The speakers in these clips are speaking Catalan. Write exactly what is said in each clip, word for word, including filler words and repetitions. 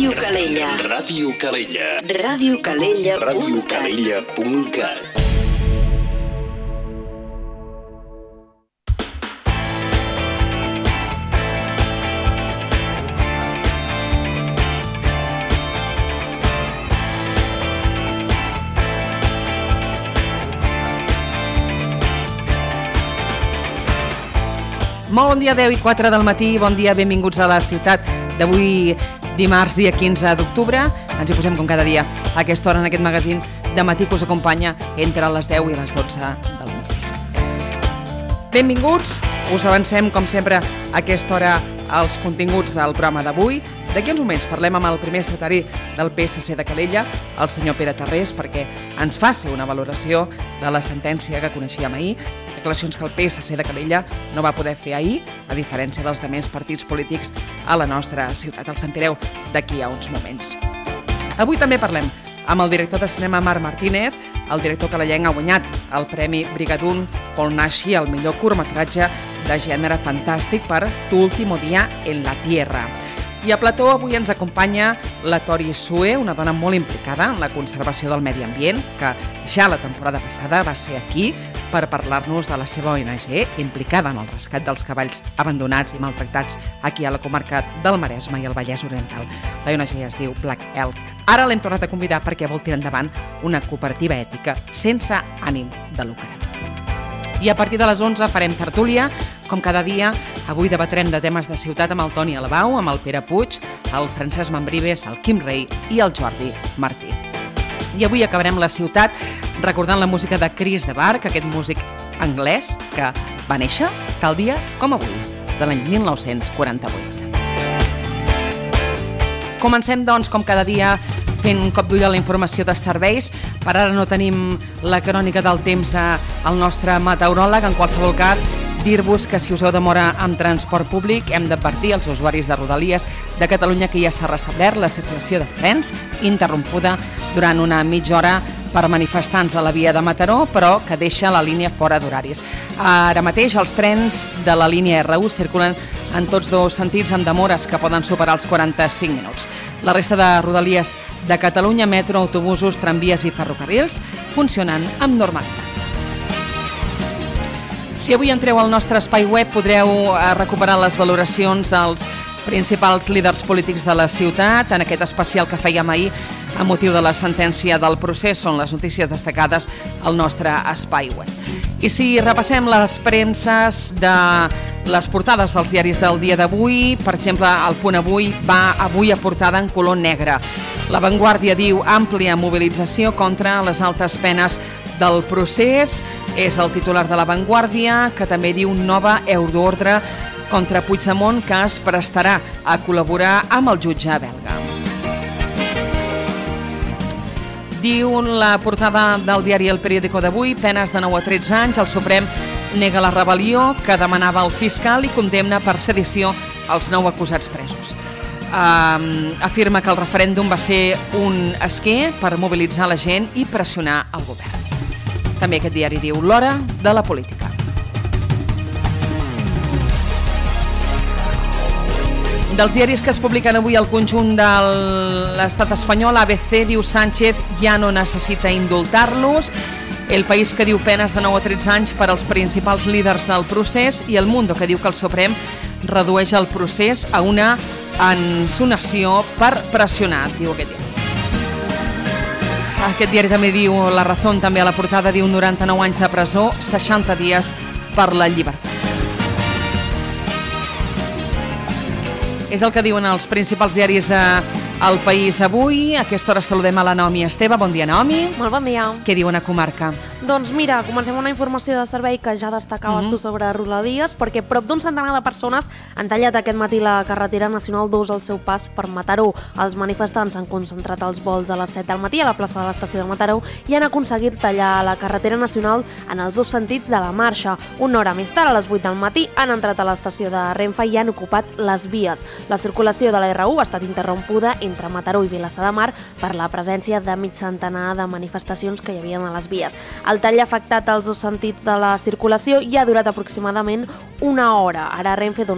Ràdio Calella. Ràdio Calella. Ràdio Calella. Ràdio Calella punt cat. Molt bon dia, deu i quatre del matí, bon dia, benvinguts a la ciutat d'avui dimarts, dia quinze d'octubre. Ens hi posem com cada dia a aquesta hora en aquest magazín de matí que us acompanya entre les deu i les dotze del migdia. Benvinguts, us avancem com sempre a aquesta hora als continguts del programa d'avui. D'aquí uns moments parlem amb el primer secretari del P S C de Calella, el senyor Pere Tarrés, perquè ens faci una valoració de la sentència que coneixíem ahir, declaracions que el P S C de Calella no va poder fer ahir, a diferència dels altres partits polítics a la nostra ciutat. El sentireu d'aquí a uns moments. Avui també parlem amb el director de cinema Marc Martínez. El director calellenc ha guanyat el Premi Brigadoon Paul Naschy al millor curtmetratge de gènere fantàstic per Tu último día en la Tierra. I a plató avui ens acompanya la Tori Sue, una dona molt implicada en la conservació del medi ambient, que ja la temporada passada va ser aquí per parlar-nos de la seva O N G implicada en el rescat dels cavalls abandonats i maltractats aquí a la comarca del Maresme i el Vallès Oriental. La O N G es diu Black Elk. Ara l'hem tornat a convidar perquè vol tirar endavant una cooperativa ètica sense ànim de lucre. I a partir de les onze farem tertúlia. Com cada dia, avui debatrem de temes de ciutat amb el Toni Alabau, amb el Pere Puig, el Francesc Mambrives, el Quim Rey i el Jordi Martí. I avui acabarem la ciutat recordant la música de Chris de Burgh, aquest músic anglès que va néixer tal dia com avui, de l'any mil nou-cents quaranta-vuit. Comencem, doncs, com cada dia, fent un cop d'ull a la informació de serveis. Per ara no tenim la crònica del temps del nostre meteoròleg. En qualsevol cas, dir-vos que si us heu de moure amb transport públic hem d'advertir als usuaris de Rodalies de Catalunya que ja s'ha restablert la circulació de trens interrompuda durant una mitja hora per manifestants a la via de Mataró, però que deixa la línia fora d'horaris. Ara mateix els trens de la línia R u circulen en tots dos sentits amb demores que poden superar els quaranta-cinc minuts. La resta de Rodalies de Catalunya, metro, autobusos, tramvies i ferrocarrils funcionen amb normalitat. Si avui entreu al nostre espai web podreu recuperar les valoracions dels principals líders polítics de la ciutat. En aquest especial que fèiem ahir a motiu de la sentència del procés són les notícies destacades al nostre espai web. I si repassem les premses de les portades dels diaris del dia d'avui, per exemple, el Punt Avui va avui a portada en color negre. La Vanguardia diu àmplia mobilització contra les altes penes del procés. És el titular de La Vanguardia, que també diu nova euroordre contra Puigdemont que es prestarà a col·laborar amb el jutge belga. Diu la portada del diari El Periódico d'avui, penes de nou a tretze anys, el Suprem nega la rebel·lió que demanava el fiscal i condemna per sedició els nou acusats presos. Um, afirma que el referèndum va ser un esquer per mobilitzar la gent i pressionar el govern. També aquest diari diu l'hora de la política. Dels diaris que es publiquen avui al conjunt de l'estat espanyol, A B C diu Sánchez ja no necessita indultar-los, El País que diu penes de nou a tretze anys per als principals líders del procés i El Mundo que diu que el Suprem redueix el procés a una ensonació per pressionar, diu aquest diari. Aquest diari també diu, La Razón també a la portada diu noranta-nou anys de presó, seixanta dies per la llibertat. És el que diuen els principals diaris del País avui. A aquesta hora saludem a la Naomi Esteve. Bon dia, Naomi. Molt bon dia. Què diu una comarca? Doncs mira, comencem una informació de servei que ja destacaves mm-hmm. tu sobre Rodalies, perquè prop d'un centenar de persones han tallat aquest matí la carretera nacional dos al seu pas per Mataró. Els manifestants han concentrat els vols a les set del matí a la plaça de l'estació de Mataró i han aconseguit tallar la carretera nacional en els dos sentits de la marxa. Una hora més tard, a les vuit del matí, han entrat a l'estació de Renfe i han ocupat les vies. La circulació de la R u ha estat interrompuda entre Mataró i Vilassar de Mar per la presència de mig centenar de manifestacions que hi havia a les vies. El tall ha afectat els dos sentits de la circulació i ha durat aproximadament una hora. Ara Renfe doncs,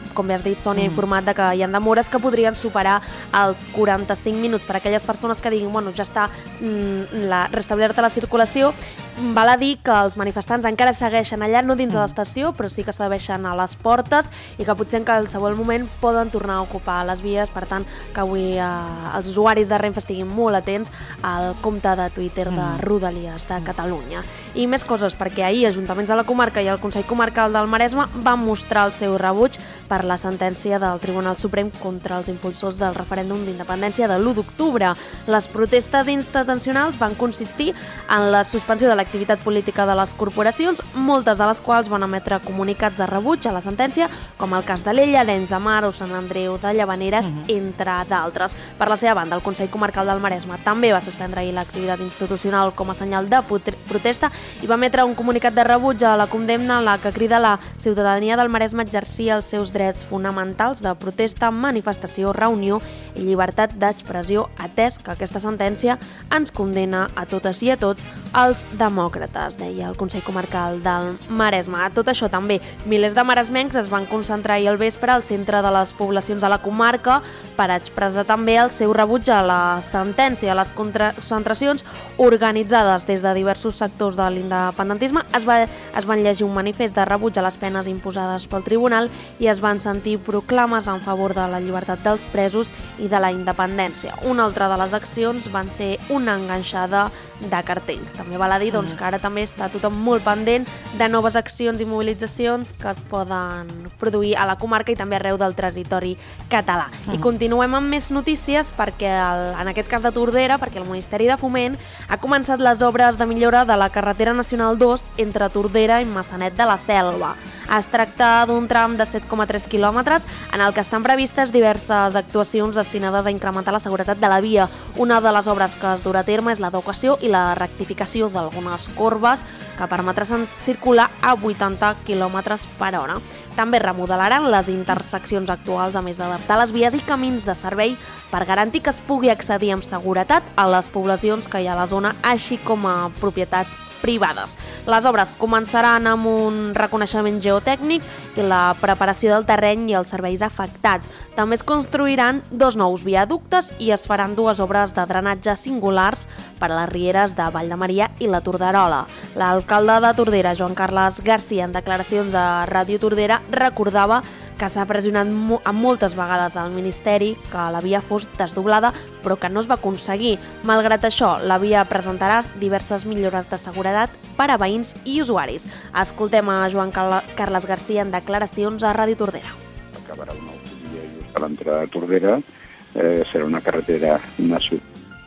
com bé has dit, Sònia, ha informat de que hi ha demores que podrien superar els quaranta-cinc minuts. Per aquelles persones que diguin, bueno, ja està mm, la, restablerta la circulació, val a dir que els manifestants encara segueixen allà, no dins de l'estació, però sí que segueixen a les portes i que potser en qualsevol moment poden tornar a ocupar les vies. Per tant, que avui eh, els usuaris de Renfe estiguin molt atents al compte de Twitter de Rodalies de Catalunya. I més coses, perquè ahir Ajuntaments de la comarca i el Consell Comarcal del Maresme van mostrar el seu rebuig per la sentència del Tribunal Suprem contra els impulsors del referèndum d'independència de l'u d'octubre. Les protestes institucionals van consistir en la suspensió de l'activitat política de les corporacions, moltes de les quals van emetre comunicats de rebuig a la sentència, com el cas de l'Ella, Arenys de Mar o Sant Andreu de Llavaneres, uh-huh. entre d'altres. Per la seva banda, el Consell Comarcal del Maresme també va suspendre ahir l'activitat institucional com a senyal de protesta i va emetre un comunicat de rebuig a la condemna en la que crida la ciutadania del Maresme a exercir els seus drets fonamentals de protesta, manifestació, reunió i llibertat d'expressió, atès que aquesta sentència ens condena a totes i a tots els demòcrates, deia el Consell Comarcal del Maresme. A tot això també, milers de maresmencs es van concentrar ahir al vespre al centre de les poblacions de la comarca per expressar també el seu rebuig a la sentència. A les concentracions organitzades des de diversos sectors de l'independentisme es, va, es van llegir un manifest de rebuig a les penes imposades pel tribunal i es van sentir proclames en favor de la llibertat dels presos i de la independència. Una altra de les accions van ser una enganxada de cartells. També val a dir doncs, que ara també està tothom molt pendent de noves accions i mobilitzacions que es poden produir a la comarca i també arreu del territori català. Mm. I continuem amb més notícies perquè el, en aquest cas de Tordera, perquè el Ministeri de Foment ha començat les obres de millora de la carretera nacional dos entre Tordera i Massanet de la Selva. Es tracta d'un tram de set coma tres quilòmetres en el que estan previstes diverses actuacions destinades a incrementar la seguretat de la via. Una de les obres que es durà a terme és l'adequació i la rectificació d'algunes corbes que permetrà circular a vuitanta quilòmetres per hora. També remodelaran les interseccions actuals, a més d'adaptar les vies i camins de servei per garantir que es pugui accedir amb seguretat a les poblacions que hi ha a la zona, així com a propietats privades. Les obres començaran amb un reconeixement geotècnic i la preparació del terreny i els serveis afectats. També es construiran dos nous viaductes i es faran dues obres de drenatge singulars per a les rieres de Vall de Maria i la Torderola. L'alcalde de Tordera, Joan Carles Garcia, en declaracions a Ràdio Tordera, recordava que s'ha pressionat mo- moltes vegades al Ministeri que la via fos desdoblada, però que no es va aconseguir. Malgrat això, la via presentarà diverses millores de seguretat per a veïns i usuaris. Escoltem a Joan Carles Garcia en declaracions a Ràdio Tordera. Acabarà una autovia just a l'entrada de Tordera, eh, serà una carretera nacional.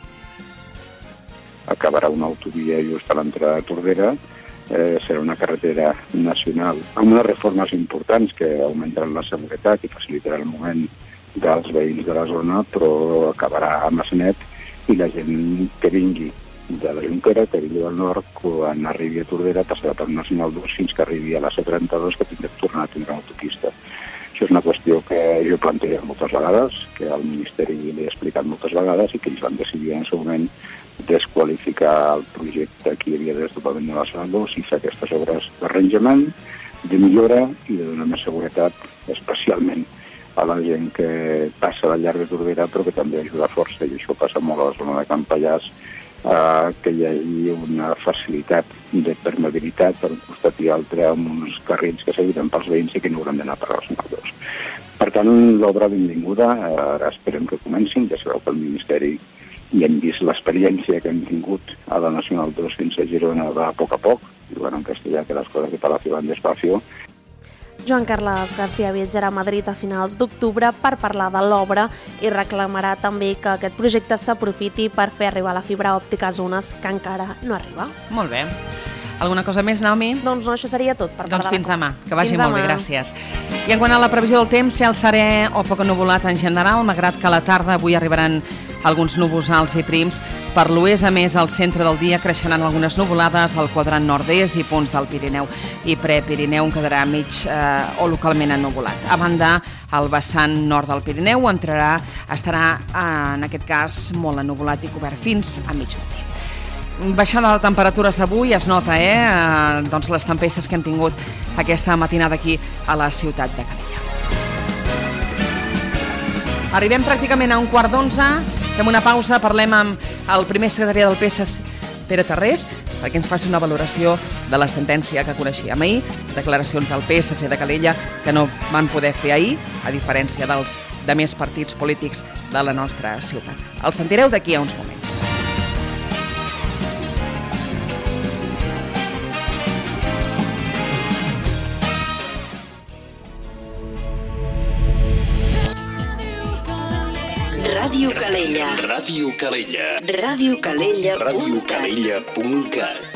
Acabarà una autovia just a l'entrada de Tordera, Eh, serà una carretera nacional amb unes reformes importants que augmentaran la seguretat i facilitaran el moment dels veïns de la zona, però acabarà a Massanet i la gent que vingui de la Jonquera, que vingui del nord, quan arribi a Tordera passarà per Nacional dos fins que arribi a la C trenta-dos, que tindrà que tornar a tindre una autopista. Això és una qüestió que jo he plantejat moltes vegades, que al Ministeri li he explicat moltes vegades i que ells van decidir en el seu moment desqualificar el projecte que hi havia de desdoblament de la Nacional dos i fer aquestes obres d'arranjament, de millora i de donar més seguretat, especialment a la gent que passa al llarg de Tordera, però que també ajuda força, i això passa molt a la zona de Can Pallars, eh, que hi hagi una facilitat de permeabilitat per un costat i altre amb uns carrils que s'eviten pels veïns i que no hauran d'anar per la Nacional dos. Per tant, l'obra benvinguda, ara esperem que comencin, ja sabeu que el Ministeri i hem vist l'experiència que hem tingut a la Nacional dos fins a Girona va a poc a poc, i bueno, en castellà que les coses de Palacio van despacio. Joan Carles Garcia viatjarà a Madrid a finals d'octubre per parlar de l'obra i reclamarà també que aquest projecte s'aprofiti per fer arribar la fibra òptica a zones que encara no arriba. Molt bé. Alguna cosa més, Naomi? Doncs no, això seria tot. Per doncs fins demà, que vagi fins molt demà. bé, gràcies. I en quant a la previsió del temps, cel serè o poc ennuvolat en general, malgrat que a la tarda avui arribaran alguns núvols alts i prims. Per l'oest, a més, al centre del dia creixeran algunes nuvolades al quadrant nord-est i punts del Pirineu. I pre-Pirineu en quedarà mig eh, o localment ennuvolat. A banda, el vessant nord del Pirineu entrarà, estarà, eh, en aquest cas, molt ennuvolat i cobert fins a mig matí. Baixada de temperatures avui es nota, eh? eh doncs les tempestes que hem tingut aquesta matinada aquí a la ciutat de Calella. Arribem pràcticament a un quart d'onze, fem una pausa, parlem amb el primer secretari del P S C, Pere Tarrés, perquè ens faci una valoració de la sentència que coneixíem ahir, declaracions del P S C de Calella que no van poder fer ahir, a diferència dels de més partits polítics de la nostra ciutat. El sentireu d'aquí a uns moments. Ràdio Calella. Ràdio Calella. Ràdio Calella. Ràdio Calella punt cat.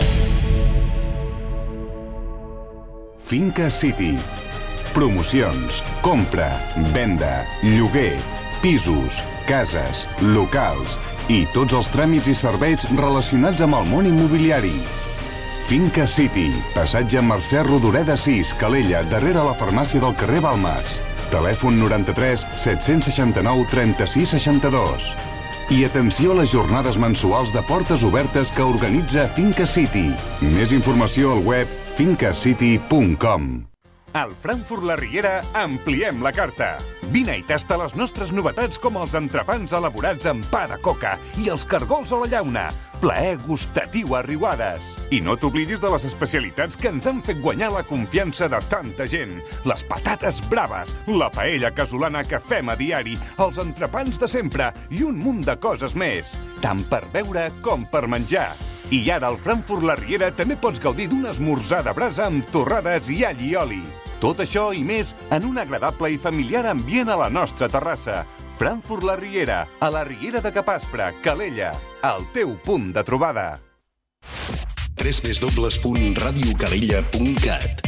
Finca City. Promocions, compra, venda, lloguer, pisos, cases, locals i tots els tràmits i serveis relacionats amb el món immobiliari. Finca City, passatge Mercè Rodoreda sis, Calella, darrere la farmàcia del carrer Balmes. Telèfon noranta-tres set-cents seixanta-nou trenta-sis seixanta-dos. I atenció a les jornades mensuals de portes obertes que organitza Finca City. Més informació al web finca city punt com. Al Frankfurt La Riera ampliem la carta. Vine i tasta les nostres novetats com els entrepans elaborats amb pa de coca i els cargols a la llauna. Plaer gustatiu a riuades. I no t'oblidis de les especialitats que ens han fet guanyar la confiança de tanta gent. Les patates braves, la paella casolana que fem a diari, els entrepans de sempre i un munt de coses més. Tant per beure com per menjar. I ara al Frankfurt La Riera també pots gaudir d'un esmorzar de brasa amb torrades i all i oli. Tot això i més en un agradable i familiar ambient a la nostra terrassa. Frankfurt La Riera, a la Riera de Capaspre, Calella, el teu punt de trobada. w w w punt ràdio calella punt cat.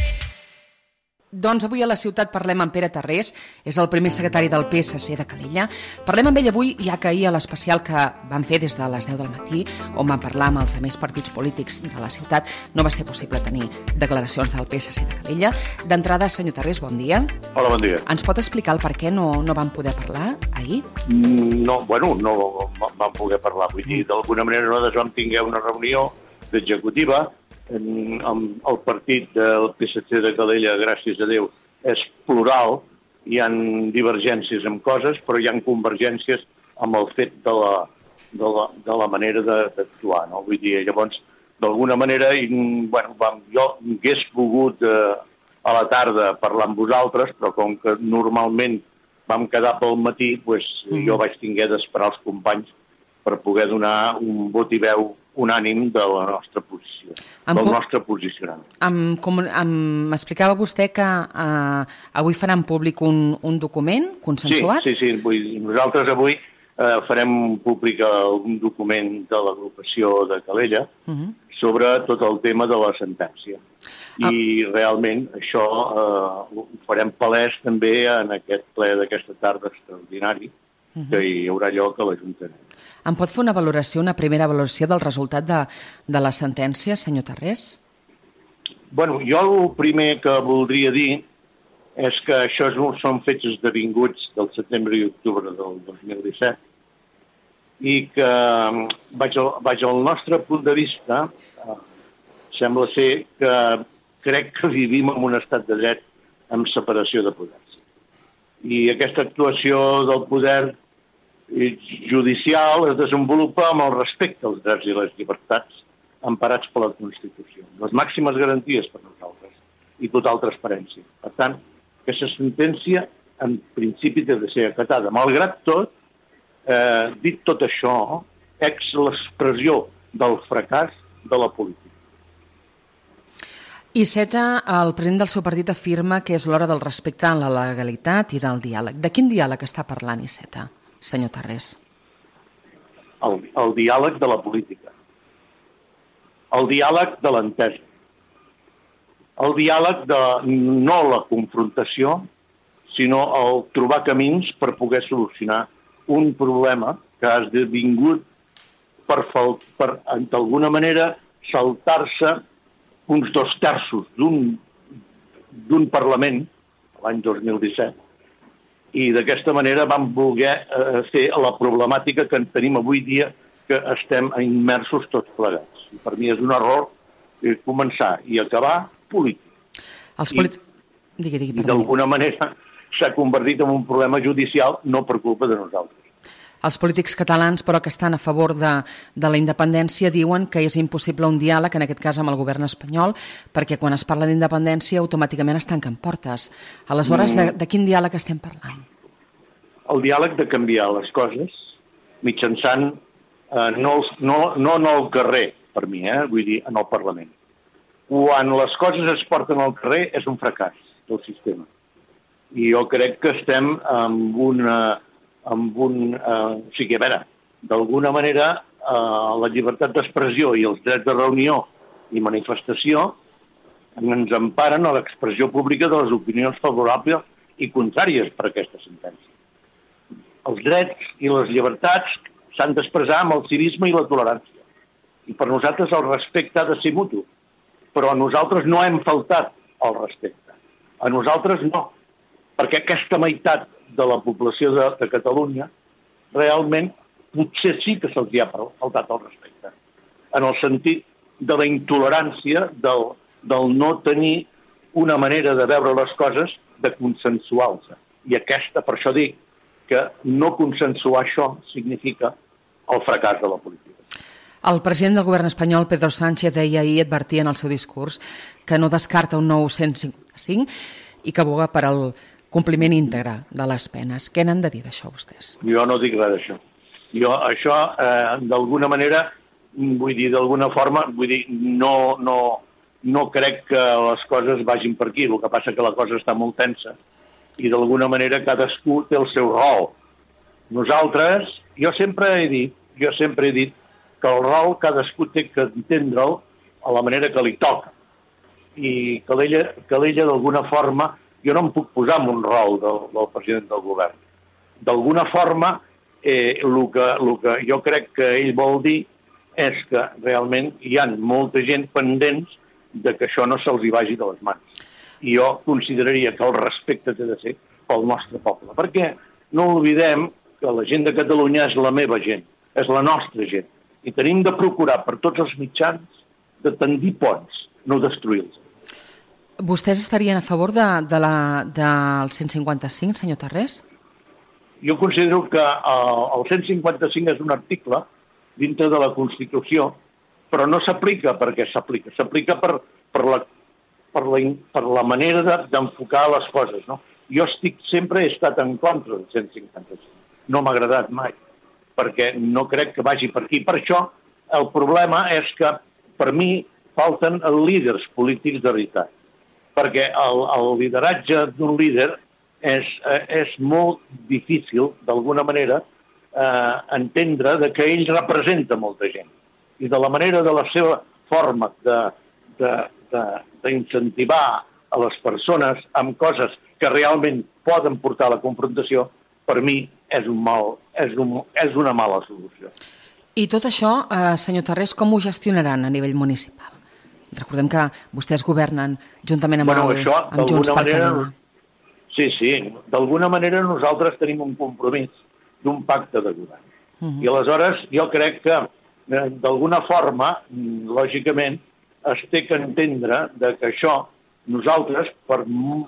Doncs avui a la ciutat parlem amb Pere Tarrés, és el primer secretari del P S C de Calella. Parlem amb ell avui, ja que ahir a l'especial que van fer des de les deu del matí, on van parlar amb els altres partits polítics de la ciutat, no va ser possible tenir declaracions del P S C de Calella. D'entrada, senyor Tarrés, bon dia. Hola, bon dia. Ens pot explicar el per què no, no van poder parlar ahir? No, bueno, no vam poder parlar. Vull dir, d'alguna manera nosaltres vam tinguer una reunió d'executiva. En el partit del P S C de Calella, gràcies a Déu, és plural. Hi ha divergències en coses, però hi ha convergències amb el fet de la, de la, de la manera d'actuar. No? Vull dir, llavors, d'alguna manera, i, bueno, vam, jo hagués pogut eh, a la tarda parlar amb vosaltres, però com que normalment vam quedar pel matí, doncs, mm-hmm. jo vaig tinguer d'esperar els companys per poder donar un vot i veu unànim de la nostra posició, del com, nostre posicionament. M'explicava vostè que uh, avui faran públic un, un document consensuat? Sí, sí, sí. Vull dir, nosaltres avui uh, farem públic un document de l'agrupació de Calella uh-huh. sobre tot el tema de la sentència. I ah. realment això uh, ho farem palès també en aquest ple d'aquesta tarda extraordinari, uh-huh. que hi haurà lloc a l'Ajuntament. Em pot fer una valoració, una primera valoració del resultat de, de la sentència, senyor Tarrés? Bueno, jo el primer que voldria dir és que això són fets esdevinguts del setembre i octubre del dos mil disset i que, vaig al, vaig al nostre punt de vista, eh, sembla ser que crec que vivim en un estat de dret amb separació de poders. I aquesta actuació del poder judicial es desenvolupa amb el respecte als drets i les llibertats emparats per la Constitució. Les màximes garanties per nosaltres i total transparència. Per tant, aquesta sentència en principi té de ser acatada. Malgrat tot, eh, dit tot això, és l'expressió del fracàs de la política. Iceta, el president del seu partit, afirma que és l'hora del respecte a la legalitat i del diàleg. De quin diàleg està parlant Iceta, senyor Tarrés? El, el diàleg de la política. El diàleg de l'entesa. El diàleg de no la confrontació, sinó el trobar camins per poder solucionar un problema que ha esdevingut per, per d'alguna manera, saltar-se uns dos terços d'un d'un Parlament, l'any dos mil disset, i d'aquesta manera vam voler eh, fer la problemàtica que en tenim avui dia, que estem immersos tots plegats. I per mi és un error eh, començar i acabar polític. Els polítics... I, i d'alguna manera s'ha convertit en un problema judicial, no per culpa de nosaltres. Els polítics catalans, però, que estan a favor de, de la independència, diuen que és impossible un diàleg, en aquest cas amb el govern espanyol, perquè quan es parla d'independència automàticament es tanquen portes. Aleshores, de, de quin diàleg estem parlant? El diàleg de canviar les coses mitjançant, eh, no, no, no en el carrer, per mi, eh, vull dir, en el Parlament. Quan les coses es porten al carrer és un fracàs del sistema. I jo crec que estem amb una... amb un... Eh, o sigui, a veure, d'alguna manera eh, la llibertat d'expressió i els drets de reunió i manifestació ens emparen a l'expressió pública de les opinions favorables i contràries per a aquesta sentència. Els drets i les llibertats s'han d'expressar amb el civisme i la tolerància. I per nosaltres el respecte ha de ser mutu. Però a nosaltres no hem faltat el respecte. A nosaltres no. Perquè aquesta meitat de la població de, de Catalunya realment potser sí que se'ls ha faltat el respecte. En el sentit de la intolerància, del, del no tenir una manera de veure les coses, de consensuar-se. I aquesta, per això dic, que no consensuar això significa el fracàs de la política. El president del govern espanyol, Pedro Sánchez, deia ahir, advertia en el seu discurs, que no descarta un nou cent cinquanta-cinc i que aboga per al compliment íntegre de les penes. Què n'han de dir d'això, vostès? Jo no dic res d'això. Jo, això, eh, d'alguna manera, vull dir, d'alguna forma, vull dir, no, no, no crec que les coses vagin per aquí. El que passa que la cosa està molt tensa i d'alguna manera cadascú té el seu rol. Nosaltres, jo sempre he dit, jo sempre he dit que el rol cadascú té que entendre'l a la manera que li toca. I que l'ella, que l'ella d'alguna forma, jo no em puc posar en un rol del, del president del govern. D'alguna forma, eh, el, que, el que jo crec que ell vol dir és que realment hi ha molta gent pendents de que això no se'ls hi vagi de les mans. I jo consideraria que el respecte té de ser pel nostre poble. Perquè no oblidem que la gent de Catalunya és la meva gent, és la nostra gent. I tenim de procurar per tots els mitjans de tendir ponts, no destruir-los. Vostès estarien a favor de, de la, del cent cinquanta-cinc, senyor Tarrés? Jo considero que el, el cent cinquanta-cinc és un article dintre de la Constitució, però no s'aplica perquè s'aplica. S'aplica per, per, la, per, la, per la manera de, d'enfocar les coses. No? Jo estic, sempre he estat en contra del cent cinquanta-cinc. No m'ha agradat mai, perquè no crec que vagi per aquí. Per això el problema és que, per mi, falten líders polítics de veritat. Perquè el, el lideratge d'un líder és, és molt difícil, d'alguna manera, eh, entendre de que ell representa molta gent. I de la manera de la seva forma de, de, de, d'incentivar a les persones amb coses que realment poden portar a la confrontació, per mi és, un mal, és, un, és una mala solució. I tot això, eh, senyor Tarrés, com ho gestionaran a nivell municipal? Recordem que vostès governen juntament amb, bueno, el, això, amb Junts per manera, Catalunya. Sí, sí. D'alguna manera nosaltres tenim un compromís d'un pacte de govern. Uh-huh. I aleshores jo crec que eh, d'alguna forma, lògicament, es té que entendre de que això nosaltres, per,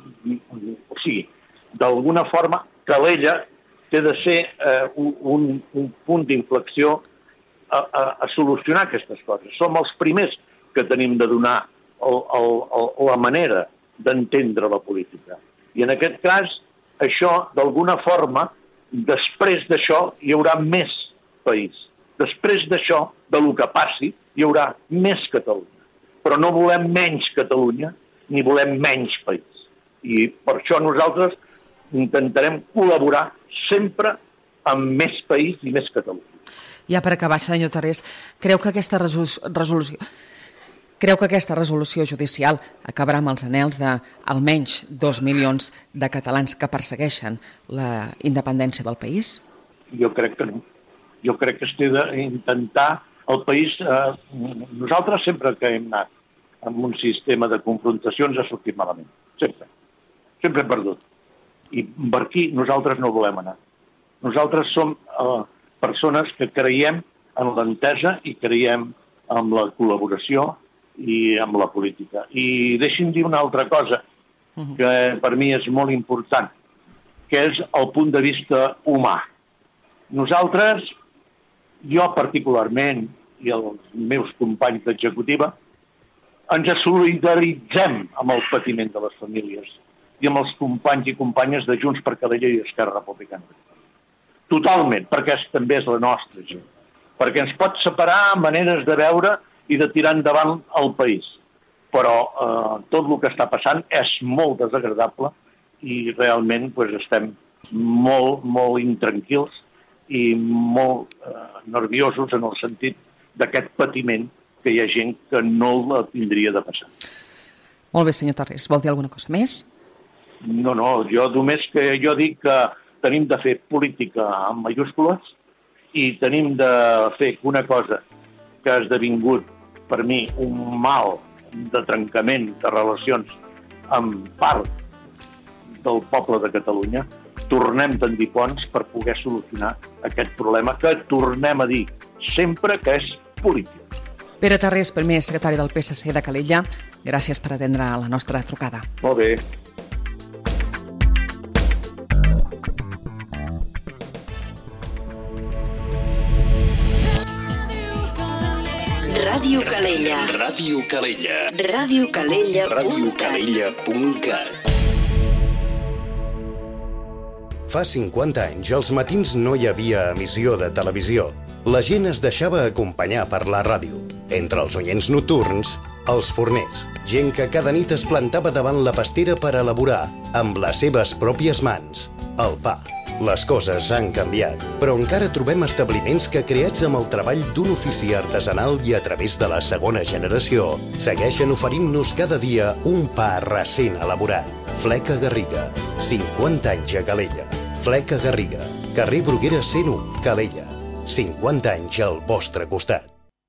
o sigui, d'alguna forma, que l'ella té de ser eh, un, un punt d'inflexió a, a, a solucionar aquestes coses. Som els primers que tenim de donar el, el, el, la manera d'entendre la política. I en aquest cas, això, d'alguna forma, després d'això hi haurà més país. Després d'això, de lo que passi, hi haurà més Catalunya. Però no volem menys Catalunya, ni volem menys país. I per això nosaltres intentarem col·laborar sempre amb més país i més Catalunya. Ja per acabar, senyor Tarrés, creu que aquesta resolució... Creu que aquesta resolució judicial acabarà amb els anhels d'almenys dos milions de catalans que persegueixen la independència del país? Jo crec que no. Jo crec que es té d'intentar el país... Eh, nosaltres sempre que hem anat amb un sistema de confrontacions ha sortit malament. Sempre. Sempre hem perdut. I per aquí nosaltres no volem anar. Nosaltres som eh, persones que creiem en l'entesa i creiem en la col·laboració i amb la política. I deixi'm dir una altra cosa que per mi és molt important. que és el punt de vista humà. Nosaltres, jo particularment, i els meus companys d'executiva, ens solidaritzem amb el patiment de les famílies i amb els companys i companyes de Junts per Calella i Esquerra Republicana. Totalment, perquè és, també és la nostra gent. Perquè ens pot separar maneres de veure i de tirar endavant el país. Però eh, tot el que està passant és molt desagradable i realment pues, estem molt, molt intranquils i molt eh, nerviosos en el sentit d'aquest patiment que hi ha gent que no la tindria de passar. Molt bé, senyor Tarrés. Vol dir alguna cosa més? No, no, jo només que jo dic que tenim de fer política amb majúscules i tenim de fer una cosa que ha esdevingut per mi un mal de trencament de relacions amb part del poble de Catalunya, tornem a tendir ponts per poder solucionar aquest problema que tornem a dir sempre que és polític. Pere Tarrés, primer secretari del P S C de Calella, gràcies per atendre la nostra trucada. Molt bé. Ràdio Calella. Ràdio Calella. Ràdio Calella. Ràdio Calella punt cat. Fa cinquanta anys, als matins no hi havia emissió de televisió. La gent es deixava acompanyar per la ràdio. Entre els oients nocturns, els forners. Gent que cada nit es plantava davant la pastera per elaborar, amb les seves pròpies mans, el pa. Les coses han canviat, però encara trobem establiments que, creats amb el treball d'un ofici artesanal i a través de la segona generació, segueixen oferint-nos cada dia un pa recent elaborat. Fleca Garriga, cinquanta anys a Calella. Fleca Garriga, carrer Bruguera cent u, Calella. cinquanta anys al vostre costat.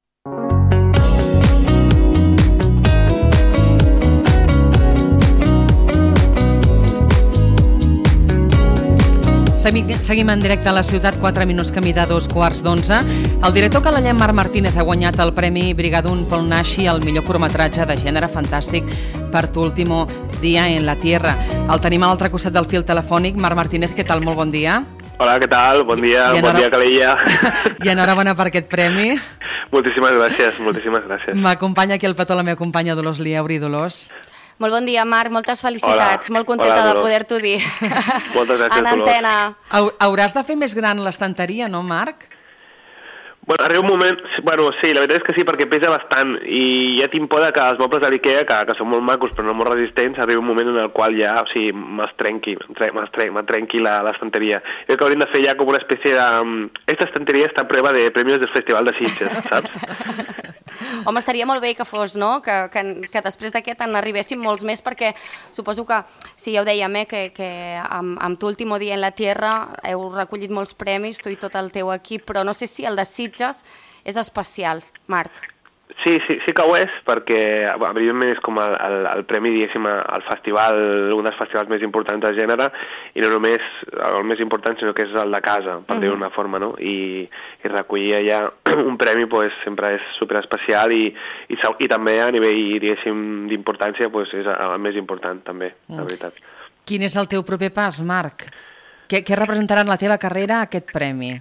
Seguim en directe a la ciutat, quatre minuts camí de dos quarts d'onze. El director calellenc Marc Martínez ha guanyat el Premi Brigadun Polnashi al millor curtmetratge de gènere fantàstic per Tu último día en la Tierra. El tenim a l'altre costat del fil telefònic. Marc Martínez, què tal? Molt bon dia. Hola, què tal? Bon dia, bon dia, Calella. I enhorabona per aquest premi. Moltíssimes gràcies, moltíssimes gràcies. M'acompanya aquí al petó la meva companya Dolors Lieuri. Dolors. Molt bon dia, Marc, moltes felicitats. Hola. Molt contenta Hola, de poder-t'ho dir. Moltes gràcies, en antena. Dolors. Hauràs de fer més gran l'estanteria, no, Marc? Bueno, arriba un moment... Bueno, sí, la veritat és que sí, perquè pesa bastant i ja tinc por que els mobles de l'Ikea, que, que són molt macos però no molt resistents, arriba un moment en el qual ja, o sigui, me'ls trenqui, me'ls trenqui l'estanteria. Jo crec que hauríem de fer ja com una espècie de... Esta estanteria està a prova de premis del Festival de Sitges, saps? Home, estaria molt bé que fos, no? Que, que, que després d'aquest en arribéssim molts més, perquè suposo que, sí, ja ho dèiem, eh, que, que amb, amb Tu último día en la Tierra heu recollit molts premis, tu i tot el teu equip, però no sé si el de Sitges és especial, Marc. Sí, sí, sí que ho és, perquè evidentment és com el, el, el premi, diguéssim, al festival, un dels festivals més importants del gènere, i no només el més important, sinó que és el de casa, per dir-ho d'una forma, no? I, i recollir allà un premi pues, sempre és superespecial i, i, i també a nivell, diguéssim, d'importància pues, és el més important, també, la veritat. Quin és el teu proper pas, Marc? Què, què representarà en la teva carrera aquest premi?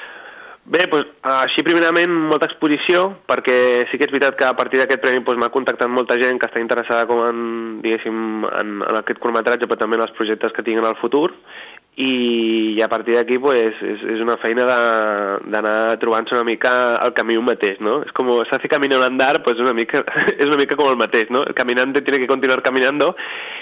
Bé, doncs, així primerament molta exposició, perquè sí que és veritat que a partir d'aquest premi doncs, m'ha contactat molta gent que està interessada com en, diguéssim, en, en aquest curtmetratge, però també en els projectes que tinc en el futur, i, i a partir d'aquí pues, és, és una feina d'anar trobant-se una mica el camí un mateix, no? És com, se hace camino en andar, pues una mica, és una mica com el mateix, no? El caminante tiene que continuar caminando,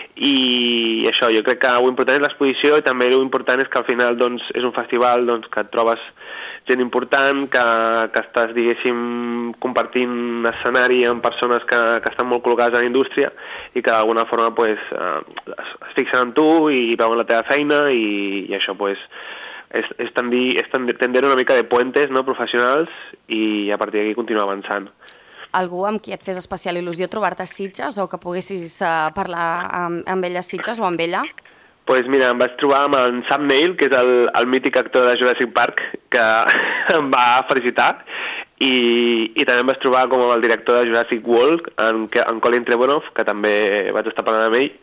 i això, jo crec que ho important és l'exposició i també lo important és que al final doncs, és un festival doncs, que et trobes gent important, que, que estàs, diguéssim, compartint escenari amb persones que, que estan molt col·locades a la indústria i que d'alguna forma pues, eh, es, es fixen en tu i veuen la teva feina i, i això pues, és, és, tendir, és tender una mica de puentes no, professionals i a partir d'aquí continuar avançant. Algú amb qui et fes especial il·lusió trobar-te a Sitges o que poguessis uh, parlar amb, amb ella a Sitges o amb ella? Pues mira, em vaig trobar amb en Sam Neill, que és el, el mític actor de Jurassic Park, que em va felicitar, i, i també em vaig trobar com amb el director de Jurassic World, en, en Colin Trevorrow, que també vaig estar parlant amb ell,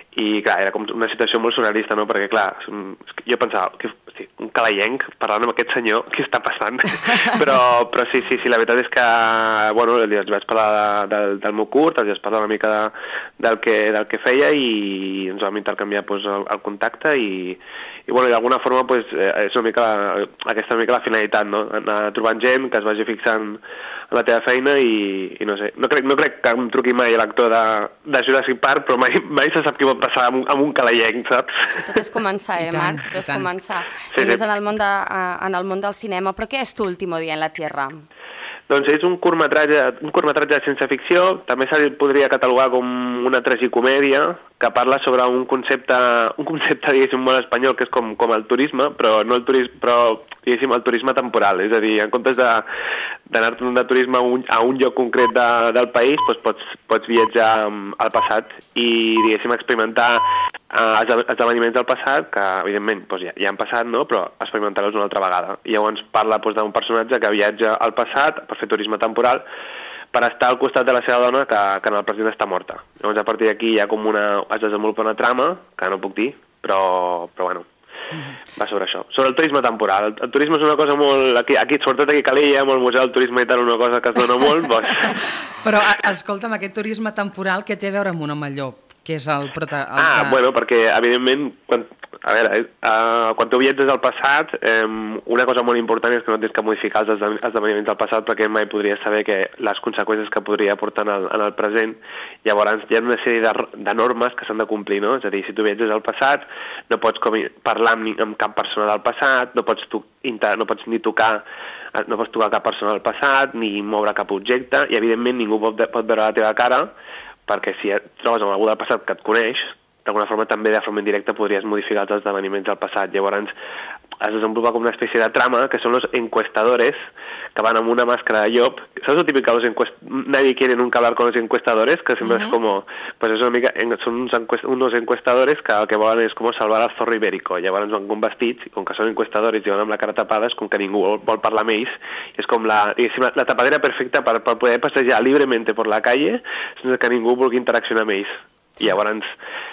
i clar, era com una situació molt surrealista, no? Perquè clar, jo pensava que, hosti, un calayenc parlant amb aquest senyor, què està passant? però, però sí, sí, sí, la veritat és que bueno, els vaig parlar de, del, del meu curt, els vaig parlar una mica de, del, que, del que feia i ens vam intercanviar pues, el, el contacte i, i bueno, d'alguna forma pues, és una mica la, aquesta una mica la finalitat, no? Anar trobant gent que es vagi fixant en la teva feina i, i no sé, no crec, no crec que em truqui mai l'actor de, de Jurassic Park, però mai, mai se sap què pot passar amb, amb un calayenc, saps? Tot és començar, eh, Marc? Tot és començar. Sí, I més sí. en el, món de, en el món del cinema. Però què és Tu último día en la Tierra? Doncs és un curtmetratge, un curtmetratge de ciència ficció, també se podria catalogar com una tragicomèdia, que parla sobre un concepte, un concepte diguéssim, molt espanyol, que és com, com el turisme, però no el turisme, però diguéssim, el turisme temporal, és a dir, en comptes de d'anar-te'n de turisme a un, a un lloc concret de, del país, doncs pots, pots viatjar al passat i, diguéssim, experimentar eh, esdeveniments del passat, que, evidentment, doncs ja, ja han passat, no?, però experimentar-los una altra vegada. I llavors parla doncs, d'un personatge que viatja al passat per fer turisme temporal, per estar al costat de la seva dona que, que en el present està morta. Llavors, a partir d'aquí hi ha com una... es desenvolupa una trama, que no puc dir, però, però bueno, va sobre això. Sobre el turisme temporal. El, el turisme és una cosa molt... Aquí, aquí sobretot aquí a Calella, amb el Museu del Turisme i tal, una cosa que es dona molt, doncs... Però, escolta'm, aquest turisme temporal, què té a veure amb un home llop? Que és el prota... El ah, que... bueno, perquè, evidentment, quan, a veure, eh, quan tu viatges al passat, eh, una cosa molt important és que no tens que modificar els esdeveniments del passat perquè mai podries saber que les conseqüències que podria portar en el, en el present. Llavors, hi ha una sèrie de, de normes que s'han de complir, no? És a dir, si tu viatges al passat, no pots com, parlar amb, amb cap persona del passat, no pots, tu, inter, no pots ni tocar no pots tocar cap persona del passat, ni moure cap objecte, i evidentment ningú pot, pot veure la teva cara, perquè si et trobes amb algú del passat que et coneix, d'alguna forma també de forma indirecta podries modificar els esdeveniments del passat. Llavors es desenvolupa com una espècie de trama que són els encuestadores que van amb una màscara de llop. ¿Sabes lo típico? Los encuest... Nadie quiere nunca hablar con los encuestadores, que siempre uh-huh. es como... Pues es una mica... Són uns encuest... unos encuestadores que el que volen és com salvar el zorro ibérico. Llavors van com vestits, i com que són encuestadores i van amb la cara tapada, és com que ningú vol, vol parlar amb ells. És com la, la, la tapadera perfecta per, per poder passejar lliurement per la calle sense que ningú vulgui interaccionar amb ells. I llavors...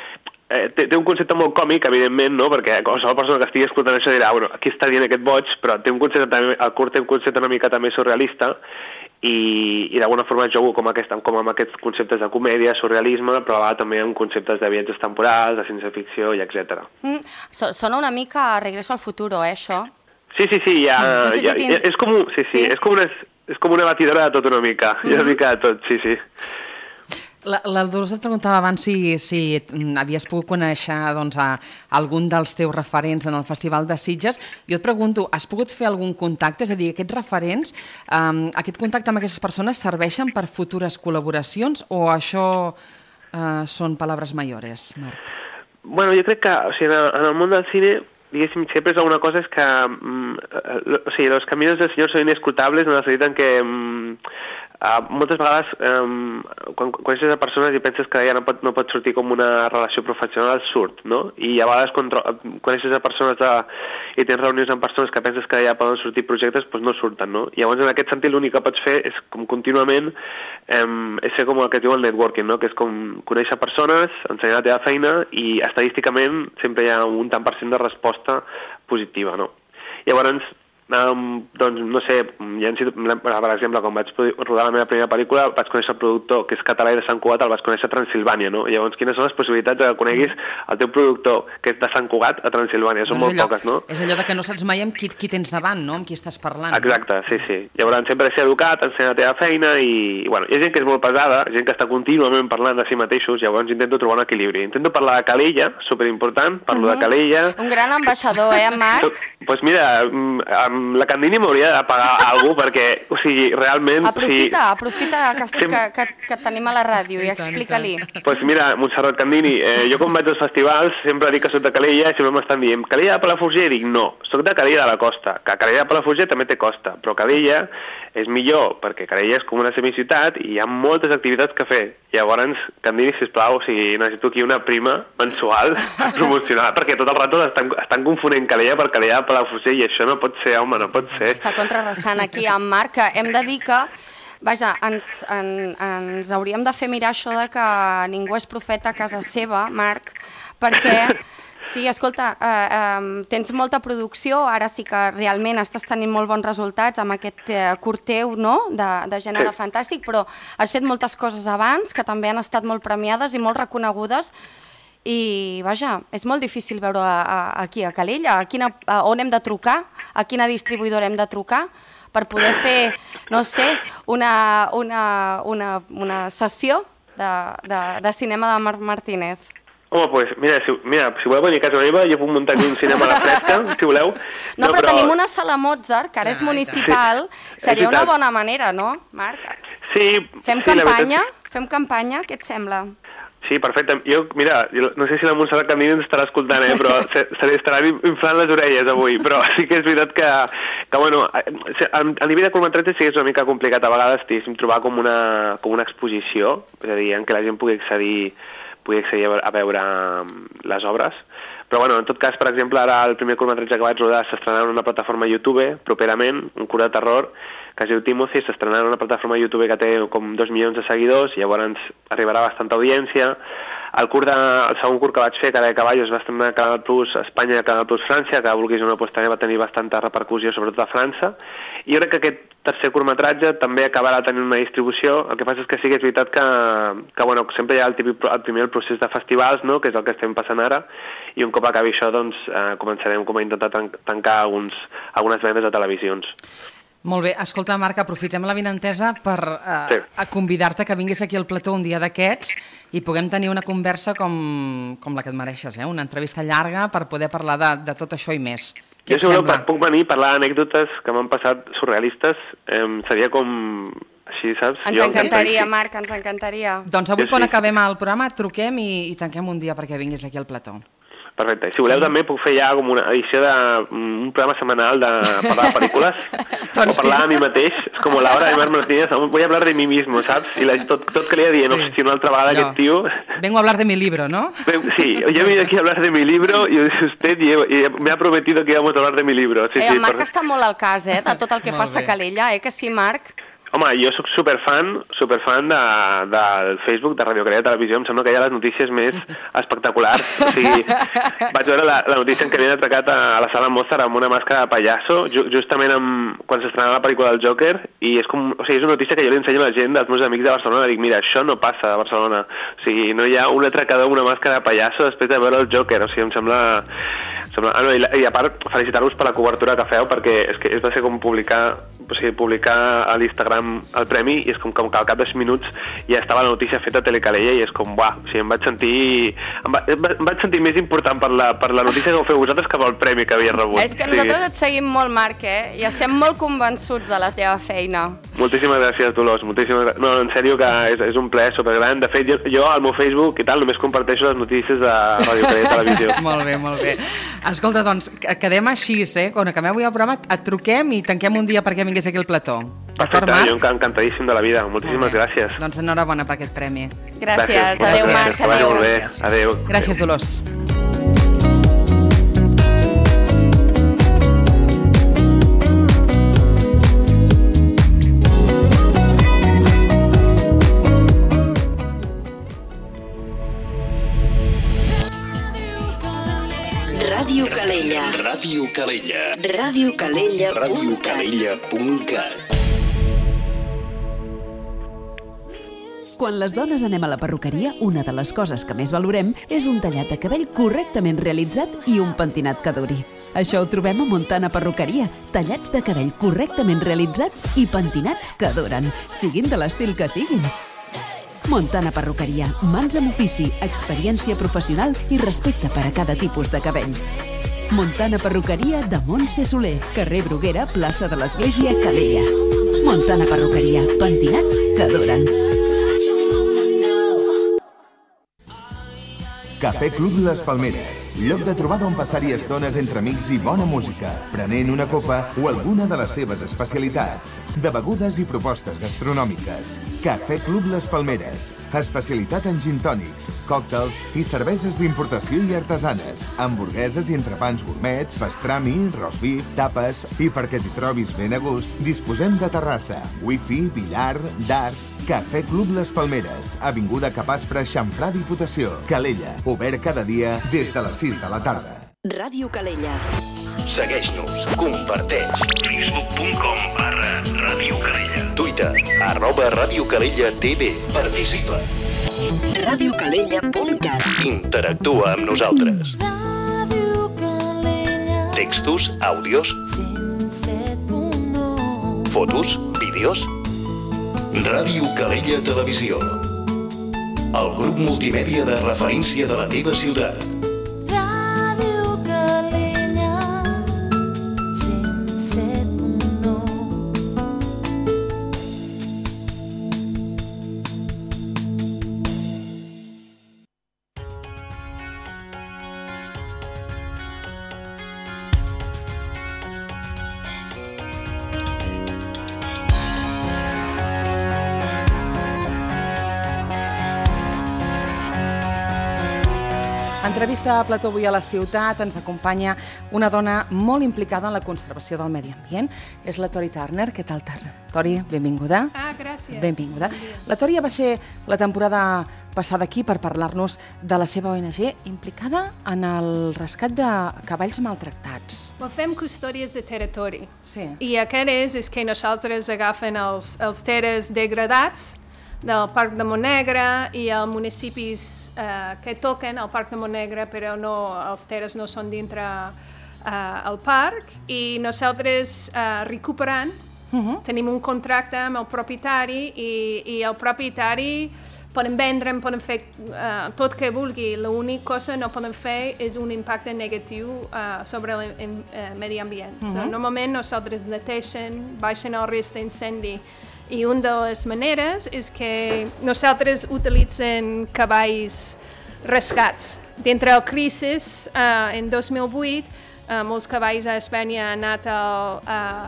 Eh, té, té un concepte molt còmic, evidentment, no? Perquè qualsevol persona que estigui escoltant això dirà, bueno, aquí està dient aquest boig, però té un concepte també, el curt té un concepte una mica també surrealista i, i d'alguna forma jugo com, aquest, com amb aquests conceptes de comèdia, surrealisme, però a també amb conceptes de viatges temporals, de ciència-ficció i etcètera. Mm, so, sona una mica a Regreso al futuro, eh, això? Sí, sí, sí, ja, no sé si ja, tens... ja és, com, sí, sí, sí? És, com una, és com una batidora de tot una mica, mm-hmm. hi ha una mica de tot, sí, sí. La, la Dolors et preguntava abans si, si havies pogut conèixer doncs, a algun dels teus referents en el Festival de Sitges. Jo et pregunto, has pogut fer algun contacte? És a dir, aquests referents, um, aquest contacte amb aquestes persones serveixen per futures col·laboracions o això uh, són paraules mayores, Marc? Bueno, jo crec que o sigui, en el món del cine, diguéssim, sempre és alguna cosa és que um, o sigui, los caminos del Señor son inescrutables en el sentit en què um, Uh, moltes vegades um, quan coneixes a persones i penses que ja no pot, no pot sortir com una relació professional, surt, no? I a vegades quan coneixes a persones de, i tens reunions amb persones que penses que ja poden sortir projectes, doncs no surten, no? I llavors en aquest sentit l'únic que pots fer és com contínuament um, és fer com el que es diu el networking, no? Que és com conèixer persones, ensenyar la teva feina i estadísticament sempre hi ha un tant per cent de resposta positiva, no? Llavors Um, doncs no sé, ja situ... per exemple, quan vaig rodar la meva primera pel·lícula vaig conèixer el productor, que és català i de Sant Cugat, el vaig conèixer a Transilvània, no? Llavors, quines són les possibilitats de que coneguis el teu productor, que és de Sant Cugat, a Transilvània? Són molt allò, poques, no? És allò de que no saps mai amb qui, qui tens davant, no? Amb qui estàs parlant. Exacte, sí, sí. Llavors, sempre ser educat, ensenyar la teva feina i, i bueno, hi ha gent que és molt pesada, gent que està contínuament parlant de si mateixos, llavors intento trobar un equilibri. Intento parlar de Calella, superimportant, parlo uh-huh. de Calella. Un gran ambaixador, eh, Marc? Doncs pues mira, la Candini m'hauria de pagar algú perquè, o sigui, realment... Aprofita, o sigui, aprofita que, estic, que, que, que tenim a la ràdio i explica-li. Doncs pues mira, Montserrat Candini, eh, jo quan vaig als festivals sempre dic que soc de Calella i sempre m'estan dient Calella de Palafrugell? Dic no, soc de Calella de la Costa, que Calella de Palafrugell també té costa, però Calella és millor perquè Calella és com una semiciutat i hi ha moltes activitats que fer. Llavors, Candini, sisplau, o sigui, necessito aquí una prima mensual promocional, perquè tot el rato estan, estan confonent Calella per Calella de Palafrugell i això no pot ser, home, no pot ser. Està contrarrestant aquí amb Marc, que hem de dir que Vaja, ens, en, ens hauríem de fer mirar això de que ningú és profeta a casa seva, Marc, perquè, sí, escolta, eh, eh, tens molta producció, ara sí que realment estàs tenint molt bons resultats amb aquest eh, curt teu, no?, de, de gènere sí. fantàstic, però has fet moltes coses abans que també han estat molt premiades i molt reconegudes, i, vaja, és molt difícil veure a, a, aquí a Calella, a quina, a on hem de trucar, a quina distribuïdora hem de trucar, per poder fer, no sé, una, una, una, una sessió de, de, de cinema de Marc Martínez. Home, pues, mira, si, mira, si voleu venir a casa meva, jo puc muntar aquí un cinema a la fresca, si voleu. No, no però, però tenim una sala Mozart, que ara és municipal, sí, seria una bona manera, no, Marc? Sí. Fem sí, campanya? Fem campanya? Què et sembla? Sí, perfecte. Jo, mira, jo no sé si la Montserrat Camí ens estarà escoltant, eh, però se, se li estaran inflant les orelles avui, però sí que és veritat que, que bueno, a, a nivell de curtmetratge sí que és una mica complicat a vegades, diguéssim, trobar com una, com una exposició, és a dir, en què la gent pugui accedir, pugui accedir a veure les obres. Però, bueno, en tot cas, per exemple, ara el primer curtmetratge que vaig rodar s'estrenarà en una plataforma YouTube, properament, un curt de terror, que es diu Timothy, s'estrenarà en una plataforma YouTube que té com dos milions de seguidors, i llavors arribarà bastanta audiència. El, curt de, el segon curt que vaig fer, Cara de Caballos, va estrenar a Canal Plus Espanya i a Canal Plus França, que vulguis o no, doncs, també va tenir bastanta repercussió, sobretot a França. I jo crec que aquest tercer curtmetratge també acabarà tenint una distribució. El que passa és que sí que és veritat que, que bueno, sempre hi ha el, típic, el primer el procés de festivals, no?, que és el que estem passant ara, i un cop acabi això, doncs, eh, començarem com a intentar tan, tancar alguns, algunes vendes de televisions. Molt bé. Escolta, Marc, aprofitem la vinentesa per eh, sí. a convidar-te que vinguis aquí al plató un dia d'aquests i puguem tenir una conversa com, com la que et mereixes, eh? Una entrevista llarga per poder parlar de, de tot això i més. Què jo segur que puc venir a parlar d'anècdotes que m'han passat surrealistes. Eh, seria com... Així, saps? Ens jo encantaria, encantaria, Marc, ens encantaria. Doncs avui, jo quan sí. acabem el programa, et truquem i, i tanquem un dia perquè vinguis aquí al plató. Perfecte. Si voleu, sí. també puc fer ja com una edició de un programa setmanal de parlar de pel·lícules o parlar de mi mateix. És com la hora de Marc Martínez. Voy a hablar de mi mismo, saps? I la, tot, tot que li ha dit, sí. si una altra vegada no. aquest tio... Vengo a hablar de mi libro, ¿no? Sí, yo vine aquí a hablar de mi libro y usted y, y me ha prometido que íbamos a hablar de mi libro. Sí, eh, sí, el Marc per... està molt al cas, eh, de tot el que passa a Calella, eh, que sí, Marc? Home, jo sóc superfan, superfan de, del Facebook, de Radio Calella Televisió. Em sembla que hi ha les notícies més espectaculars. O sigui, vaig veure la, la notícia en què havien atracat a, a la sala Mozart amb una màscara de pallasso, ju, justament amb, quan s'estrenava la pel·lícula del Joker, i és com, o sigui, és una notícia que jo li ensenyo a la gent dels meus amics de Barcelona, dic, mira, això no passa a Barcelona. O sigui, no hi ha un atracador amb una màscara de pallasso després de veure el Joker. O sigui, em sembla... Em sembla ah, no, i, I a part, felicitar-vos per la cobertura que feu, perquè és que és va ser com publicar, o sigui, publicar a l'Instagram el premi, i és com, com que al cap de cinc minuts ja estava la notícia feta a Telecalella, i és com, buah, o sigui, em vaig sentir em, va, em vaig sentir més important per la, per la notícia que ho feu vosaltres que pel premi que havia rebut. És que nosaltres et seguim molt, Marc, eh? I estem molt convençuts de la teva feina. Moltíssimes gràcies, Dolors, moltíssimes gràcies. No, en sèrio que és, és un plaer supergran. De fet, jo, jo al meu Facebook i tal només comparteixo les notícies de Radio Calella Televisió. Molt bé, molt bé. Escolta, doncs, quedem així, eh? Quan acabem avui el programa, et truquem i tanquem un dia perquè vinguis aquí al plató. D'acord, Marc? Jo encantadíssim de la vida. Moltíssimes gràcies. Doncs enhorabona per aquest premi. Gràcies. gràcies. Adéu, Marc. Adéu. Molt bé. Adéu. Gràcies, Dolors. Ràdio Calella. Ràdio Calella. Ràdio Calella. Ràdio Calella punt cat. Quan les dones anem a la perruqueria, una de les coses que més valorem és un tallat de cabell correctament realitzat i un pentinat que duri. Això ho trobem a Montana Perruqueria. Tallats de cabell correctament realitzats i pentinats que duren, siguin de l'estil que siguin. Montana Perruqueria. Mans amb ofici, experiència professional i respecte per a cada tipus de cabell. Montana Perruqueria de Montse Soler, carrer Bruguera, plaça de l'Església, Calella. Montana Perruqueria. Pentinats que duren. Cafè Club Les Palmeres, lloc de trobada on passar-hi estones entre amics i bona música, prenent una copa o alguna de les seves especialitats. De begudes i propostes gastronòmiques. Cafè Club Les Palmeres, especialitat en gin tònics, còctels i cerveses d'importació i artesanes, hamburgueses i entrepans gourmet, pastrami, roast beef, tapes i perquè t'hi trobis ben a gust, disposem de terrassa, wifi, billar, darts. Cafè Club Les Palmeres, avinguda Capaspre, Xamfrà, Diputació, Calella, obert cada dia des de les sis de la tarda. Ràdio Calella. Segueix-nos, comparteix. facebook punt com barra Ràdio Calella. Twitter, arroba Ràdio Calella T V. Participa. ràdio calella punt cat. Interactua amb nosaltres. Textos, àudios, fotos, vídeos. Ràdio Calella Televisió. El grup multimèdia de referència de la teva ciutat. Ràdio Calella cent set punt nou. Entrevista a Plató avui a la ciutat. Ens acompanya una dona molt implicada en la conservació del medi ambient. És la Tori Turner. Què tal, Tori? Benvinguda. Ah, gràcies. Benvinguda. La Tori ja va ser la temporada passada aquí per parlar-nos de la seva O N G implicada en el rescat de cavalls maltractats. Well, fem custòdies de territori. Sí. I aquest és, és que nosaltres agafen els, els terres degradats del Parc de Montnegre i els municipis eh, que toquen al Parc de Montnegre, però no, els terres no són dintre eh, el parc, i nosaltres eh, recuperant, uh-huh. tenim un contracte amb el propietari i, i el propietari poden vendre, poden fer uh, tot que vulgui. L'única cosa que no poden fer és un impacte negatiu uh, sobre el uh, medi ambient. Uh-huh. So, normalment nosaltres neteixen, baixen el risc d'incendi, i una de les maneres és que nosaltres utilitzem cavalls rescats. Dintre del crisi, uh, en dos mil vuit, uh, molts cavalls a Espanya han anat al,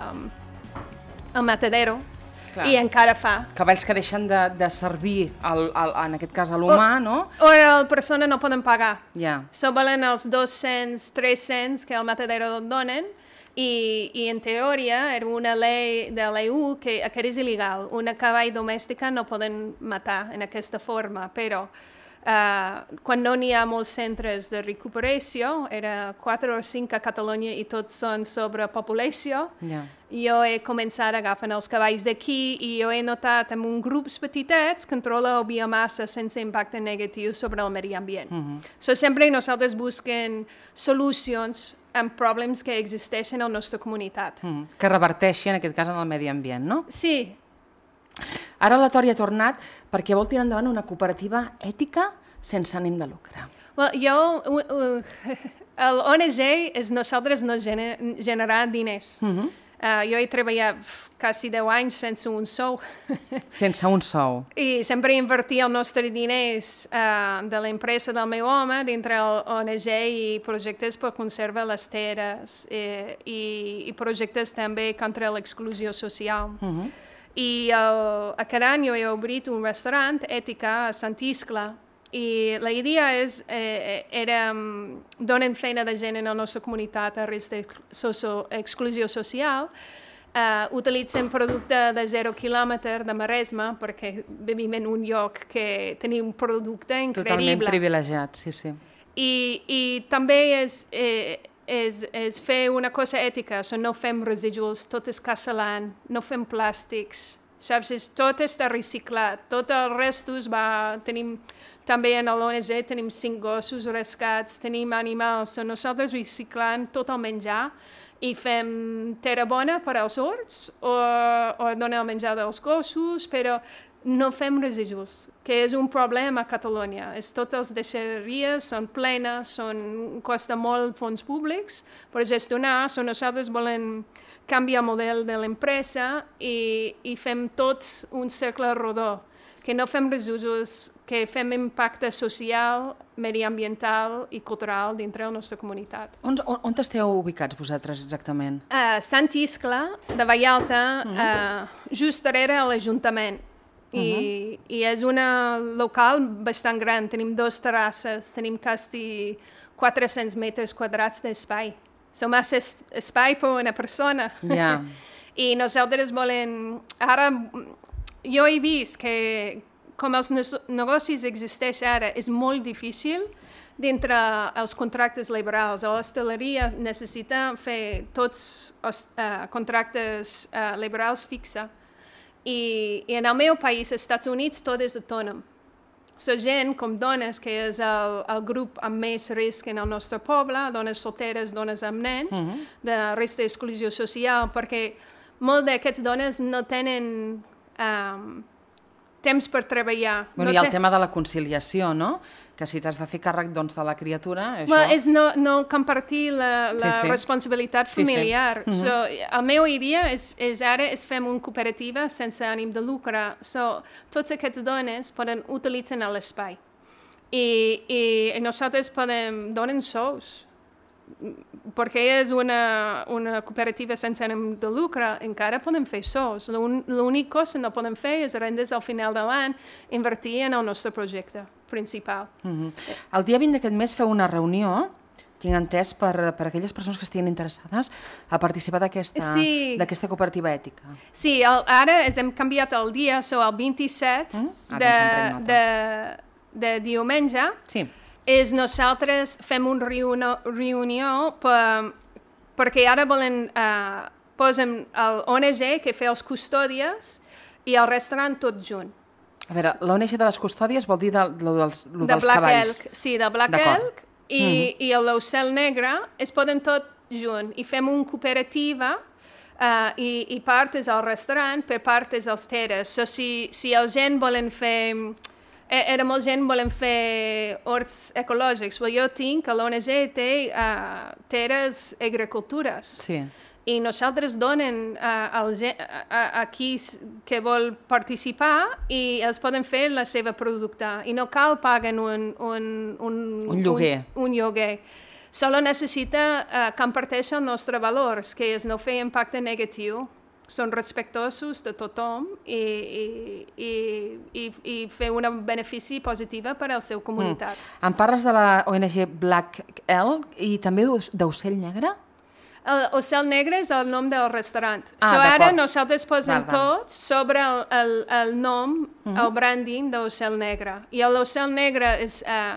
uh, al matadero. Clar. I encara fa. Cavalls que deixen de, de servir, al, al, en aquest cas, a l'humà, o, no? O les persones no poden pagar. Ja. Yeah. So volen els dos-cents, tres-cents que el matadero donen, i, i en teoria era una llei de l'E U que aquest és il·legal. Una cavall domèstica no poden matar en aquesta forma, però Uh, quan no n'hi ha molts centres de recuperació, era quatre o cinc a Catalunya i tots són sobre població, yeah. jo he començat agafant els cavalls d'aquí i jo he notat en un grups petitets controla la biomassa sense impacte negatiu sobre el medi ambient. Mm-hmm. So, sempre nosaltres busquem solucions amb problemes que existeixen a la nostra comunitat. Mm-hmm. Que reverteixi, en aquest cas, en el medi ambient, no? Sí. Ara la Tori ha tornat perquè vol tirar endavant una cooperativa ètica sense ànim de lucre. Well, jo, uh, uh, l'O N G és nosaltres no gener, generar diners. Uh-huh. uh, jo he treballat quasi deu anys sense un sou. Sense un sou. I sempre invertia els nostres diners uh, de l'empresa del meu home dintre l'O N G i projectes per conservar les terres eh, i, i projectes també contra l'exclusió social. Uh-huh. I el, aquest any jo he obrit un restaurant ètica a Sant Iscle i la idea és, eh, era donen feina de gent en la nostra comunitat a risc d'exclusió social. Uh, utilitzem producte de zero quilòmetre de Maresme perquè vivim en un lloc que tenim un producte increïble. Totalment privilegiat, sí, sí. I, i també és... Eh, És, és fer una cosa ètica, so no fem residus, tot és cacelant, no fem plàstics, saps? És, tot està reciclat, tot el restos va... Tenim, també en l'O N G tenim cinc gossos rescats, tenim animals, so nosaltres reciclant tot el menjar i fem terra bona per als horts o, o donar el menjar dels gossos, però no fem residus, que és un problema a Catalunya. És, totes les deixeries són plenes, són, costa molt fons públics per gestionar, so nosaltres volem canviar el model de l'empresa i, i fem tot un cercle rodó, que no fem residus que fem impacte social, mediambiental i cultural dintre de la nostra comunitat. On, on, on esteu ubicats vosaltres exactament? A Sant Iscle, de Vallalta, uh -huh. uh, just darrere l'Ajuntament. I, uh -huh. I és una local bastant gran. Tenim dos terrasses, tenim quasi quatre-cents metres quadrats d'espai. Som massa espai per una persona. Yeah. I nosaltres volem... Ara, jo he vist que com els negocis existeix ara, és molt difícil dintre els contractes laborals. L'hostaleria necessita fer tots els uh, contractes uh, laborals fixos. I, I en el meu país, als Estats Units, tot és autònom. La gent, com dones, que és el, el grup amb més risc en el nostre poble, dones solteres, dones amb nens, uh -huh. de risc d'exclusió social, perquè molts d'aquests dones no tenen um, temps per treballar. Bueno, no hi ha el te... tema de la conciliació, no? Que si t'has de fer càrrec doncs, de la criatura... Això... Well, és no, no compartir la, la sí, sí. responsabilitat familiar. Sí, sí. So, Uh-huh. el meu idea és, és ara és fem una cooperativa sense ànim de lucre. So, tots aquests dones poden utilitzar l'espai. I, i, I nosaltres podem donar sous. Perquè és una, una cooperativa sense ànim de lucre, encara podem fer sous. L'únic cosa que no podem fer és rendes al final de l'any invertir en el nostre projecte principal. Uh-huh. El dia vint d'aquest mes feu una reunió, tinc entès, per, per aquelles persones que estiguin interessades a participar d'aquesta sí. d'aquesta cooperativa ètica. Sí, el, ara és, hem canviat el dia, so el vint-i-set uh-huh. ah, de, doncs de, de diumenge. Sí. És nosaltres fem una reunió, reunió per, perquè ara volen, uh, posem l'O N G que fa els custòdies i el restaurant tot junt. A veure, l'O N G de les custòdies vol dir de, de, dels, de dels Black cavalls. Elk, sí, de Black Elk i, mm-hmm. i el l'Ocel Negre es poden tot junt i fem una cooperativa uh, i, i part és el restaurant, per part és els teres. So, si, si el gent volen fer... Era molt gent volen fer horts ecològics. Well, jo tinc que l'O N G té uh, teres agricultures. Sí. I nosaltres donen uh, al gent, a, a qui que vol participar i els poden fer la seva producte. I no cal paguen un, un, un, un lloguer. Un, un lloguer. Solo necessita uh, comparteixen els nostres valors, que és no fer impacte negatiu, són respectuosos de tothom i, i, i, i, i fer un benefici positiu per a la seva comunitat. Mm. Em parles de la O N G Black Elk i també d'Ocell Negre? Ocel Negre és el nom del restaurant. Ah, so ara nosaltres posem val, val. tot sobre el, el, el nom, uh -huh. el branding d'Ocel Negre. I l'Ocel Negre és... Uh,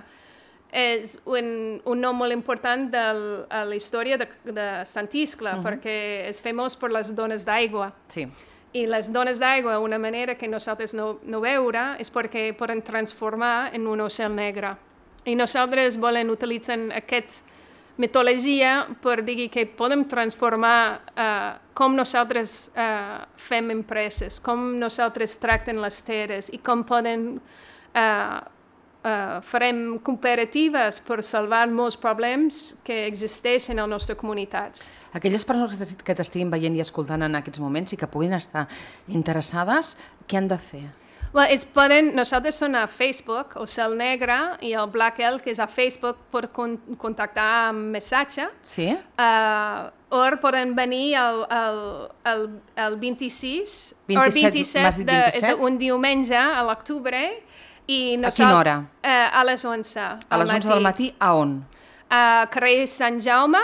és un, un nom molt important de la història de, de Sant Iscle, uh -huh. perquè és famós per les dones d'aigua. Sí. I les dones d'aigua, una manera que nosaltres no, no veure, és perquè poden transformar en un ocel negre. I nosaltres volem utilitzar aquesta metodologia per dir que podem transformar uh, com nosaltres uh, fem empreses, com nosaltres tractem les terres i com poden... Uh, Uh, farem cooperatives per salvar molts problemes que existeixen a les nostres comunitats. Aquelles persones que t'estiguin veient i escoltant en aquests moments i que puguin estar interessades, què han de fer? Well, es poden, nosaltres som a Facebook, Ocel Negre, i el Black Elk és a Facebook per con contactar amb missatge. Sí? Uh, o poden venir el, el, el, el vint-i-sis, vint-i-set, o vint-i-set, de, vint-i-set? és un diumenge a l'octubre. I a quina hora? Uh, a les onze. A les onze del matí, a on? A carrer Sant Jaume,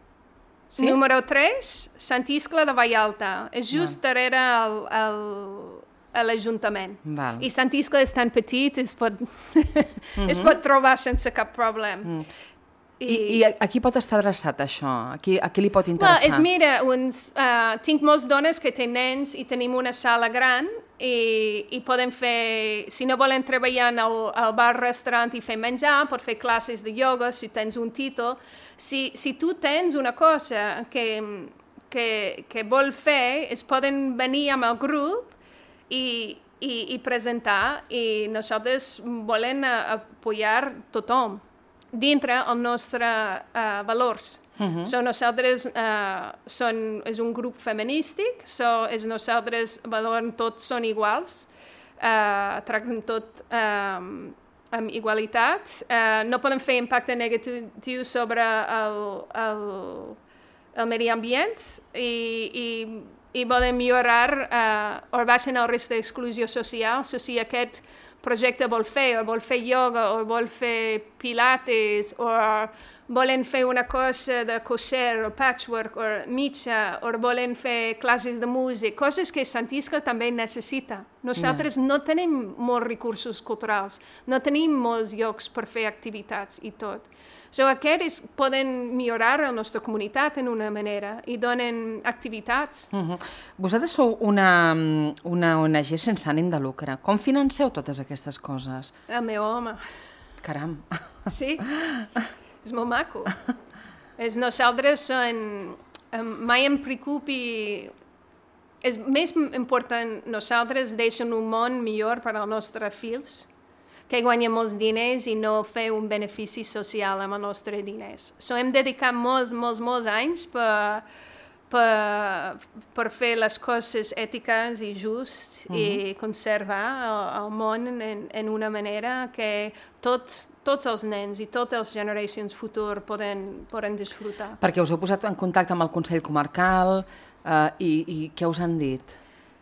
sí? número tres, Sant Iscle de Vallalta. És just no. darrere el, el, l'Ajuntament. I Sant Iscle és tan petit, es pot, mm-hmm. es pot trobar sense cap problema. Mm. I, I a qui pot estar adreçat això? A qui, a qui li pot interessar? Well, és, mira, uns, uh, tinc molts dones que tenen nens i tenim una sala gran i, i podem fer, si no volen treballar en el, el bar-restaurant i fer menjar, pot fer classes de ioga si tens un títol. Si, si tu tens una cosa que, que, que vol fer, es poden venir amb el grup i, i, i presentar i nosaltres volem apoyar tothom dintre els nostres uh, valors. Uh-huh. So nosaltres uh, són, és un grup feminístic, so és nosaltres valorem tots són iguals, uh, tractem tot uh, amb igualitat. Uh, no podem fer impacte negatiu sobre el, el, el medi ambient i, i, i volem millorar uh, o baixar el risc d'exclusió social. So, si aquest projecte vol fer, o vol fer ioga, o vol fer pilates, o volen fer una cosa de coser, o patchwork, o mitja, o volen fer classes de música, coses que Santisca també necessita. Nosaltres yeah. no tenim molts recursos culturals, no tenim molts llocs per fer activitats i tot. So, aquests poden millorar la nostra comunitat en una manera i donen activitats. Uh-huh. Vosaltres sou una, una O N G sense ànim de lucre. Com financeu totes aquestes coses? El meu home. Caram. Sí, és molt maco. És nosaltres són... Mai em preocupi... És més important nosaltres deixem un món millor per als nostres fills que guanyem molts diners i no fer un benefici social amb els nostres diners. So, hem dedicat molts, molts, molts anys per, per, per fer les coses ètiques i just uh-huh. i conservar el, el món en, en una manera que tot, tots els nens i totes les generacions futures poden, poden disfrutar. Perquè us heu posat en contacte amb el Consell Comarcal eh, i, i què us han dit?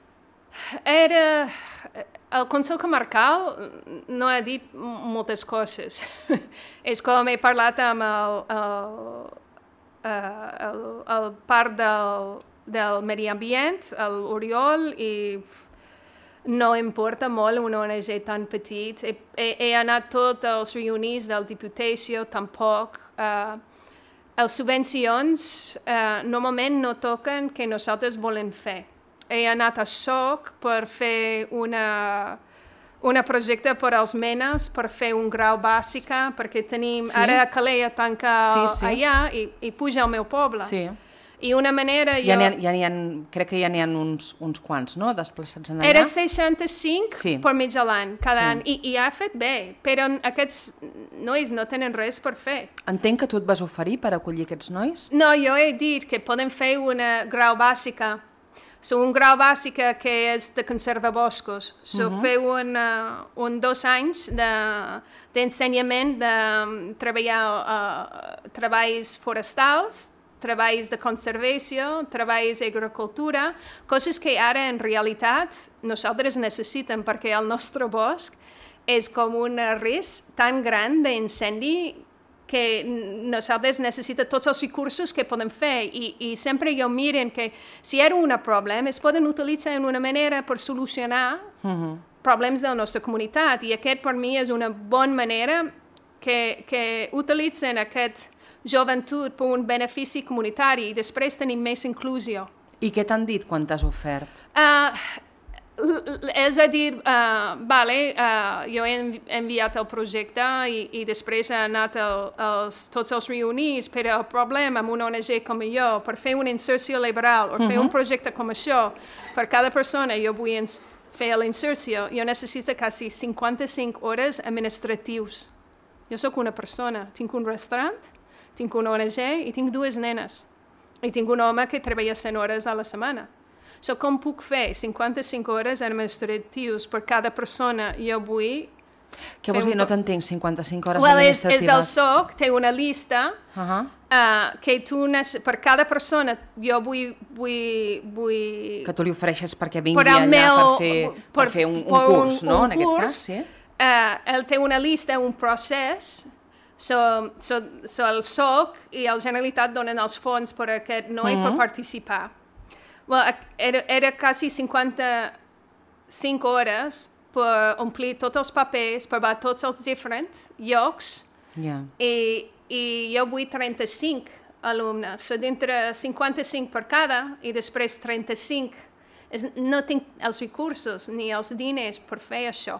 Era... El Consell Comarcal no ha dit moltes coses. És com he parlat amb el, el, el, el part del, del medi ambient, l'Oriol, i no importa molt una O N G tan petit. He, he, he anat a tots els reunits del Diputació, tampoc. Uh, les subvencions uh, normalment no toquen que nosaltres volem fer. He anat a S O C per fer una, una projecte per als menes, per fer un grau bàsica, perquè tenim... Sí? Ara Calella tanca sí, sí. allà i, i puja al meu poble. Sí. I una manera... Ja jo... n'hi ha, ja n'hi ha, crec que ja n'hi ha uns, uns quants, no?, desplaçats en allà. Era seixanta-cinc sí. per mig de l'any, cada sí. any, i, i ha fet bé, però aquests nois no tenen res per fer. Entenc que tu et vas oferir per acollir aquests nois? No, jo he dit que podem fer una grau bàsica. So, un grau bàsic que és de conservar boscos. So, uh-huh. feu un, uh, un dos anys d'ensenyament de, de treballar uh, treballs forestals, treballs de conservació, treballs d'agricultura, coses que ara en realitat nosaltres necessitem perquè el nostre bosc és com un risc tan gran d'incendi que nosaltres necessitem tots els recursos que podem fer i, i sempre jo miren que si hi ha un problema es poden utilitzar en una manera per solucionar uh-huh. problemes de la nostra comunitat i aquest per mi és una bona manera que, que utilitzen aquest joventut per un benefici comunitari i després tenim més inclusió. I què t'han dit quan t'has ofert? Uh, És a dir, uh, vale, uh, jo he enviat el projecte i, i després he anat el, els, tots els reunits, però el problema amb una O N G com jo, per fer una inserció laboral o fer uh-huh. un projecte com això, per cada persona jo vull ins- fer la inserció, jo necessito quasi cinquanta-cinc hores administratius. Jo sóc una persona, tinc un restaurant, tinc una O N G i tinc dues nenes. I tinc un home que treballa cent hores a la setmana. So, com puc fer cinquanta-cinc hores administratius per cada persona jo vull... Què vols dir? No t'entenc, cinquanta-cinc hores well, administratives? És, és el S O C, té una llista uh-huh. uh, que tu, per cada persona jo vull, vull, vull... Que tu li ofereixes perquè vingui per allà meu, per, fer, per, per fer un, un curs, un, no? Un en aquest curs, cas, sí? Uh, ell té una llista, un procés, so, so, so el S O C i la Generalitat donen els fons per a aquest noi uh-huh. per participar. Well, era, era quasi cinquanta-cinc hores per omplir tots els papers, per veure tots els diferents llocs, yeah. i, i jo vull trenta-cinc alumnes. So, d'entre cinquanta-cinc per cada, i després trenta-cinc. És, no tinc els recursos ni els diners per fer això.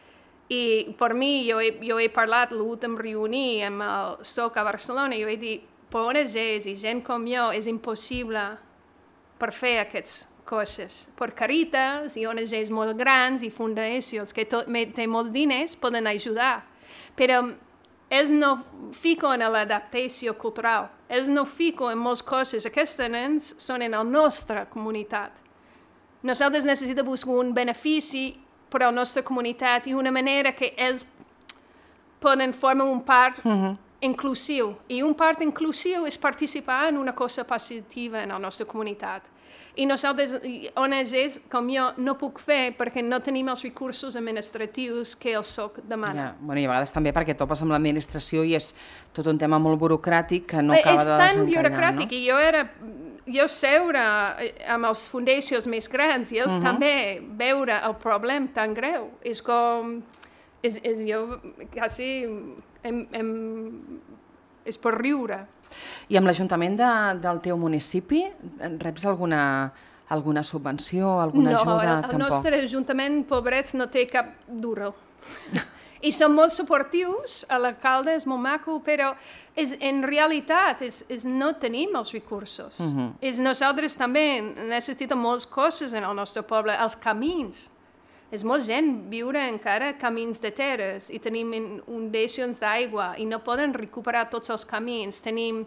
I per mi, jo he, jo he parlat l'últim reunir amb el S O C a Barcelona, jo he dit, per O N Gs i gent com jo, és impossible per fer aquestes coses. Per Caritas i O N Gs molt grans i fundacions que tot, té molts diners poden ajudar. Però ells no fiquen en l'adaptació cultural. Ells no fiquen en moltes coses. Aquests nens són en la nostra comunitat. Nosaltres necessitem buscar un benefici per a la nostra comunitat i una manera que ells poden formar un part uh-huh. inclusiu. I un part inclusiu és participar en una cosa positiva en la nostra comunitat. I nosaltres, O N Ges, com jo, no puc fer perquè no tenim els recursos administratius que el S O C demana. Ja, bueno, I a vegades també perquè topes amb l'administració i és tot un tema molt burocràtic que no acaba és de tan desencallar, burocràtic, no? I jo era... Jo seure amb els fundacions més grans i ells Uh-huh. també veure el problema tan greu. És com... És, és jo quasi... Em, em, és per riure. I amb l'Ajuntament de, del teu municipi reps alguna, alguna subvenció, alguna no, ajuda? No, el, el tampoc? nostre Ajuntament, pobrets, no té cap duro. I són molt suportius, l'alcalde és molt maco, però és, en realitat és, és no tenim els recursos. Uh-huh. És nosaltres també necessitem moltes coses en el nostre poble, els camins. És molt gent viure encara camins de terres i tenim inundacions d'aigua i no poden recuperar tots els camins. Tenim,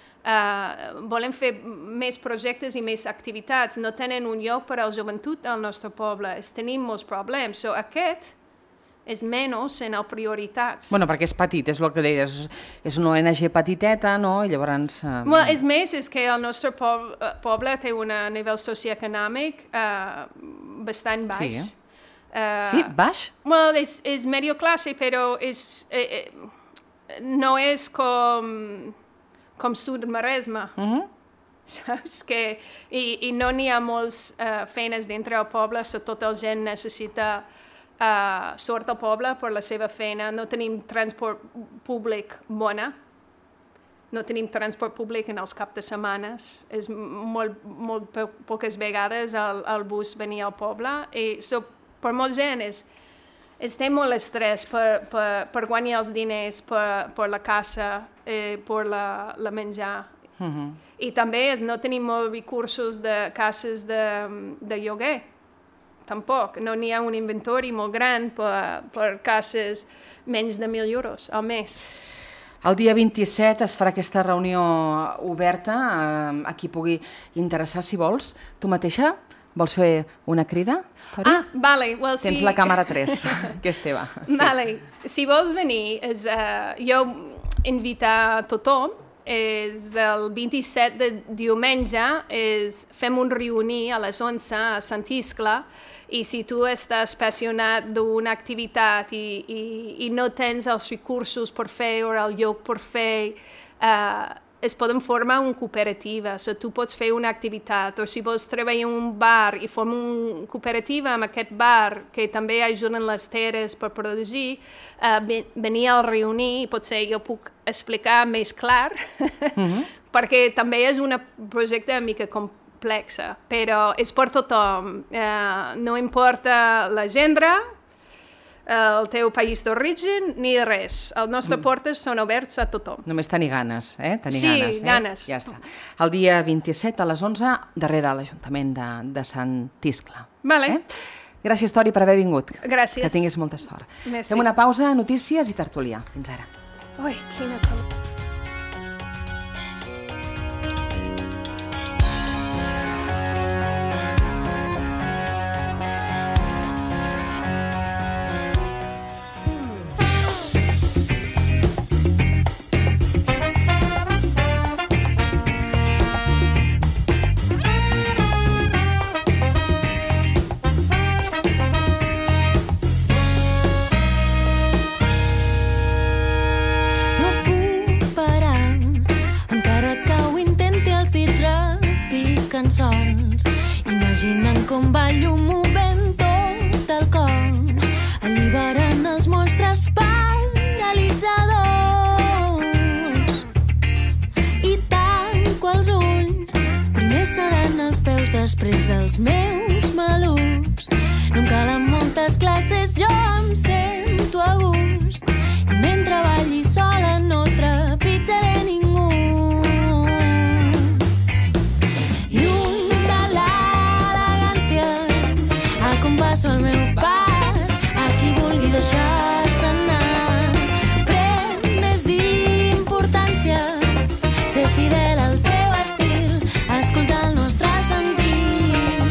uh, volem fer més projectes i més activitats. No tenen un lloc per a la joventut al nostre poble. Es tenim molts problemes. So, aquest és menys en el prioritats. Bueno, perquè és petit, és el que deies. És una O N G petiteta, no? I llavors... Uh... Well, és més, és que el nostre poble, poble té un nivell socioeconòmic uh, bastant baix. Sí, eh? Uh, sí, baix? Well, és, és medio classe, però és, eh, eh, no és com, com Sud-Maresme. Uh-huh. Saps? Que, i, I no n'hi ha molts uh, feines dintre del poble, so tota la gent necessita uh, sort al poble per la seva feina. No tenim transport públic bona. No tenim transport públic en els caps de setmanes. És molt, molt po poques vegades el, el bus venia al poble. I so, per molta gent és, és té molt estrès per, per, per guanyar els diners, per, per la casa, eh, per la, la menjar. Uh-huh. I també és, no tenim molts recursos de cases de, de lloguer. Tampoc. No n'hi ha un inventori molt gran per, per cases menys de mil euros al mes. El dia vint-i-set es farà aquesta reunió oberta eh, a qui pugui interessar, si vols. Tu mateixa vols fer una crida, Tori? Ah, vale. Well, Tens si... la càmera tres, que és teva. Sí. Vale. Si vols venir, és, uh, jo invitar tothom. És el vint-i-set de diumenge, és, fem un reunir a les onze a Sant Iscle, i si tu estàs apassionat d'una activitat i, i, i no tens els recursos per fer o el lloc per fer, uh, es poden formar una cooperativa. So, tu pots fer una activitat, o si vols treballar en un bar i formar una cooperativa amb aquest bar, que també ajuden les terres per produir, uh, venir al reunir, i potser jo puc explicar més clar, mm-hmm. perquè també és un projecte una mica complex, però és per tothom. Uh, no importa la gènere, el teu país d'origen, ni res. Els nostres mm. portes són oberts a tothom. Només tenir ganes, eh? Tenir sí, ganes, eh? ganes. Ja està. El dia vint-i-set a les onze, darrere l'Ajuntament de, de Sant Iscle. Vale. Eh? Gràcies, Tori, per haver vingut. Gràcies. Que tinguis molta sort. Merci. Fem una pausa, notícies i tertúlia. Fins ara. Ui, quina calor. cançons, imaginant com va llum movent tot el cos, alliberant els monstres paralitzadors. I tanco els ulls, primer seran els peus, després els meus malucs. No em calen moltes classes, jo em sento a gust, i mentre balli sola no trepitjaré ningú. Passo el meu pas a qui vulgui deixar-se anar. Pren més importància ser fidel al teu estil, escoltar el nostre sentit.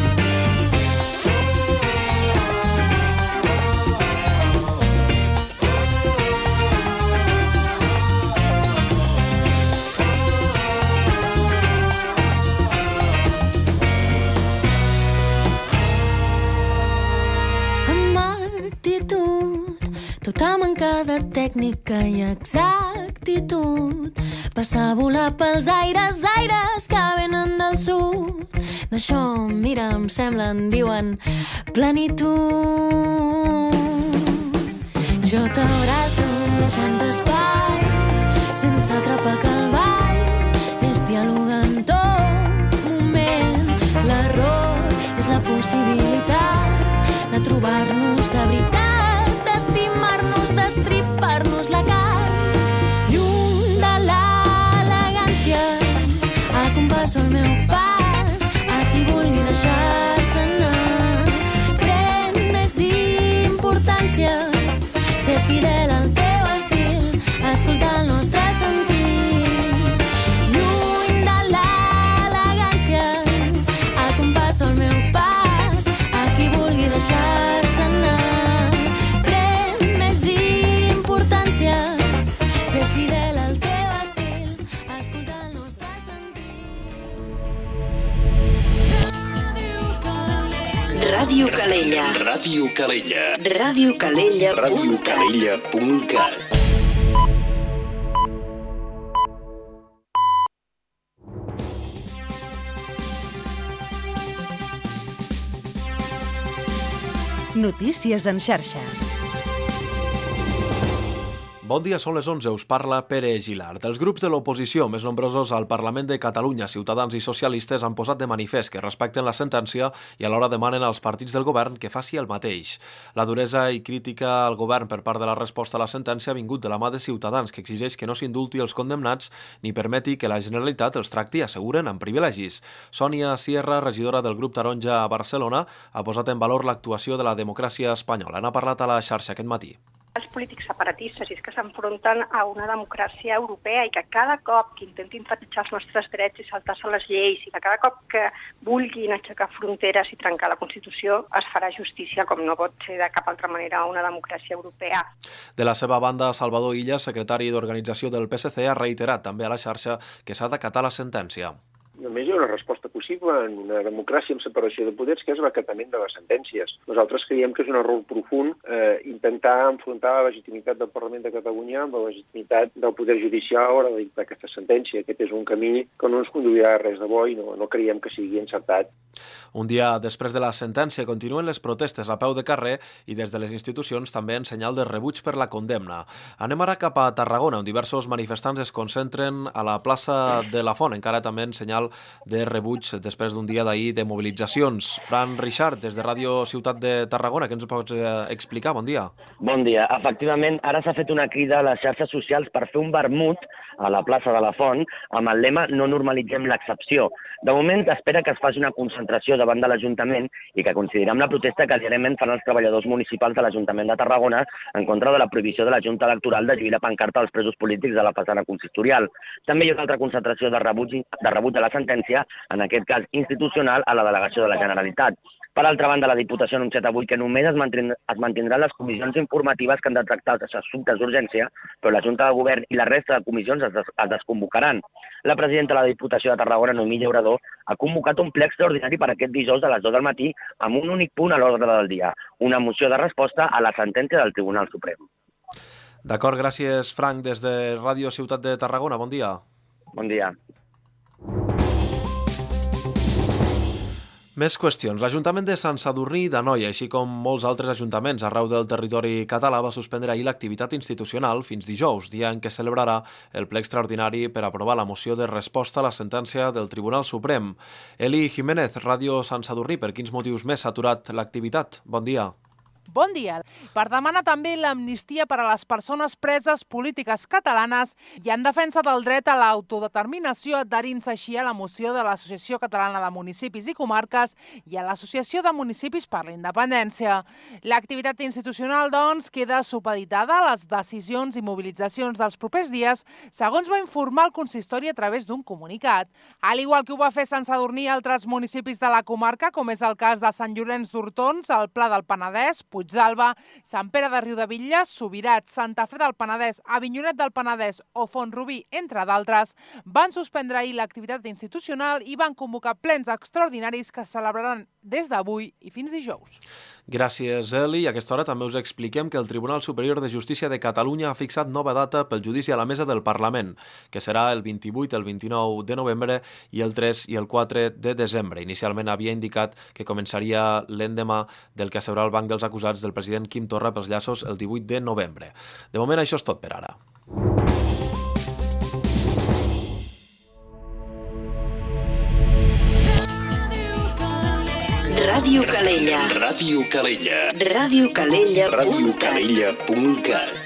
manca de tècnica i exactitud. Passar a volar pels aires, aires que venen del sud. D'això, mira, em sembla, en diuen plenitud. Jo t'abraço deixant espai, sense atrapar que el ball és dialogar en tot moment. L'error és la possibilitat de trobar-nos de veritat, d'estimar-nos, d'estripar-nos la carn. Lluny de l'elegància, acompasso el meu pas, a qui vulgui deixar-se anar. Pren més importància, ser fidel al teu estil, escoltar el nostre sentit. Lluny de l'elegància, acompasso el meu pas, a qui vulgui deixar-se anar. Pren més importància, ser fidel al teu estil, escoltar el nostre sentit. Ràdio Calella. Ràdio Calella. Ràdio Calella. Ràdio Calella punt cat. Notícies en xarxa. Bon dia, són les onze, us parla Pere Gilart. Els grups de l'oposició més nombrosos al Parlament de Catalunya, Ciutadans i Socialistes, han posat de manifest que respecten la sentència i alhora demanen als partits del govern que faci el mateix. La duresa i crítica al govern per part de la resposta a la sentència ha vingut de la mà de Ciutadans, que exigeix que no s'indulti els condemnats ni permeti que la Generalitat els tracti, asseguren, amb privilegis. Sònia Sierra, regidora del grup Taronja a Barcelona, ha posat en valor l'actuació de la democràcia espanyola. N'ha parlat a la xarxa aquest matí. Els polítics separatistes és que s'enfronten a una democràcia europea i que cada cop que intentin trepitjar els nostres drets i saltar-se les lleis i que cada cop que vulguin aixecar fronteres i trencar la Constitució es farà justícia, com no pot ser de cap altra manera una democràcia europea. De la seva banda, Salvador Illa, secretari d'organització del P S C, ha reiterat també a la xarxa que s'ha d'acatar la sentència. Només hi ha una resposta possible en una democràcia amb separació de poders, que és l'acatament de les sentències. Nosaltres creiem que és un error profund eh, intentar enfrontar la legitimitat del Parlament de Catalunya amb la legitimitat del poder judicial a l'hora de dictar aquesta sentència. Aquest és un camí que no ens conduirà a res de bo i no, no creiem que sigui encertat. Un dia després de la sentència continuen les protestes a peu de carrer i des de les institucions també en senyal de rebuig per la condemna. Anem ara cap a Tarragona, on diversos manifestants es concentren a la plaça de la Font, encara també en senyal de rebuig després d'un dia d'ahir de mobilitzacions. Fran Richard, des de Ràdio Ciutat de Tarragona, què ens pots explicar? Bon dia. Bon dia. Efectivament, ara s'ha fet una crida a les xarxes socials per fer un vermut a la plaça de la Font amb el lema "No normalitzem l'excepció". De moment espera que es faci una concentració davant de l'Ajuntament i que coincidirà amb la protesta que diàriament fan els treballadors municipals de l'Ajuntament de Tarragona en contra de la prohibició de la Junta Electoral de lluir la pancarta als presos polítics de la façana consistorial. També hi ha una altra concentració de rebuig, de rebuig de la sentència, en aquest cas institucional, a la delegació de la Generalitat. Per altra banda, la Diputació ha anunciat avui que només es, mantindrà, es mantindran les comissions informatives que han de tractar els assumptes d'urgència, però la Junta de Govern i la resta de comissions es, des, es desconvocaran. La presidenta de la Diputació de Tarragona, Noemí Llaurador, ha convocat un ple extraordinari per aquest dijous a les dues del matí amb un únic punt a l'ordre del dia, una moció de resposta a la sentència del Tribunal Suprem. D'acord, gràcies, Frank, des de Ràdio Ciutat de Tarragona. Bon dia. Bon dia. Més qüestions. L'Ajuntament de Sant Sadurní d'Anoia, així com molts altres ajuntaments arreu del territori català, va suspendre ahir l'activitat institucional fins dijous, dia en què celebrarà el ple extraordinari per aprovar la moció de resposta a la sentència del Tribunal Suprem. Eli Jiménez, Ràdio Sant Sadurní, per quins motius més s'ha aturat l'activitat? Bon dia. Bon dia. Per demanar també l'amnistia per a les persones preses polítiques catalanes i en defensa del dret a l'autodeterminació, adherint-se així a la moció de l'Associació Catalana de Municipis i Comarques i a l'Associació de Municipis per la Independència. L'activitat institucional, doncs, queda supeditada a les decisions i mobilitzacions dels propers dies, segons va informar el consistori a través d'un comunicat. Al igual que ho va fer Sant Sadurní i altres municipis de la comarca, com és el cas de Sant Llorenç d'Hortons, el Pla del Penedès, Puigdàlber, Sant Pere de Riudebitlles, Subirats, Santa Fe del Penedès, Avinyonet del Penedès o Font-rubí, entre d'altres, van suspendre ahir l'activitat institucional i van convocar plens extraordinaris que celebraran des d'avui i fins dijous. Gràcies, Eli. A aquesta hora també us expliquem que el Tribunal Superior de Justícia de Catalunya ha fixat nova data pel judici a la mesa del Parlament, que serà el vint-i-vuit, el vint-i-nou de novembre i el tres i el quatre de desembre. Inicialment havia indicat que començaria l'endemà del que asseurà el banc dels acusats del president Quim Torra pels llaços el divuit de novembre. De moment, això és tot per ara. Ràdio Calella. Ràdio Calella. Ràdio Calella. Ràdio Calella punt cat.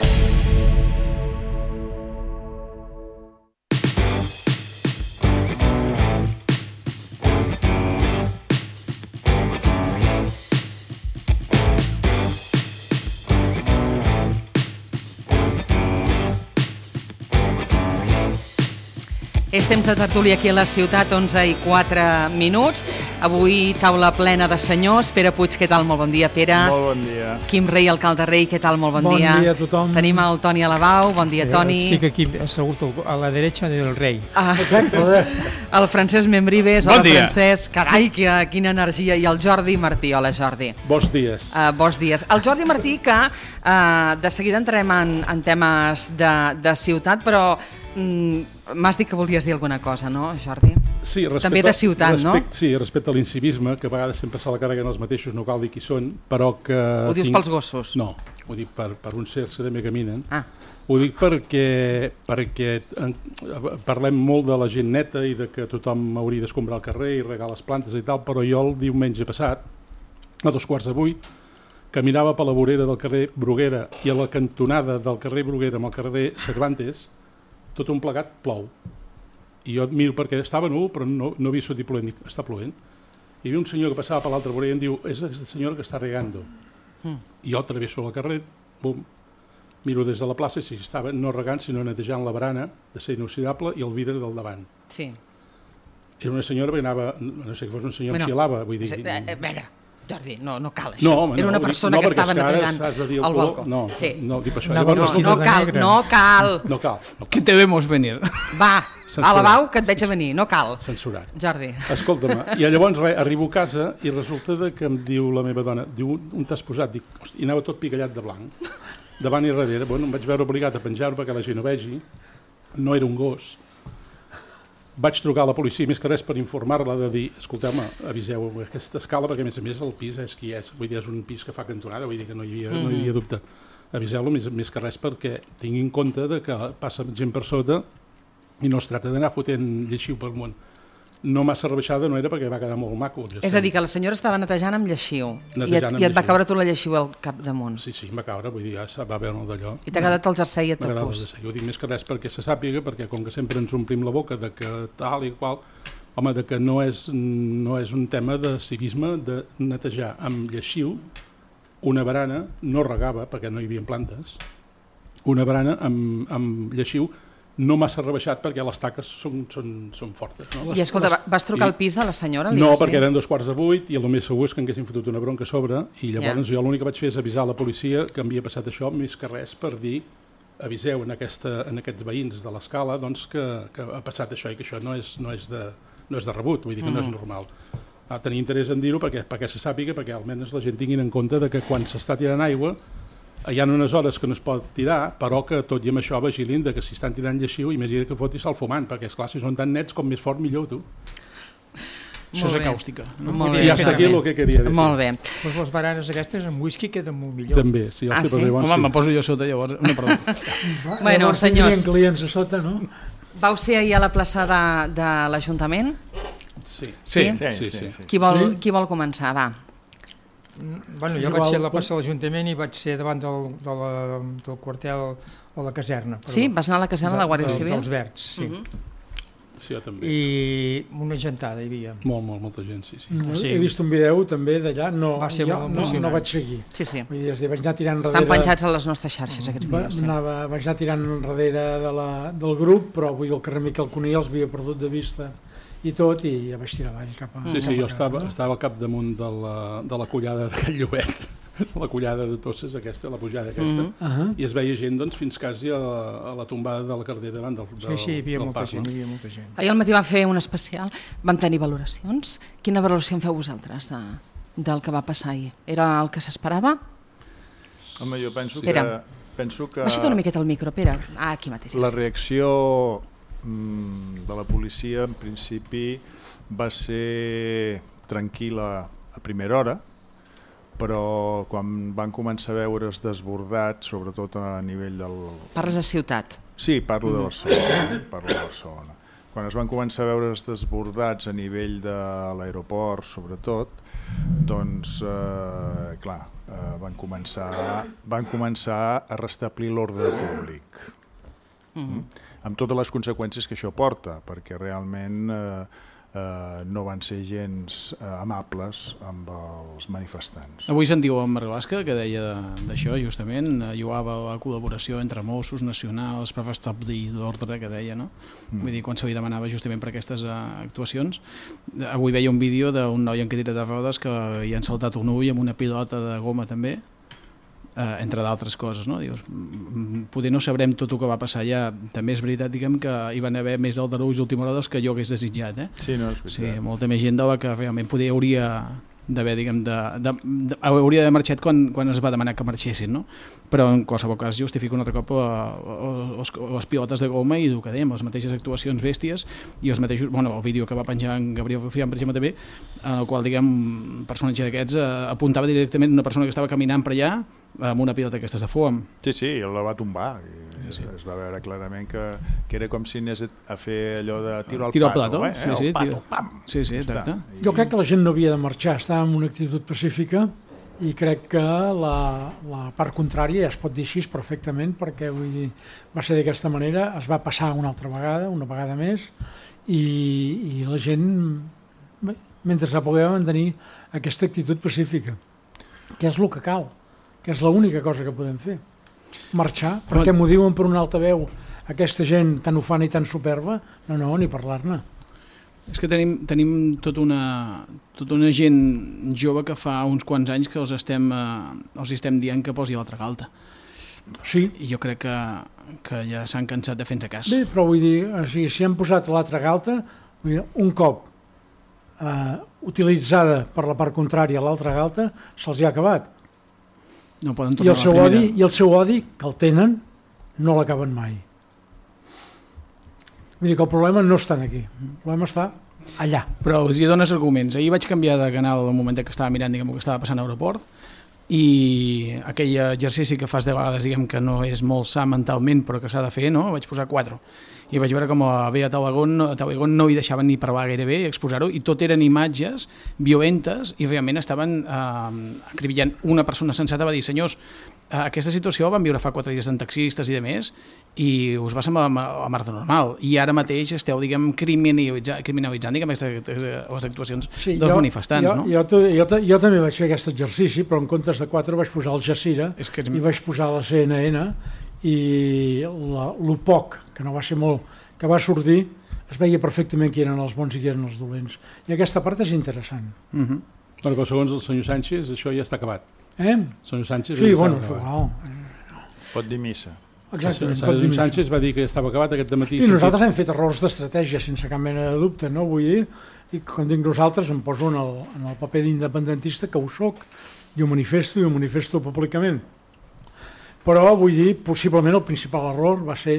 És temps de tertúlia aquí a la ciutat, onze i quatre minuts. Avui taula plena de senyors. Pere Puig, què tal? Molt bon dia, Pere. Molt bon dia. Quim Rei, alcalde Rei, què tal? Molt bon, bon dia. Bon dia a tothom. Tenim el Toni Alabau. Bon dia, Toni. Sí, que aquí assegut a la derecha del rei. Ah, el Francesc Membrives. Bon Hola, dia. Francesc. Carai, que, quina energia. I el Jordi Martí. Hola, Jordi. Bons dies. Uh, bons dies. El Jordi Martí, que uh, de seguida entrem en, en temes de, de ciutat, però mm, m'has dit que volies dir alguna cosa, no, Jordi? Sí, respecte, també de ciutat, respecte, no? Sí, respecte a l'incivisme, que a vegades sempre se la carreguen els mateixos, no cal dir qui són, però que... Ho dius tinc... pels gossos? No, ho dic per, per uns certs que també caminen. Ah. Ho dic perquè, perquè en, parlem molt de la gent neta i de que tothom hauria d'escombrar el carrer i regar les plantes i tal, però jo el diumenge passat, a dos quarts de vuit, caminava per la vorera del carrer Bruguera i a la cantonada del carrer Bruguera amb el carrer Cervantes, tot un plegat plou. I jo miro perquè estava nu, però no, no havia sortit plovent, dic, està plovent. Hi havia un senyor que passava per l'altra vorera i em diu, és aquesta senyora que està regando. Mm. I jo travesso el carrer, bum, miro des de la plaça i si estava no regant, sinó netejant la barana de ser inoxidable i el vidre del davant. Sí. Era una senyora que anava, no sé, que fos un senyor bueno, que xilava, vull dir... A veure, Jordi, no, no cal això. No, home, era una no, persona no, que estava és que netejant el, el balcó. No, sí. no, dic això. No, no, no, no cal, no cal. No cal. No cal. Que te vemos venir. Va, a la Bau que et veig a venir, no cal. Censurat. Jordi. Escolta'm, i llavors re, arribo a casa i resulta que em diu la meva dona, diu, on t'has posat? Dic, hosti, i anava tot picallat de blanc, davant i darrere. Bueno, em vaig veure obligat a penjar-ho perquè la gent ho vegi. No era un gos. Vaig trucar a la policia, més que res per informar-la de dir, escolteu-me, aviseu aquesta escala, perquè a més a més el pis és qui és, vull dir, és un pis que fa cantonada, vull dir que no hi havia, mm-hmm. no hi havia dubte. Aviseu-lo més, més que res perquè tingui en compte de que passa gent per sota i no es tracta d'anar fotent lleixiu pel món. No massa rebaixada no era perquè va quedar molt maco. Ja és a dir, que la senyora estava netejant amb lleixiu netejant i et, amb i et va lleixiu. caure tot la lleixiu al cap damunt. Sí, sí, em va caure, vull dir, ja va veure d'allò. I t'ha quedat el jersei a topus. Ho dic més que res perquè se sàpiga, perquè com que sempre ens omplim la boca de que tal i qual, home, de que no és, no és un tema de civisme de netejar amb lleixiu una barana, no regava perquè no hi havia plantes, una barana amb, amb lleixiu no massa rebaixat perquè les taques són, són, són fortes. No? I escolta, vas trucar al pis de la senyora? No, perquè eren dos quarts de vuit i el més segur és que haguessin fotut una bronca a sobre i llavors yeah. jo l'únic que vaig fer és avisar la policia que havia passat això més que res per dir aviseu en, aquesta, en aquests veïns de l'escala doncs, que, que ha passat això i que això no és, no és, de, no és de rebut, vull dir que mm. no és normal. Ah, tenia interès en dir-ho perquè, perquè se sàpiga, perquè almenys la gent tinguin en compte de que quan s'està tirant aigua hi ha unes hores que no es pot tirar, però que tot i amb això vigilin de que si estan tirant lleixiu, imagina que fotis el fumant, perquè esclar, si són tan nets com més fort millor, tu. Això és acàustica. No? Molt I hasta aquí el que queria dir. Molt bé. Pues les baranes aquestes amb whisky queden molt millor. També, sí. Ah, sí? Home, sí. Me poso jo sota, llavors. No, perdó. Bueno, senyors. Clients a sota, no? Vau ser ahir a la plaça de, de l'Ajuntament? Sí. Sí? Sí, sí, sí, sí, sí. Qui, vol, sí? qui vol començar? Va. Bueno, jo vaig ser a la plaça de l'Ajuntament i vaig ser davant del, de la, del quartel o la caserna. Perdó. Sí? Vas anar a la caserna de la Guàrdia de, Civil? Dels Verds, sí. Uh -huh. Sí, jo també. I una gentada hi havia. Molt, molt, molta gent, sí. sí. No, sí. He vist un vídeo també d'allà, no, Va ser jo molt no, no vaig seguir. Sí, sí. Vull dir, vaig anar tirant Estan darrere... penjats a les nostres xarxes, aquests Va, vídeos. Sí. Anava, vaig anar tirant darrere de la, del grup, però vull dir, el carrer Miquel Cuní els havia perdut de vista i tot, i ja vaig tirar avall cap a... Sí, sí, cap jo a estava, casa, no? estava al capdamunt de la, de la collada d'aquest llobet, la collada de Tosses aquesta, la pujada aquesta, Mm -hmm. i es veia gent doncs, fins quasi a la, a la tombada de la Cardera davant del, del, sí, sí, hi havia del molta pas. gent, No? hi havia molta gent. Ahir al matí vam fer un especial, vam tenir valoracions. Quina valoració en feu vosaltres de, del que va passar ahir? Era el que s'esperava? Home, jo penso Pere. que... Penso que Baixa't una miqueta el micro, Pere. Ah, aquí mateix. la reacció mm, de la policia, en principi, va ser tranquil·la a primera hora, però quan van començar a veure's desbordats, sobretot a nivell del... Parles de ciutat. Sí, parlo de Mhm. Barcelona. Parlo de Barcelona. Quan es van començar a veure's desbordats a nivell de l'aeroport, sobretot, doncs, eh, clar, eh, van, començar, van començar a restablir l'ordre públic. Mhm. Amb totes les conseqüències que això porta, perquè realment eh, eh, no van ser gens eh, amables amb els manifestants. Avui sentiu en Margalosca, que deia d'això, justament, eh, lloava la col·laboració entre Mossos Nacionals per restablir l'ordre, que deia, no? Mm. Vull dir, quan se li demanava justament per aquestes uh, actuacions. Avui veia un vídeo d'un noi en cadira de rodes que hi han saltat un ull amb una pilota de goma també, Uh, entre d'altres coses, no? Dius, poder no sabrem tot el que va passar allà. També és veritat, diguem, que hi van haver més aldarulls d'última hora dels que jo hagués desitjat, eh? Sí, no, és veritat. Sí, molta més gent de la que realment poder hauria d'haver, diguem, de, de, de, hauria d'haver marxat quan, quan es va demanar que marxessin, no? Però en qualsevol cas justifico un altre cop uh, les, les pilotes de goma i el que dèiem, les mateixes actuacions bèsties i els mateixos, bueno, el vídeo que va penjar en Gabriel Rufián, per exemple, també, en el qual, diguem, un personatge d'aquests uh, apuntava directament una persona que estava caminant per allà amb una pilota d'aquestes de foam. Sí, sí, la va tombar. I sí, sí. Es va veure clarament que, que era com si anés a fer allò de tiro al tiro pato. Tiro al eh? plato, sí, sí, pato, tiro. pam. Sí, sí, exacte. Jo crec que la gent no havia de marxar, estava en una actitud pacífica i crec que la, la part contrària ja es pot dir així perfectament, perquè vull dir, va ser d'aquesta manera, es va passar una altra vegada, una vegada més, i, i la gent, bé, mentre se pogués mantenir aquesta actitud pacífica, que és el que cal, que és l'única cosa que podem fer. Marxar, perquè m'ho diuen per un altaveu, aquesta gent tan ufana i tan superba, no, no, ni parlar-ne. És que tenim, tenim tota una, tota una gent jove que fa uns quants anys que els estem, eh, els estem dient que posi l'altra galta. Sí. I jo crec que, que ja s'han cansat de fer-nos cas. Bé, però vull dir, o sigui, si han posat l'altra galta, vull dir, un cop eh, utilitzada per la part contrària l'altra galta, se'ls ha acabat. No poden I tornar el seu a la primera. odi, i el seu odi, que el tenen, no l'acaben mai. Vull dir que el problema no està aquí, el problema està allà. Però els hi dones arguments. Ahir vaig canviar de canal al moment que estava mirant, diguem, el que estava passant a l'aeroport, i aquell exercici que fas de vegades, diguem, que no és molt sa mentalment, però que s'ha de fer, no? Vaig posar quatre. I vaig veure com a Bea Talagón, a Talagón no hi deixaven ni parlar gairebé i exposar-ho, i tot eren imatges violentes i realment estaven eh, acribillant. Una persona sensata va dir, senyors, eh, aquesta situació van viure fa quatre dies en taxistes i de més i us va semblar a mar de normal, i ara mateix esteu, diguem, criminalitzant, criminalitzant diguem, les actuacions Sí, dels jo, manifestants, jo, no? Jo, jo, jo, jo també vaig fer aquest exercici, però en comptes de quatre vaig posar el Jacira és que... i vaig posar la C N N, i la, lo poc, que no va ser molt, que va sortir, es veia perfectament qui eren els bons i qui eren els dolents. I aquesta part és interessant. Uh -huh. Però segons el senyor Sánchez, això ja està acabat. Eh? El senyor Sánchez sí, ja bueno, està acabat. igual. Pot dir missa. Exactament, el pot dir senyor missa. Sánchez va dir que ja estava acabat aquest dematí. I nosaltres hem fet errors d'estratègia, sense cap mena de dubte, no? Vull dir, i com dic nosaltres, em poso en el, en el paper d'independentista, que ho soc, i ho manifesto, i ho manifesto públicament. Però vull dir, possiblement el principal error va ser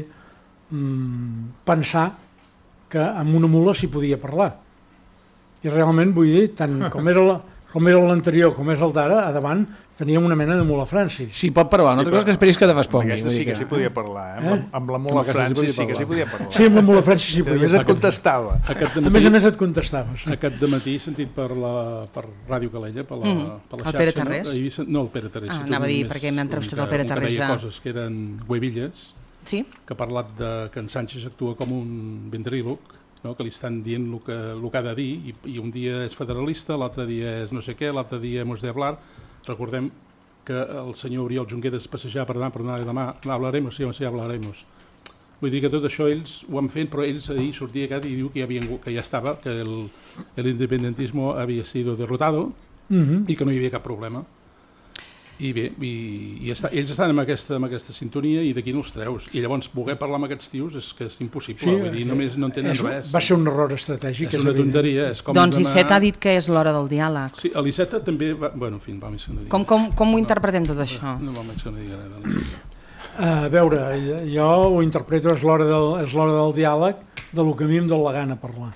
mm, pensar que amb una mula s'hi podia parlar. I realment, vull dir, tant com era la, com era l'anterior, com és el d'ara, a davant teníem una mena de mula Francis. Sí, pot parlar, una altra cosa que esperis que te respongui. Aquesta sí que s'hi podia parlar, eh? Amb, amb la mula Francis sí que s'hi podia parlar. Sí, amb la mula Francis s'hi podia parlar. A més et contestava. A més a més et contestaves. Aquest dematí sentit per, la, per Ràdio Calella, per la, Mm. per la El xarxa. Pere Tarrés? No, Ahir, no el Pere Tarrés. Ah, sí, anava a dir, només perquè m'ha entrevistat un el Pere que- Tarrés un que deia de- coses que eren huevilles, sí? que ha parlat de que en Sánchez actua com un ventríloc, no? Que li estan dient el que, el que ha de dir, i, i un dia és federalista, l'altre dia és no sé què, l'altre dia hemos de hablar. Recordem que el senyor Oriol Junqueras passejava per anar, per anar demà, hablaremos, sí, sí, hablaremos. Vull dir que tot això ells ho han fet, però ells ahir sortia cada i diu que ja, havien, que ja estava, que el, el independentismo havia sido derrotado Mhm. i que no hi havia cap problema. I bé, i, i està, ells estan en aquesta, en aquesta sintonia i d'aquí no els treus. I llavors poder parlar amb aquests tios és que és impossible. Sí, vull dir, sí. Només no entenen és, res. Va ser un error estratègic. És una tonteria. És com doncs demanar... Iceta ha dit que és l'hora del diàleg. Sí, l'Iceta també va... Bueno, en fi, va més que no digui. Com, com, com ho interpretem tot això? No, no va més que no digui res de l'Iceta. A veure, jo ho interpreto, és l'hora del, és l'hora del diàleg, de lo que a mi em dóna la gana parlar.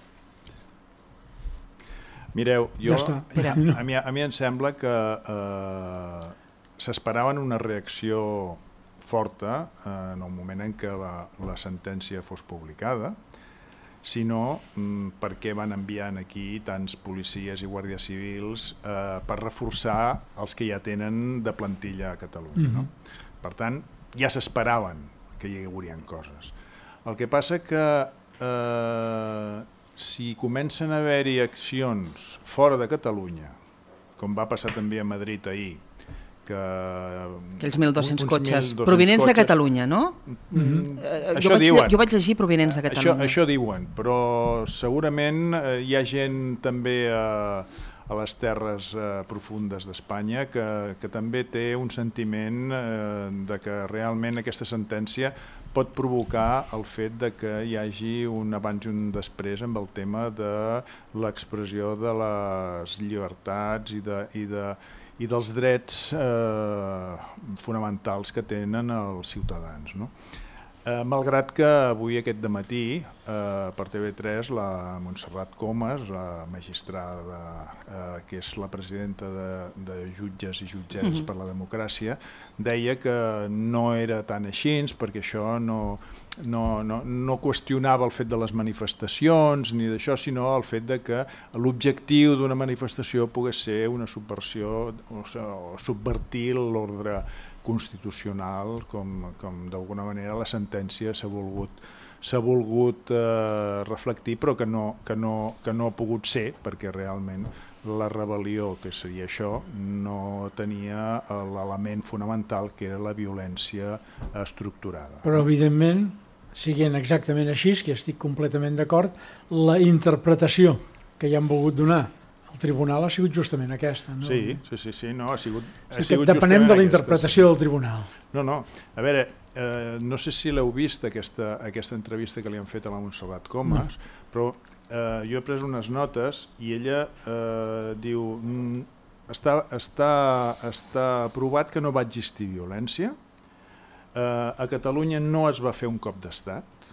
Mireu, jo, ja a, mi, a mi em sembla que eh, s'esperaven una reacció forta eh, en el moment en què la, la sentència fos publicada, sinó mm, perquè van enviant aquí tants policies i guàrdies civils eh, per reforçar els que ja tenen de plantilla a Catalunya. Mm-hmm. No? Per tant, ja s'esperaven que hi haurien coses. El que passa que eh, si comencen a haver-hi accions fora de Catalunya, com va passar també a Madrid ahir, que... Aquells mil dos-cents cotxes provinents cotxes, de Catalunya, no? Mm-hmm. eh, això jo, vaig, diuen. Jo vaig llegir provinents de Catalunya. Això, això diuen, però segurament eh, hi ha gent també a... Eh, a les terres eh, profundes d'Espanya, que, que també té un sentiment eh, de que realment aquesta sentència pot provocar el fet de que hi hagi un abans i un després amb el tema de l'expressió de les llibertats i, de, i, de, i dels drets eh, fonamentals que tenen els ciutadans, no? Eh, malgrat que avui aquest dematí eh, per T V tres la Montserrat Comas, la magistrada eh, que és la presidenta de, de jutges i jutgeses mm-hmm. per la democràcia, deia que no era tan així, perquè això no, no, no, no qüestionava el fet de les manifestacions ni d'això, sinó el fet de que l'objectiu d'una manifestació pogués ser una subversió o, o subvertir l'ordre constitucional, com, com d'alguna manera la sentència s'ha volgut, s'ha volgut eh, reflectir, però que no, que, no, que no ha pogut ser, perquè realment la rebel·lió, que seria això, no tenia l'element fonamental que era la violència estructurada. Però evidentment, siguent exactament així, que estic completament d'acord, la interpretació que hi han volgut donar el tribunal ha sigut justament aquesta. No? Sí, sí, sí, sí, no, ha sigut, ha sí, sigut depenem de la interpretació aquesta, del tribunal. No, no, a veure, eh, no sé si l'heu vist aquesta, aquesta entrevista que li han fet a la Montserrat Comas, no. però eh, jo he pres unes notes i ella eh, diu mm, està, està, està provat que no va existir violència, eh, a Catalunya no es va fer un cop d'estat,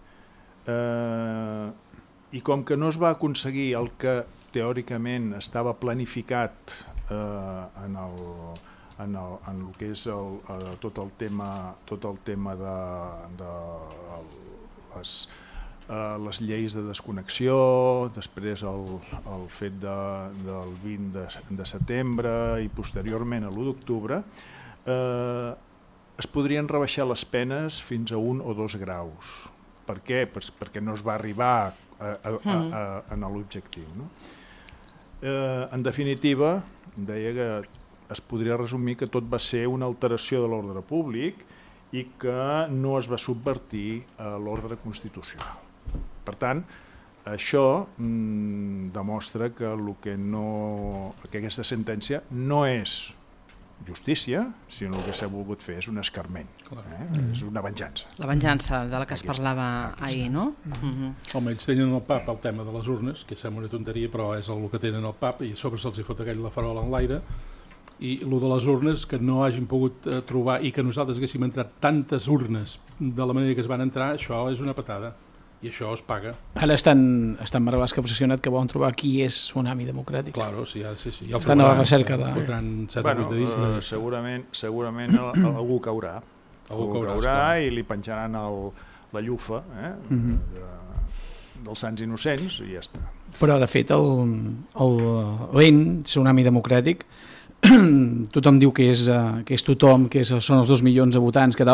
eh, i com que no es va aconseguir el que teòricament estava planificat eh, en, el, en, el, en el que és el, eh, tot el tema, tot el tema de, de les, eh, les lleis de desconnexió, després el, el fet de, del vint de, de setembre i posteriorment a l'u d'octubre, eh, es podrien rebaixar les penes fins a un o dos graus. Per què? Pues perquè no es va arribar a, a, a, a, a l'objectiu, no? Eh, en definitiva, deia que es podria resumir que tot va ser una alteració de l'ordre públic i que no es va subvertir a l'ordre constitucional. Per tant, això mm, demostra que, el que, no, que aquesta sentència no és justícia, sinó el que s'ha volgut fer és un escarment, eh? mm. és una venjança. La venjança de la que es Aquesta, parlava aquesta. ahir, no? Mm -hmm. Home, ells tenen el pap el tema de les urnes, que sembla una tonteria, però és el que tenen el pap, i a sobre se'ls hi fot aquell la farola en l'aire, i el de les urnes, que no hagin pogut eh, trobar, i que nosaltres haguéssim entrat tantes urnes de la manera que es van entrar, això és una patada. I això es paga. Ara estan, estan marvelats que ha posicionat que volen trobar qui és Tsunami Democràtic. Claro, sí, sí, sí. Estan a la recerca de... Bueno, uh, segurament, segurament algú caurà. Algú, algú caurà, caurà i li penjaran el, la llufa eh, mm-hmm. de, dels sants innocents i ja està. Però, de fet, l'E N, Tsunami Democràtic, tothom diu que és, uh, que és tothom, que és, són els dos milions de votants, que tal,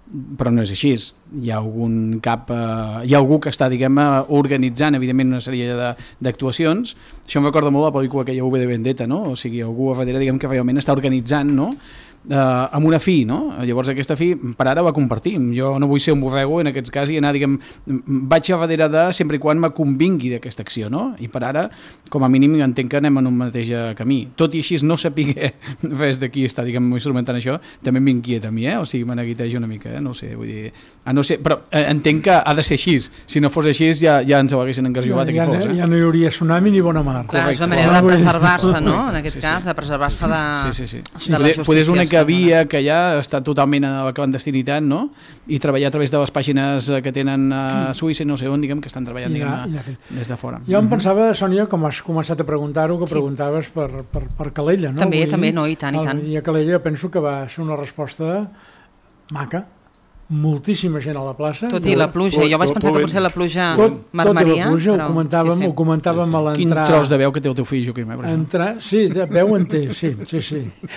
però no és així. Hi ha algun cap, eh, hi ha algú que està, diguem, organitzant, evidentment, una sèrie d'actuacions. Això em recorda molt la pel·lícula aquella V de Vendetta, no? O sigui, algú a darrere, diguem, que realment està organitzant, no? Eh, amb una fi, no? Llavors aquesta fi per ara la compartim. Jo no vull ser un borrego en aquest cas i anar, diguem, vaig a darrere de sempre i quan me convingui d'aquesta acció, no? I per ara, com a mínim, entenc que anem en un mateix camí. Tot i així no sapiguer res d'aquí està, diguem, instrumentant això, també m'inquieta a mi, eh? O sigui, me neguiteja una mica, eh? No ho sé, vull dir... Ah, no sé, però eh, entenc que ha de ser així. Si no fos així ja, ja ens ho haguessin engarjolat ja, aquí ja, fos, eh? Ja no hi hauria tsunami ni bona mar. Clar, és una manera de preservar-se, no? En aquest sí, cas, sí. de preservar-se de, sí, sí, sí. de la justícia. Poder és una que via que ja està totalment a la clandestinitat, no? I treballar a través de les pàgines que tenen a Suïssa i no sé on, diguem, que estan treballant diguem, ja, ja. des de fora. Jo em pensava, Sònia, com has començat a preguntar-ho, que sí. preguntaves per, per, per Calella, no? També, Vull també, dir, no, i tant, i tant. I a Calella penso que va ser una resposta maca. Moltíssima gent a la plaça. Tot i la pluja, tot, jo vaig pensar que potser la pluja marmaria. Tot i la pluja, però... ho comentàvem, sí, sí. Ho comentàvem sí, sí. a l'entrar... Quin tros de veu que té el teu fill, Joaquim, eh? Entrar... Sí, veu en té, sí, sí, sí.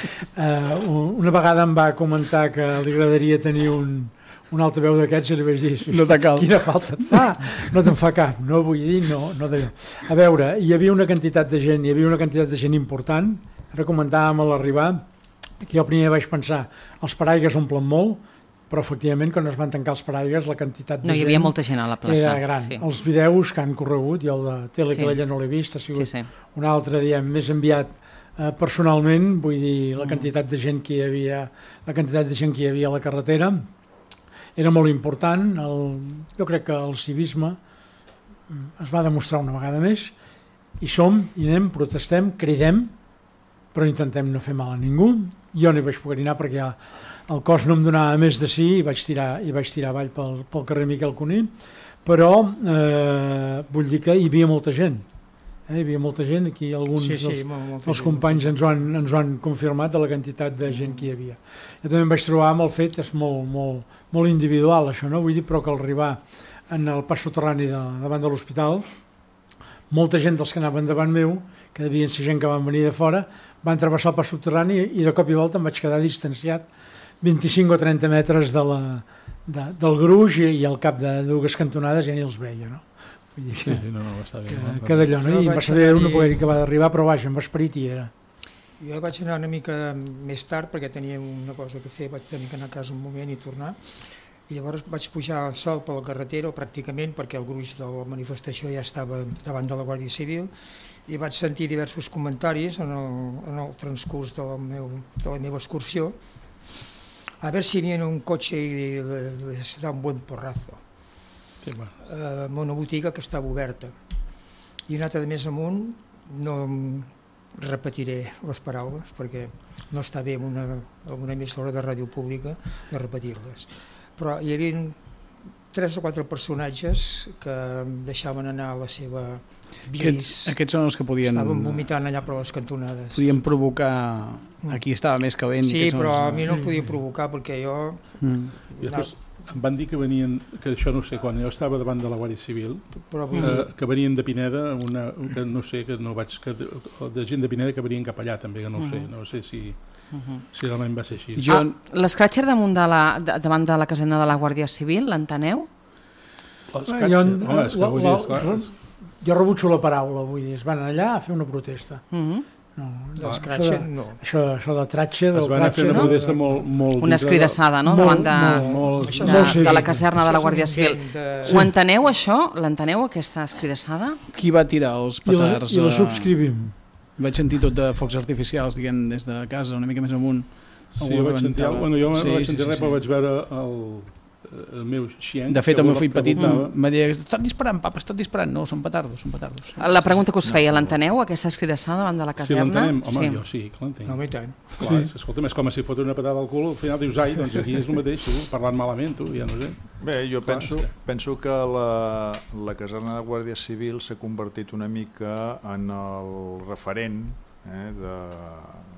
Uh, una vegada em va comentar que li agradaria tenir un, un altaveu d'aquests i li vaig dir, no cal. Quina falta et fa? No te'n fa cap, no vull dir, no, no d'allò. A veure, hi havia una quantitat de gent, hi havia una quantitat de gent important, ara comentàvem a l'arribar, que jo primer vaig pensar, els paraigues omplen molt, però efectivament quan es van tancar els paraigues la quantitat de no, gent... No, hi havia molta gent a la plaça. Era gran. Sí. Els videus que han corregut, jo el de Tele Calella sí. no l'he vist, ha sigut sí, sí. un altre dia més enviat eh, personalment, vull dir, la quantitat de gent que hi havia, la quantitat de gent que hi havia a la carretera era molt important. El, jo crec que el civisme es va demostrar una vegada més, i som, i anem, protestem, cridem, però intentem no fer mal a ningú. Jo no hi vaig poder anar perquè ja el cos no em donava més de sí i vaig tirar, i vaig tirar avall pel, pel carrer Miquel Cuní, però eh, vull dir que hi havia molta gent. Eh? Hi havia molta gent, aquí alguns sí, sí, dels, molt, dels companys ens ho, han, ens ho han confirmat de la quantitat de gent que hi havia. Jo també em vaig trobar amb el fet, és molt, molt, molt individual això, no? Vull dir, però que al arribar en el pas soterrani de, davant de l'hospital, molta gent dels que anaven davant meu, que devien ser gent que van venir de fora, van travessar el pas subterrani i de cop i volta em vaig quedar distanciat vint-i-cinc o trenta metres de la, de, del gruix i, i al cap de dues cantonades ja ni els veia, no? Vull dir que, sí, sí, no, no, està bé, que, no? que d'allò, no? I em va saber no poder dir que va d'arribar, però vaja, amb esperit hi era. Jo vaig anar una mica més tard perquè tenia una cosa que fer, vaig tenir que anar a casa un moment i tornar. I llavors vaig pujar sol per la carretera, pràcticament, perquè el gruix de la manifestació ja estava davant de la Guàrdia Civil, i vaig sentir diversos comentaris en el, en el transcurs de la, meu, de la meva excursió, a ver si viene un cotxe i les da un buen porrazo. Sí, bueno. uh, amb una botiga que estava oberta. I una altra de més amunt, no repetiré les paraules perquè no està bé en una, una emissora de ràdio pública de repetir-les. Però hi havia tres o quatre personatges que deixaven anar la seva bilis. Aquests, aquests són els que podien... Estaven vomitant allà per les cantonades. Podien provocar... Aquí estava més calent. Sí, però els... a mi no em podia provocar perquè jo... Mm. I després em van dir que venien, que això no sé, quan jo estava davant de la Guàrdia Civil, però, que, que venien de Pineda, una, que no sé, que no vaig... Que, de gent de Pineda que venien cap allà també, que no ho sé, no sé si... Uh-huh. Si realment va ser així. Jo... Ah, l'escràtxer damunt de la, de, davant de la casena de la Guàrdia Civil, l'enteneu? L'escràtxer? Jo, home, és que vull dir, esclar, jo rebutjo la paraula, vull dir, es van allà a fer una protesta. Uh-huh. No, no, això, de, no. Això, això de tratxa, del es van tratxa, fer una protesta no? molt, molt... Una escridassada, no?, davant de, molt, molt, de, de, de, de la caserna de la Guàrdia Civil. De... Ho enteneu, això? L'enteneu, aquesta escridassada? Qui va tirar els petards? I la, i la subscrivim. Vaig sentir tot de focs artificials, diguem, des de casa, una mica més amunt. Sí, jo vaig sentir, bueno, jo sí, no vaig sentir sí, res, sí, però sí. Vaig veure el, el meu xienc. De fet, el meu fill petit m'ha dit, estan disparant, papa, estan disparant. No, són petardos, són petardos. La pregunta que us feia, l'enteneu, aquesta escridassada davant de la caserna? Si l'entenem, home, sí. Jo sí que l'entenc. No, i tant. Clar, sí. Escolta'm, és com si fot una patada al cul, al final dius, ai, doncs aquí és el mateix, tu, parlant malament, tu, ja no sé. Bé, jo Clar, penso, sí. penso que la, la caserna de Guàrdia Civil s'ha convertit una mica en el referent eh, de,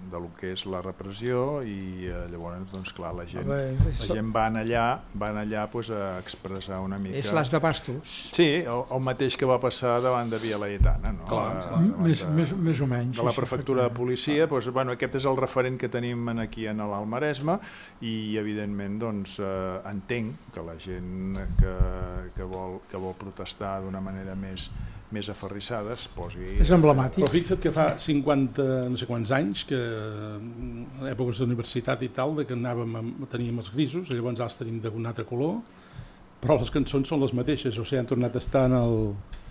de lo que és la repressió i eh, llavors, doncs clar, la gent, Bé, la so... gent van allà, van allà pues, a expressar una mica... És l'as de bastos. Sí, el, el mateix que va passar davant de Via Laietana, no? Clar, a, clar. Més, de, més, més o menys. De la prefectura de policia, doncs, bueno, aquest és el referent que tenim aquí en l'Alt Maresme i evidentment doncs, eh, entenc que la gent que, que, vol, que vol protestar d'una manera més més aferrissades, posi... És emblemàtic. Però fixa't que fa cinquanta, no sé quants anys, que en èpoques d'universitat i tal, de que anàvem a, teníem els grisos, i llavors els tenim d'un altre color, però les cançons són les mateixes, o sigui, han tornat a estar en el...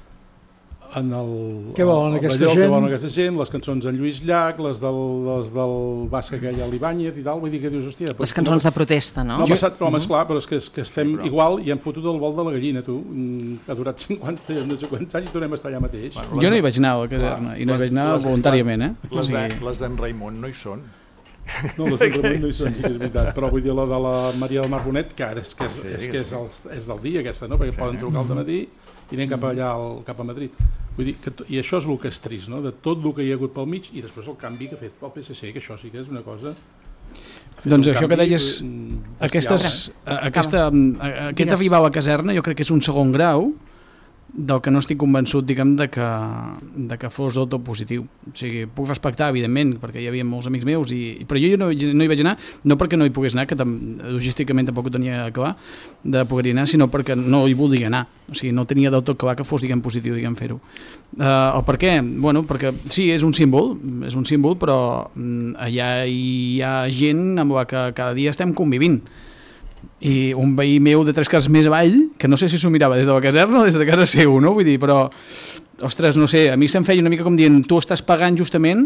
en el... Què volen aquesta balló, gent? Què volen aquesta gent, les cançons d'en Lluís Llach, les del, les del Basca que hi ha a l'Ibáñez i tal, vull dir que dius, hòstia... Les cançons no, de protesta, no? No ha passat, però, home, esclar, però és que, és que estem sí, igual i hem fotut el vol de la gallina, tu. Ha durat cinquanta, no sé quants anys i tornem a estar allà mateix. Bueno, jo no hi vaig anar a la caserna, i no hi vaig anar voluntàriament, eh? Les, les, les d'en Raimon no hi són. No, les d'en Raimon no hi són, sí que és veritat, però vull dir la de la Maria del Mar Bonet, que ara és, que és, és, que és, el, és del dia aquesta, no? Perquè sí, poden trucar al dematí i anem cap allà, al, cap a Madrid. Vull dir que, i això és el que és trist, no? De tot el que hi ha hagut pel mig i després el canvi que ha fet pel P S C, que això sí que és una cosa... Doncs això que deies, aquestes, aquesta, aquest arribar a la caserna jo crec que és un segon grau del que no estic convençut, diguem, de que, de que fos del tot positiu. O sigui, puc respectar, evidentment, perquè hi havia molts amics meus, i, però jo no, no hi vaig anar, no perquè no hi pogués anar, que tam, logísticament tampoc ho tenia clar de poder anar, sinó perquè no hi volia anar. O sigui, no tenia del tot clar que fos, diguem, positiu, diguem, fer-ho. Uh, el per què? Bueno, perquè sí, és un símbol, és un símbol, però allà hi ha gent amb la que cada dia estem convivint. I un veí meu de tres cases més avall, que no sé si s'ho mirava des de la caserna o des de casa seu, no? Vull dir, però, ostres, no sé, a mi se'm feia una mica com dient, tu estàs pagant justament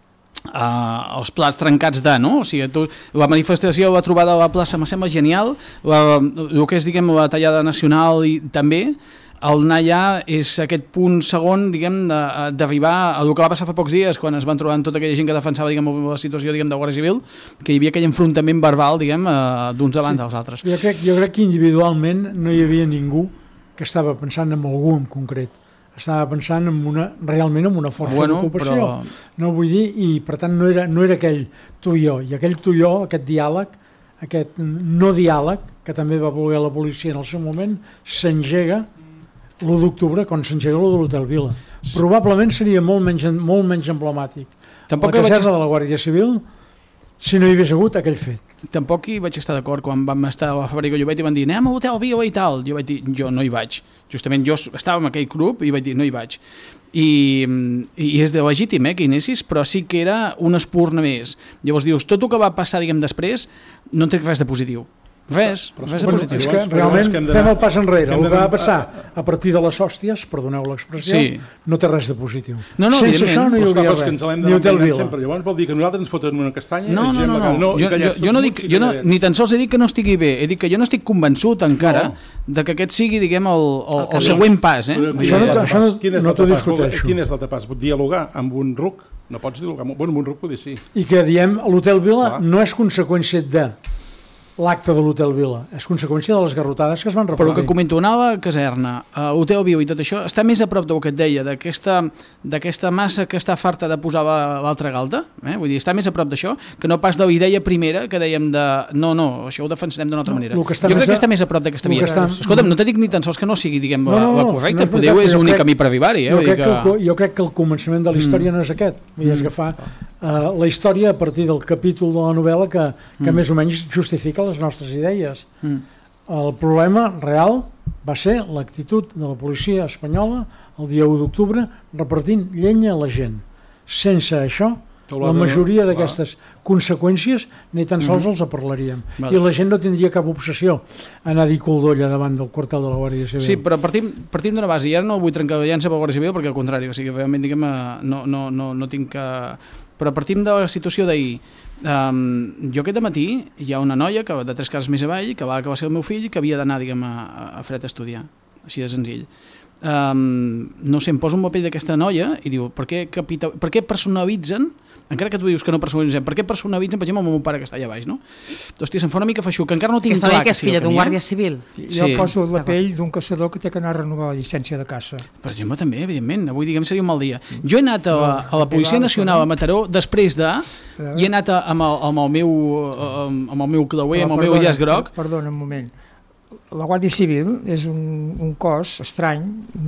uh, els plats trencats de, no? O sigui, tu, la manifestació, la trobada a la plaça me sembla genial, la, el que és, diguem, la tallada nacional i també, el anar allà és aquest punt segon, diguem, d'arribar a el que va passar fa pocs dies, quan es van trobar tota aquella gent que defensava, diguem, la situació, diguem, de Guàrdia Civil, que hi havia aquell enfrontament verbal, diguem, d'uns davant sí. dels altres. Jo crec, jo crec que individualment no hi havia ningú que estava pensant en algú en concret. Estava pensant en una, realment en una força bueno, d'ocupació. Però... No vull dir, i per tant no era, no era aquell tu i jo, i aquell tu i jo, aquest diàleg, aquest no diàleg, que també va voler la policia en el seu moment, s'engega l'u d'octubre, quan s'engega l'u de l'Hotel Vila. Probablement seria molt menys, molt menys emblemàtic. Tampoc la caserna vaig... de la Guàrdia Civil, si no hi hagués hagut aquell fet. Tampoc hi vaig estar d'acord quan vam estar a la Fàbrica Llobet i van dir anem a Hotel Vila i tal. Jo vaig dir, jo no hi vaig. Justament jo estava en aquell grup i vaig dir no hi vaig. I, i és de legítim eh, que hi anessis, però sí que era una espurna més. Llavors dius, tot el que va passar diguem després no en trec res de positiu. Res, però, res de bueno, positiu. És que realment fem el pas enrere. El que va passar a partir de les hòsties, perdoneu l'expressió, sí. no té res de positiu. No, no, sense això no hi hauria res. Ni Hotel Vila. Sempre. Llavors vol dir que nosaltres ens fotem una castanya no, i no, no, no. no jo, jo, jo no dic, jo no, ni tan sols he dit que no estigui bé, he dit que jo no estic convençut encara no. de que aquest sigui, diguem, el, el, el, el següent pas. Eh? Això no, això no, no t'ho discuteixo. Quin és l'altre pas? Dialogar amb un ruc? No pots dialogar amb un ruc, poder sí. I que diem, l'Hotel Vila no és conseqüència de l'acte de l'Hotel Vila, és conseqüència de les garrotades que es van repetir. Però que comento, anar a la caserna, a Hotel Vila i tot això, està més a prop del que et deia, d'aquesta massa que està farta de posar l'altra galta, eh? Vull dir, està més a prop d'això, que no pas de la idea primera que dèiem de no, no, això ho defensarem d'una altra manera. Jo crec que està més a prop d'aquesta via. Està... Escolta'm, no te dic ni tan sols que no sigui, diguem, no, no, la correcta, no, podeu és l'únic camí per arribar-hi. Eh? Jo, crec que... Que el, jo crec que el començament de la història mm. no és aquest, vull dir, és agafar uh, la història a partir del capítol de la novel·la que, que mm. més o menys justifica les nostres idees. Mm. El problema real va ser l'actitud de la policia espanyola el dia u d'octubre repartint llenya a la gent. Sense això, la majoria d'aquestes conseqüències ni tan sols mm. els parlaríem. Vale. I la gent no tindria cap obsessió a anar a dir coldolla davant del quartel de la Guàrdia Civil. Sí, però partim, partim d'una base. I ara no vull trencar llança per la Guàrdia Civil perquè al contrari, o sigui, realment diguem, no, no, no, no tinc que... Però partim de la situació d'ahir. Um, jo aquest matí hi ha una noia que de tres cases més avall que va acabar ser el meu fill que havia d'anar diguem, a, a Fred a estudiar, així de senzill. um, no sé, em poso un paper d'aquesta noia i diu, per què, capita... per què personalitzen, encara que tu dius que no personalitzen, per què personalitzen, per exemple, el meu pare que està allà baix, no? Hòstia, se'm fa una mica feixuc, que encara no tinc Aquesta clar noia que és filla d'un guàrdia civil. Jo sí. Poso la pell d'un caçador que té que anar a renovar la llicència de caça. Per exemple, també, evidentment, avui diguem seria un mal dia. Jo he anat a, a la Policia Nacional a Mataró després de... i he anat a, amb, el, amb el meu amb el meu clauer, amb el meu llaç groc. Perdona un moment. La Guàrdia Civil és un, un cos estrany,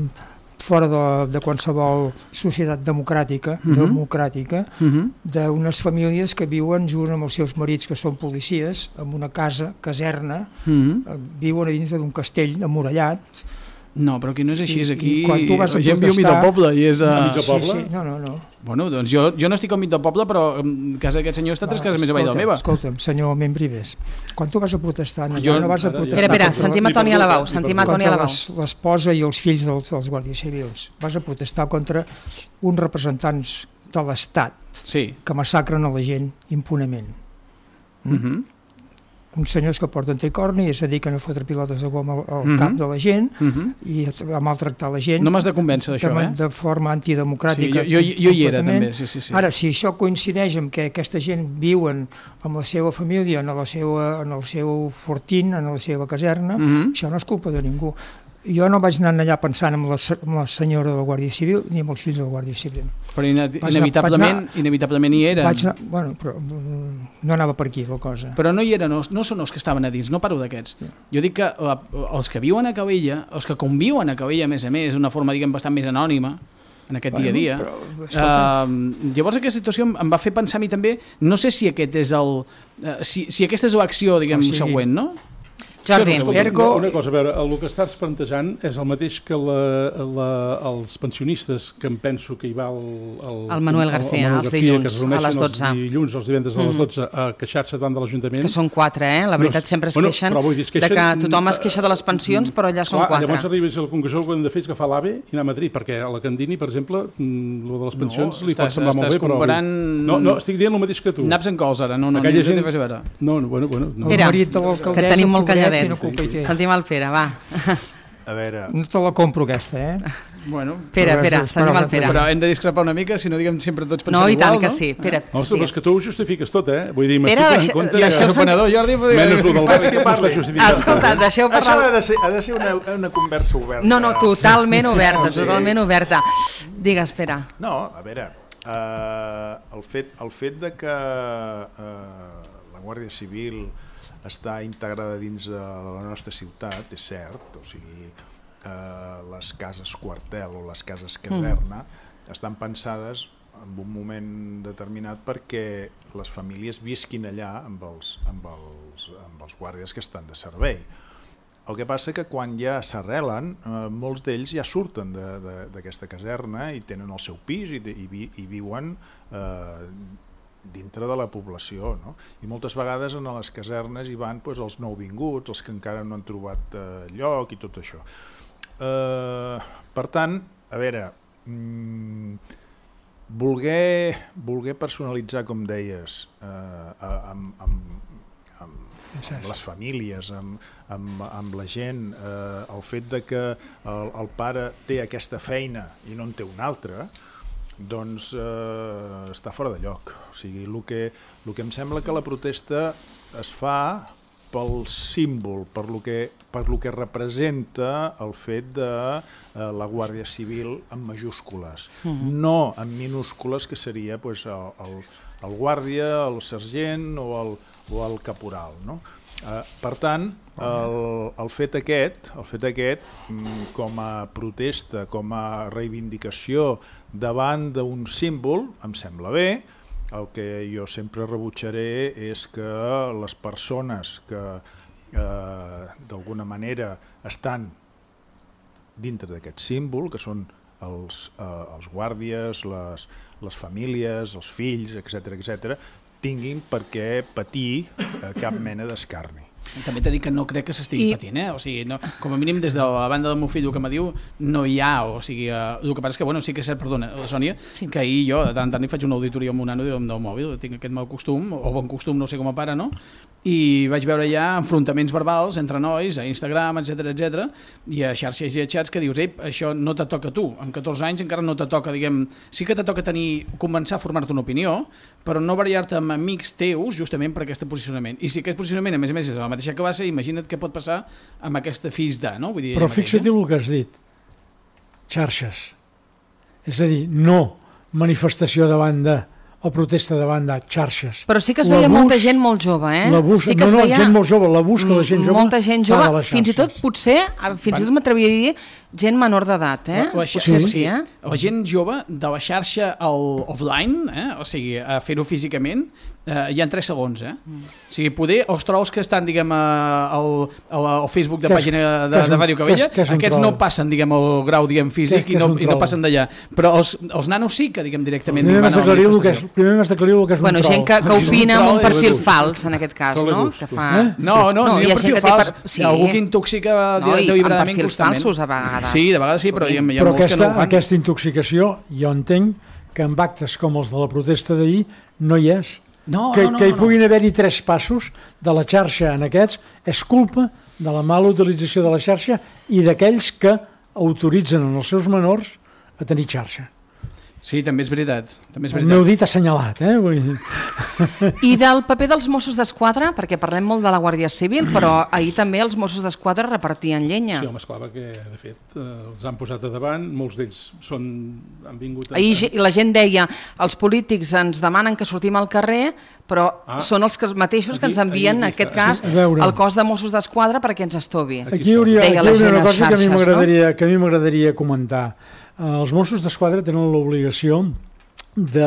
fora de, de qualsevol societat democràtica, uh-huh. democràtica, uh-huh. d'unes famílies que viuen junt amb els seus marits, que són policies, en una casa, caserna, uh-huh. viuen a dins d'un castell emmurallat. No, però aquí no és així, és aquí... I, i quan tu vas a gent viu mig del poble i és... A... Uh... Sí, sí, no, no, no. Bueno, doncs jo, jo no estic al mig del poble, però a casa d'aquest senyor està tres cases més avall de la meva. Escolta'm, senyor Membrives, quan tu vas a protestar, no, jo, no vas a protestar... Espera, espera, sentim a Toni Alabau, sentim a Toni Alabau. L'esposa i els fills dels, dels guàrdies civils. Vas a protestar contra uns representants de l'Estat sí. que massacren a la gent impunement. Mm? Mhm. Uns senyors que porten tricorni i es dediquen a fotre pilotes de goma al uh-huh. cap de la gent uh-huh. i a maltractar la gent. No m'has de convèncer d'això, de, eh? De forma antidemocràtica. Sí, jo, jo, jo hi era, també, sí, sí, sí. Ara, si això coincideix amb que aquesta gent viuen amb la seva família, en, la seva, en el seu fortín, en la seva caserna, uh-huh. això no és culpa de ningú. Jo no vaig anar allà pensant en la, en la senyora de la Guàrdia Civil ni amb els fills de la Guàrdia Civil. Però inevitablement, anar, inevitablement hi eren. Vaig anar, bueno, però no anava per aquí la cosa. Però no hi eren, no, no són els que estaven a dins, no parlo d'aquests. Sí. Jo dic que uh, els que viuen a Calella, els que conviuen a Calella, a més a més, d'una forma, diguem, bastant més anònima, en aquest bueno, dia a dia. Però, uh, llavors aquesta situació em va fer pensar a mi també, no sé si aquest és el... Uh, si, si aquesta és l'acció, diguem, oh, sí. següent, no? Jordi, escolta, Ergo... una cosa, a veure, el que estàs plantejant és el mateix que la, la, els pensionistes, que em penso que hi va el... El, el Manuel García, el, el els dilluns, a les dotze. Els dilluns, els divendres a les dotze, a queixar-se davant de l'Ajuntament. Que són quatre, eh? La veritat no, sempre es queixen bueno, dir, es queixen de que tothom es queixa de les pensions, però allà són clar, quatre. Llavors arribes al Congrés, el que hem de fer és agafar l'AVE i anar a Madrid, perquè a la Candini, per exemple, el de les pensions no, li pot semblar molt bé, però... Comparant... No, no, estic dient el mateix que tu. Naps en cols, ara, no, no, no, gent... a veure. No, no, bueno, bueno. No. Pere, que tenim molt calladet. Sentim el Pere, va. A veure... No te la compro aquesta, eh? Bueno, Pere, Pere, sentim el Pere. Però hem de discrepar una mica, si no diguem sempre tots pensem igual, no? No, i tant no? que sí. Pere, no, però és que tu ho justifiques tot, eh? Vull dir, Pere, m'estic en compte que... Deixeu sentir... Jordi, menys el del barri que parla justificat. Escolta, deixeu parlar... Això ha de ser, ha de ser una, una conversa oberta. No, no, totalment oberta, no, sí. totalment oberta. Digues, Pere. No, a veure, uh, el, fet, el fet de que uh, la Guàrdia Civil està integrada dins de la nostra ciutat, és cert, o sigui, eh, les cases quartel o les cases caserna mm. estan pensades en un moment determinat perquè les famílies visquin allà amb els, amb els, amb els guàrdies que estan de servei. El que passa que quan ja s'arrelen, eh, molts d'ells ja surten d'aquesta caserna i tenen el seu pis i, i, i viuen eh, dintre de la població, no? I moltes vegades en les casernes hi van doncs, els nouvinguts, els que encara no han trobat eh, lloc i tot això. Eh, per tant, a veure, mm, voler, voler personalitzar, com deies, eh, amb, amb, amb les famílies, amb, amb, amb la gent, eh, el fet de que el, el pare té aquesta feina i no en té una altra, doncs eh, està fora de lloc. O sigui, el que, el que em sembla que la protesta es fa pel símbol, per lo que, per lo que representa el fet de eh, la Guàrdia Civil en majúscules, mm-hmm. no en minúscules, que seria pues, el, el, el guàrdia, el sergent o el, o el caporal, no? Eh, per tant, el, el fet aquest, el fet aquest com a protesta, com a reivindicació davant d'un símbol, em sembla bé. El que jo sempre rebutjaré és que les persones que eh, d'alguna manera estan dintre d'aquest símbol, que són els, eh, els guàrdies, les, les famílies, els fills, etcètera, etcètera, tinguin per què patir eh, cap mena d'escarni. També t'he dit que no crec que s'estigui I... patint, eh? O sigui, no, com a mínim des de la banda del meu fill, el que me diu, no hi ha, o sigui, uh, el que passa és que, bueno, sí que és cert, perdona, Sònia, sí. que ahir jo, de tant en tant, hi faig una auditoria amb un nano del mòbil, tinc aquest mal costum, o bon costum, no sé com a pare, no? I vaig veure ja enfrontaments verbals entre nois, a Instagram, etcètera, etcètera, i a xarxes i a xats que dius, ei, això no te toca a tu, amb catorze anys encara no te toca, diguem, sí que te toca tenir, començar a formar-te una opinió, però no barallar-te amb amics teus justament per aquest posicionament. I si aquest posicionament, a més a més, és la mateixa que va ser, imagina't què pot passar amb aquesta fills de, no? Vull dir, però fixa't el que has dit, xarxes, és a dir, no manifestació davant de, o protesta davant de xarxes. Però sí que es veia molta gent molt jove, eh? Sí que no, es no, veia gent molt jove, l'abús que la gent jove molta gent jove, fins i tot, potser, fins i tot m'atreviria a dir, gent menor d'edat, eh? La, la potser sí, sí, eh? La gent jove de la xarxa al offline, eh? O sigui, a fer-ho físicament, eh, hi ha tres segons, eh? Mm. O sigui, poder, els trolls que estan, diguem, al, al, al Facebook de pàgina de, de Ràdio Cabella, aquests no passen, diguem, el grau, diguem, físic i no, i no passen d'allà. Però els, els nanos sí que, diguem, directament primer van a la manifestació. Primer m'has d'aclarir el que és un bueno, troll. Gent que, que opina amb un perfil fals, en aquest cas, no? Que fa... Eh? No, no, no, no hi ha perfil fals. Per... Sí. Algú que intoxica no, deliberadament perfils falsos, a vegades. Sí, de vegades sí, però hi ha, hi ha però molts aquesta, que no ho fan. Aquesta intoxicació, jo entenc que en actes com els de la protesta d'ahir no hi és. No, que, no, no, que hi no, puguin no. haver-hi tres passos de la xarxa en aquests és culpa de la mala utilització de la xarxa i d'aquells que autoritzen els seus menors a tenir xarxa. Sí, també és veritat. També és veritat. El meu dit assenyalat, eh? Vull dir. I del paper dels Mossos d'Esquadra, perquè parlem molt de la Guàrdia Civil, però ahir també els Mossos d'Esquadra repartien llenya. Sí, home, esclar, que de fet eh, els han posat a davant, molts d'ells són, han vingut... A... Ahir la gent deia, els polítics ens demanen que sortim al carrer, però ah, són els que, mateixos aquí, que ens envien, en aquest cas, sí, el cos de Mossos d'Esquadra perquè ens estovi. Aquí hi hauria, aquí hi hauria una cosa xarxes, que a mi m'agradaria no? que a mi m'agradaria comentar. Els Mossos d'Esquadra tenen l'obligació de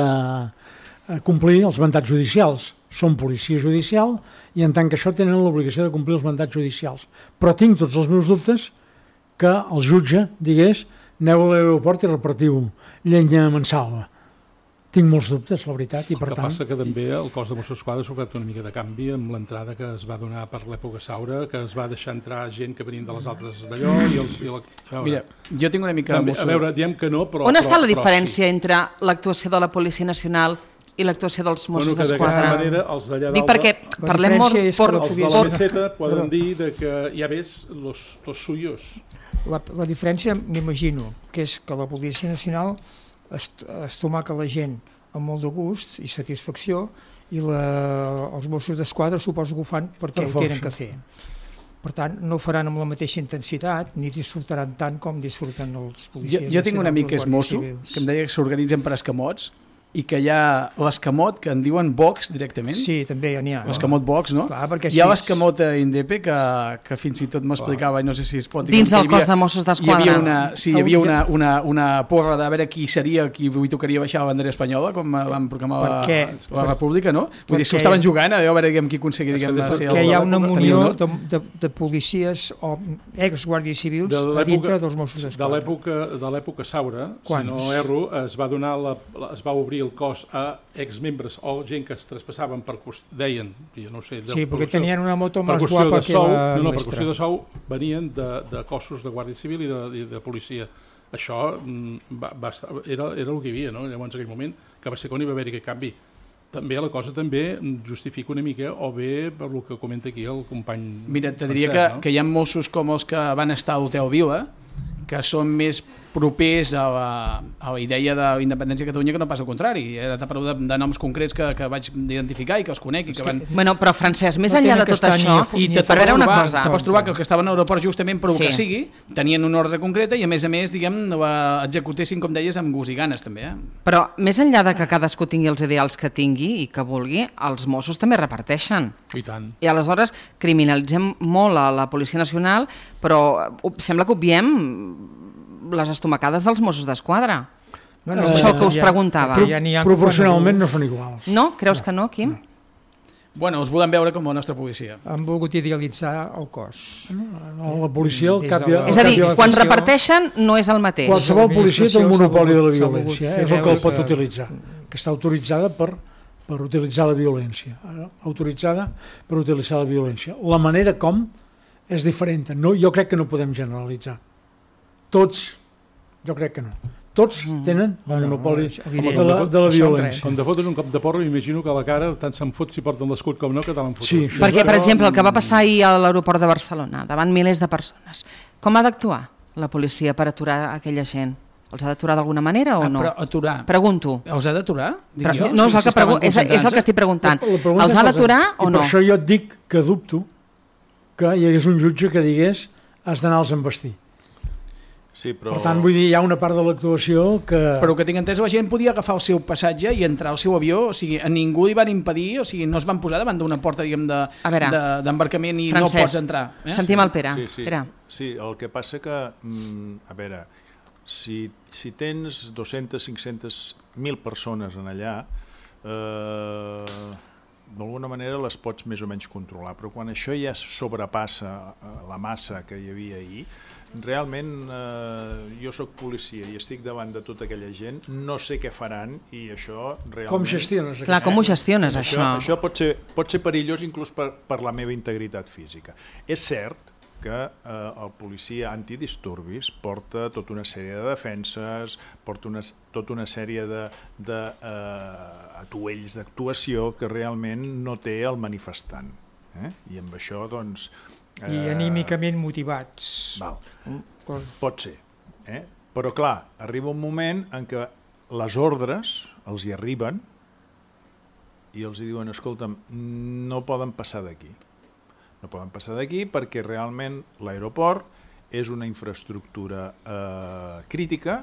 complir els mandats judicials. Són policia judicial i en tant que això tenen l'obligació de complir els mandats judicials. Però tinc tots els meus dubtes que el jutge digués aneu a l'aeroport i repartiu llenya a mansalva. Tinc molts dubtes, la veritat, i per tant... El que tant... passa que també el cos de Mossos d'Esquadra s'ha ofert una mica de canvi amb l'entrada que es va donar per l'època Saura, que es va deixar entrar gent que venien de les altres d'allò i el... I el veure, Mira, jo tinc una mica... També, a veure, diem que no, però... On està però, la diferència sí. entre l'actuació de la Policia Nacional i l'actuació dels Mossos bueno, d'Esquadra? Manera, els d'allà Dic perquè parlem molt... Por, els de la meseta poden dir de que ja ves los, los suyos. La, la diferència, m'imagino, que és que la Policia Nacional est, estomaca la gent amb molt de gust i satisfacció i la, els Mossos d'Esquadra suposo que ho fan perquè per ho tenen que fer. Per tant, no ho faran amb la mateixa intensitat ni disfrutaran tant com disfruten els policies. Jo, jo tinc un amic que és mosso, que em deia que s'organitzen per escamots i que hi ha l'escamot que en diuen box directament. Sí, també n'hi ha. L'escamot box, no? Clar, perquè hi ha sí, l'escamot a Indepe que, que fins i tot m'explicava, i no sé si es pot dir... Dins del cos de Mossos d'Esquadra. Hi havia una, sí, hi havia una, una, una porra de veure qui seria qui avui tocaria baixar la bandera espanyola, com van proclamar la, la República, no? Vull dir, s'ho estaven jugant a veure qui aconseguiria ser... Perquè hi ha una munió de, de, de policies o ex-guàrdies civils a dintre dels Mossos d'Esquadra. De l'època Saura, si no erro, es va donar la, es va obrir el cos a exmembres o gent que es traspassaven per cost... deien, jo no sé... Sí, perquè tenien una moto més guapa que la no, no, per qüestió de sou venien de, de cossos de Guàrdia Civil i de, de, de policia. Això va, va estar, era, era el que hi havia, no? Llavors, en aquell moment, que va ser quan hi va haver aquest canvi. També la cosa també justifica una mica, o bé per el que comenta aquí el company... Mira, te diria que, no? que hi ha Mossos com els que van estar a l'Hotel Vila, que són més propers a la, a la idea de la independència de Catalunya que no pas al contrari. He de parlar de, de noms concrets que, que vaig identificar i que els conec. I que van... Bueno, però Francesc, més enllà de tot això, i te per veure una cosa... Te pots trobar que els que estaven a l'aeroport justament per sí. que sigui, tenien una ordre concreta i a més a més, diguem, executessin, com deies, amb gust i ganes també. Eh? Però més enllà de que cadascú tingui els ideals que tingui i que vulgui, els Mossos també reparteixen. I tant. I aleshores criminalitzem molt a la Policia Nacional, però sembla que obviem les estomacades dels Mossos d'Esquadra. No, no, és això el que us preguntava. Ja, ja proporcionalment no són iguals. No? Creus no. que no, Quim? No. Bueno, els volem veure com la nostra policia. Han volgut idealitzar el cos. No, la policia, el cap... De la... És a dir, quan reparteixen no és el mateix. Qualsevol policia té un monopoli de la violència, eh? És el que el pot utilitzar, que està autoritzada per per utilitzar la violència, autoritzada per utilitzar la violència. La manera com és diferent. No, jo crec que no podem generalitzar. Tots, jo crec que no. Tots tenen el monopoli de la, de la violència. Com de fotos un cop de porro, m'imagino que a la cara tant se'n fot si porten l'escut com no, que te l'han fotut. Sí, perquè, per exemple, el que va passar ahir a l'aeroport de Barcelona, davant milers de persones, com ha d'actuar la policia per aturar aquella gent? Els ha d'aturar d'alguna manera o no? Ah, però aturar? Pregunto. Els ha d'aturar? Però, no, és el, que pregu és, és el que estic preguntant. Els ha d'aturar o no? I per això jo et dic que dubto que hi hagués un jutge que digués has d'anar-los a embestir. Sí, però... Per tant, vull dir, hi ha una part de l'actuació que... Però que tinc entès, la gent podia agafar el seu passatge i entrar al seu avió, o sigui, a ningú li van impedir, o sigui, no es van posar davant d'una porta, diguem, d'embarcament de, de, i Francesc, no pots entrar. Eh? Sentim el Pere. Sí, sí. Pere. Sí, el que passa que, a veure, si, si tens dues-centes, cinc-centes mil persones en allà, eh, d'alguna manera les pots més o menys controlar, però quan això ja sobrepassa la massa que hi havia ahir, realment eh, jo sóc policia i estic davant de tota aquella gent, no sé què faran i això realment... Com gestiones? Clar, com ho gestiones, eh? això? Això, això pot, ser, pot ser perillós inclús per, per la meva integritat física. És cert que eh, el policia antidisturbis porta tota una sèrie de defenses, porta una, tota una sèrie de, de eh, atuells d'actuació que realment no té el manifestant. Eh? I amb això, doncs... Eh... I anímicament motivats. Val. Pot ser. Eh? Però clar, arriba un moment en què les ordres els hi arriben i els hi diuen, escolta'm, no poden passar d'aquí. No poden passar d'aquí perquè realment l'aeroport és una infraestructura eh, crítica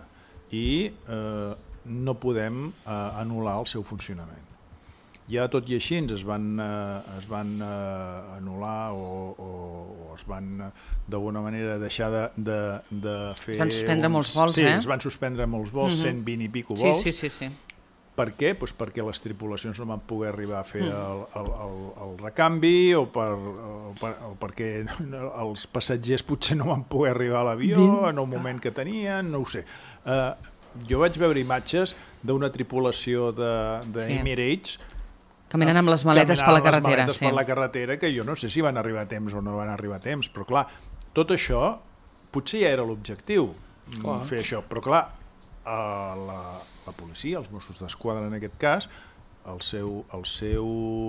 i eh, no podem eh, anul·lar el seu funcionament. Ja tot i així es van, eh, es van eh, anul·lar o, o, o es van d'alguna manera deixar de, de, de fer... Es van suspendre uns... molts vols, sí, eh? Sí, es van suspendre molts vols, mm-hmm. cent vint i pico sí, vols. Sí, sí, sí. Per què? Pues perquè les tripulacions no van poder arribar a fer el, el, el, el recanvi o, per, o, per, o perquè els passatgers potser no van poder arribar a l'avió en el moment que tenien, no ho sé. Uh, jo vaig veure imatges d'una tripulació d'Emirates sí. caminant amb les maletes per la carretera. Sí. per la carretera, que jo no sé si van arribar a temps o no van arribar a temps, però clar, tot això potser ja era l'objectiu, fer això, però clar, uh, la... la policia, els Mossos d'Esquadra en aquest cas, el seu, el seu,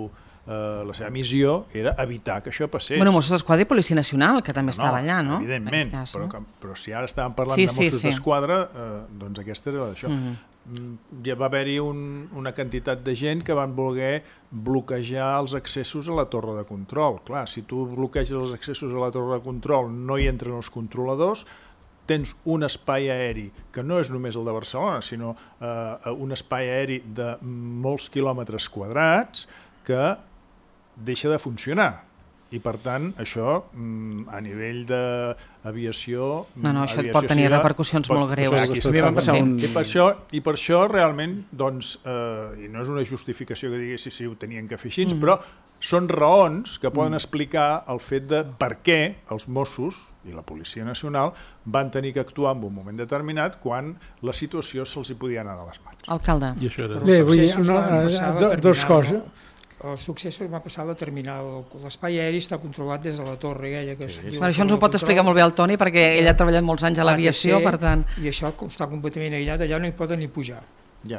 eh, la seva missió era evitar que això passés. Bueno, Mossos d'Esquadra i Policia Nacional, que també no, estava allà, no? Evidentment, cas, però, no? que, però si ara estàvem parlant sí, de Mossos sí, sí. d'Esquadra, eh, doncs aquesta era d'això. Mm-hmm. Ja va haver-hi un, una quantitat de gent que van voler bloquejar els accessos a la torre de control. Clar, si tu bloqueges els accessos a la torre de control, no hi entren els controladors, tens un espai aeri, que no és només el de Barcelona, sinó eh, un espai aeri de molts quilòmetres quadrats que deixa de funcionar. I per tant, això, a nivell d'aviació... No, no, això pot tenir repercussions molt greus. Aquí I, per això, I per això, realment, doncs, eh, i no és una justificació que digués si, si ho tenien que fer així, mm. però són raons que poden explicar el fet de per què els Mossos i la Policia Nacional van tenir que actuar en un moment determinat quan la situació se'ls hi podia anar de les mans. Alcalde. I això era... Bé, vull dir, no, no, dos coses. El succés va passar a la terminal. L'espai aeri està controlat des de la torre aquella que sí, bueno, això ens ho pot explicar molt bé el Toni, perquè ell ha treballat molts anys a l'aviació, per tant... I això està completament aïllat, allà no hi poden ni pujar. Ja.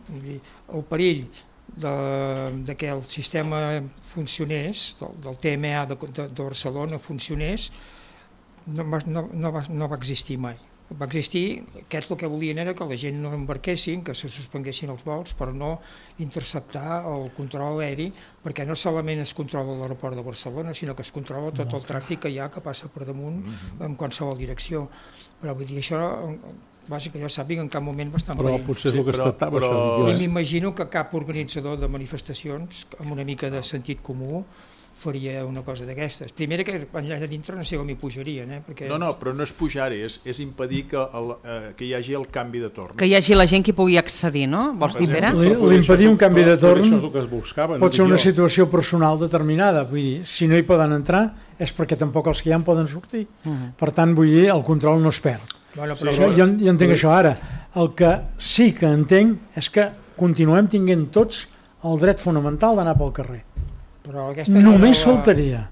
El perill de, de que el sistema funcionés, del, del T M A de, de, de Barcelona funcionés, no, no, no, va, no va existir mai. Va existir, aquests el que volien era que la gent no embarquessin, que se suspenguessin els vols per no interceptar el control aeri, perquè no solament es controla l'aeroport de Barcelona, sinó que es controla tot el tràfic que hi ha que passa per damunt en qualsevol direcció. Però vull dir, això, bàsic que jo sàpiga, en cap moment va estar en perill. Però potser és el que es tractava, però, això. I m'imagino que cap organitzador de manifestacions, amb una mica de sentit comú, faria una cosa d'aquestes. Primera, que allà dintre no sé com hi pujarien. Eh? Perquè... No, no, però no és pujar-hi, és, és impedir que, el, eh, que hi hagi el canvi de torn. Que hi hagi la gent que pugui accedir, no? Vols dir, Pere? L'impedir un canvi de torn buscava, pot ser una situació personal determinada. Vull dir, si no hi poden entrar és perquè tampoc els que hi ha en poden sortir. Uh-huh. Per tant, vull dir, el control no es perd. Bueno, però... jo, jo, jo entenc però... això ara. El que sí que entenc és que continuem tinguent tots el dret fonamental d'anar pel carrer. Però aquesta Només la... faltaria.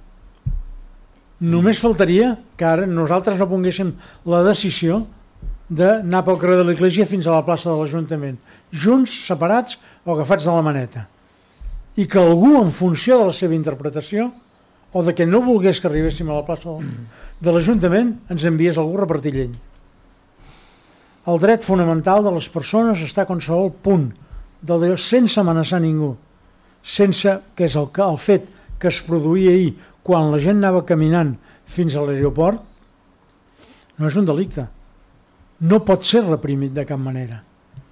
Només faltaria que ara nosaltres no ponguéssim la decisió d'anar pel carrer de l'Església fins a la plaça de l'Ajuntament, junts, separats o agafats de la maneta. I que algú, en funció de la seva interpretació, o de que no volgués que arribéssim a la plaça de l'Ajuntament, ens enviés algú a repartir llenya. El dret fonamental de les persones està a qualsevol punt del Déu, sense amenaçar ningú, sense que és el, el fet que es produïa ahir quan la gent anava caminant fins a l'aeroport, no és un delicte. No pot ser reprimit de cap manera.